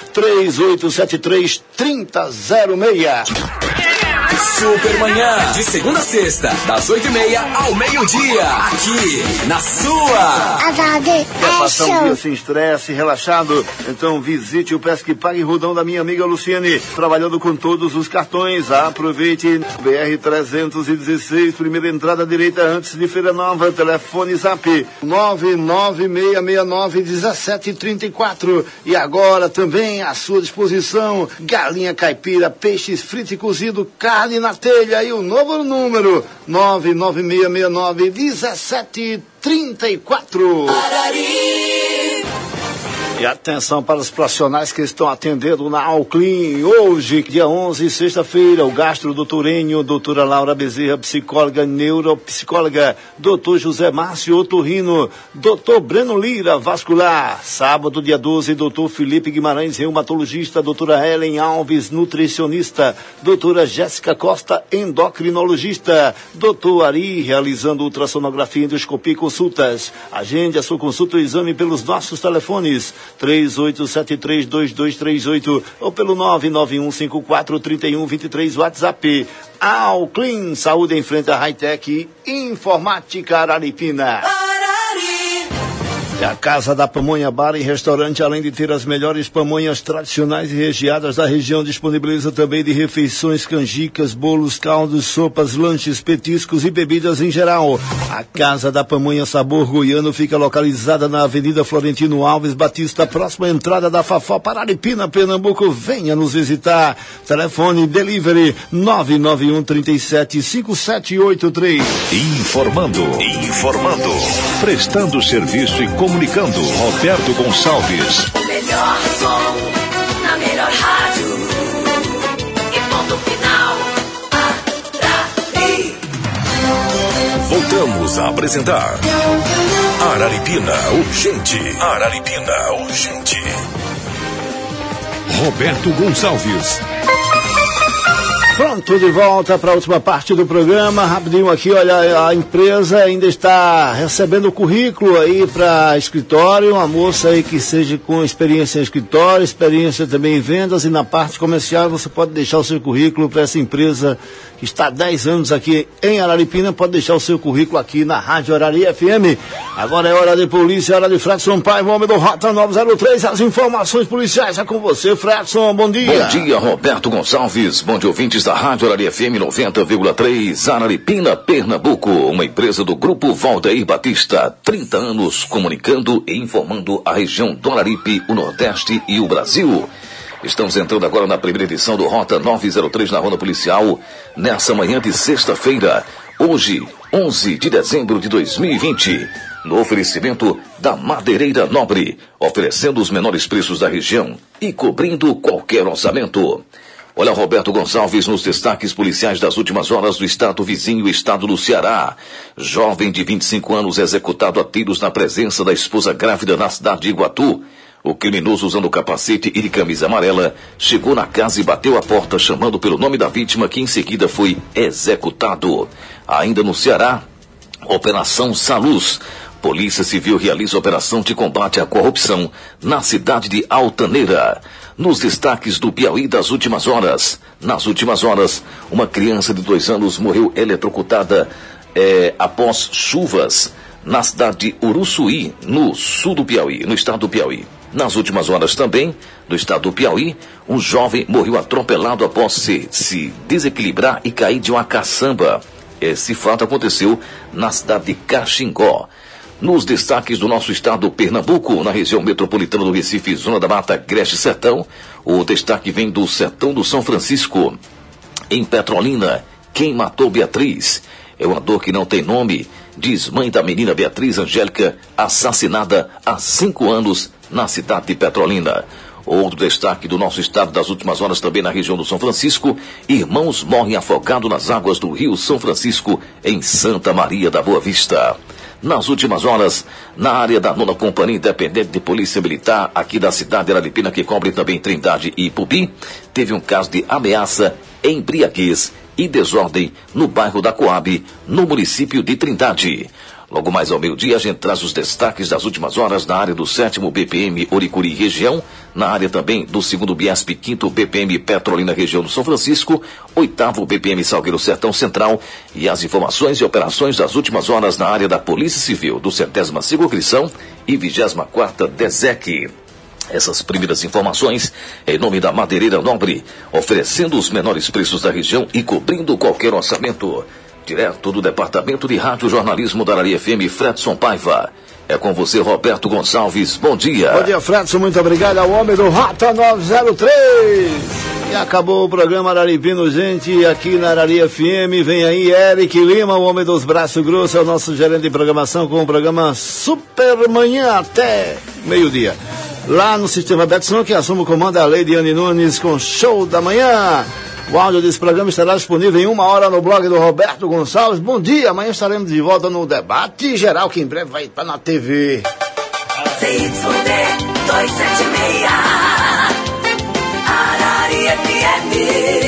3873-3006. Supermanhã, de segunda a sexta, das 8h30 ao meio-dia, aqui na sua. Quer passar um dia sem estresse, relaxado? Então visite o Pesque Pague Rodão da minha amiga Luciane, trabalhando com todos os cartões. Aproveite BR-316, primeira entrada direita antes de Feira Nova. Telefone Zap 996691734. E agora também à sua disposição galinha caipira, peixes frito e cozido, carne na telha e o novo número 996691734. E atenção para os profissionais que estão atendendo na Alclin. Hoje, dia 11, sexta-feira, o gastro doutor Enio, doutora Laura Bezerra, psicóloga, neuropsicóloga, doutor José Márcio Otorrino, doutor Breno Lira, vascular. Sábado, dia 12, doutor Felipe Guimarães, reumatologista, doutora Helen Alves, nutricionista, doutora Jéssica Costa, endocrinologista, doutor Ari, realizando ultrassonografia, endoscopia e consultas. Agende a sua consulta e exame pelos nossos telefones 38732238 ou pelo 991543123 WhatsApp. Alclin, saúde em frente à Hightech Informática Araripina. É a Casa da Pamonha Bar e Restaurante, além de ter as melhores pamonhas tradicionais e recheadas da região, disponibiliza também de refeições, canjicas, bolos, caldos, sopas, lanches, petiscos e bebidas em geral. A Casa da Pamonha Sabor Goiano fica localizada na Avenida Florentino Alves Batista, próxima à entrada da Fafó, Araripina, Pernambuco. Venha nos visitar. Telefone Delivery 991375783. Informando, prestando serviço e comunicando, Roberto Gonçalves. O melhor som, na melhor rádio. E ponto final. Arari. Voltamos a apresentar Araripina Urgente. Araripina Urgente. Roberto Gonçalves. Pronto, de volta para a última parte do programa. Rapidinho aqui, olha, a empresa ainda está recebendo currículo aí para escritório, uma moça aí que seja com experiência em escritório, experiência também em vendas, e na parte comercial você pode deixar o seu currículo para essa empresa que está há 10 anos aqui em Araripina, pode deixar o seu currículo aqui na Rádio Arari FM. Agora é hora de polícia, hora de Fredson Paiva, homem do Rota 903, as informações policiais é com você, Fredson, bom dia. Bom dia, Roberto Gonçalves, bom dia, ouvintes da Rádio Arari FM 90,3, Araripina, Pernambuco, uma empresa do Grupo Valdeir Batista, 30 anos comunicando e informando a região do Araripe, o Nordeste e o Brasil. Estamos entrando agora na primeira edição do Rota 903 na Ronda Policial, nessa manhã de sexta-feira, hoje, 11 de dezembro de 2020, no oferecimento da Madeireira Nobre, oferecendo os menores preços da região e cobrindo qualquer orçamento. Olha, Roberto Gonçalves, nos destaques policiais das últimas horas do estado vizinho, o estado do Ceará. Jovem de 25 anos executado a tiros na presença da esposa grávida na cidade de Iguatu. O criminoso, usando capacete e de camisa amarela, chegou na casa e bateu a porta chamando pelo nome da vítima, que em seguida foi executado. Ainda no Ceará, Operação Saluz. Polícia Civil realiza operação de combate à corrupção na cidade de Altaneira. Nos destaques do Piauí das últimas horas. Nas últimas horas, uma criança de 2 anos morreu eletrocutada após chuvas na cidade de Uruçuí, no sul do Piauí, no estado do Piauí. Nas últimas horas também, do estado do Piauí, um jovem morreu atropelado após se desequilibrar e cair de uma caçamba. Esse fato aconteceu na cidade de Caxingó. Nos destaques do nosso estado, Pernambuco, na região metropolitana do Recife, Zona da Mata, Agreste Sertão, o destaque vem do Sertão do São Francisco. Em Petrolina, quem matou Beatriz? É uma dor que não tem nome, diz mãe da menina Beatriz Angélica, assassinada há 5 anos na cidade de Petrolina. Outro destaque do nosso estado das últimas horas também na região do São Francisco, irmãos morrem afogados nas águas do rio São Francisco, em Santa Maria da Boa Vista. Nas últimas horas, na área da 9ª Companhia Independente de Polícia Militar, aqui da cidade de Araripina, que cobre também Trindade e Ipubi, teve um caso de ameaça, embriaguez e desordem no bairro da Coab, no município de Trindade. Logo mais ao meio-dia, a gente traz os destaques das últimas horas na área do 7º BPM Oricuri região, na área também do 2º Biesp 5º BPM Petrolina região do São Francisco, 8º BPM Salgueiro Sertão Central e as informações e operações das últimas horas na área da Polícia Civil do 72º Crição e 24ª DESEC. Essas primeiras informações em nome da Madeireira Nobre, oferecendo os menores preços da região e cobrindo qualquer orçamento. Direto do Departamento de Rádio Jornalismo da Araria FM, Fredson Paiva. É com você, Roberto Gonçalves. Bom dia. Bom dia, Fredson. Muito obrigado ao homem do Rota 903. E acabou o programa Araripino, gente, aqui na Araria FM. Vem aí Eric Lima, o homem dos braços grossos, é o nosso gerente de programação, com o programa Supermanhã até meio-dia. Lá no Sistema Betson, que assume o comando é a Leidiane Nunes com Show da Manhã. O áudio desse programa estará disponível em 1 hora no blog do Roberto Gonçalves. Bom dia, amanhã estaremos de volta no Debate Geral, que em breve vai estar na TV. CYD 276 Araria FM.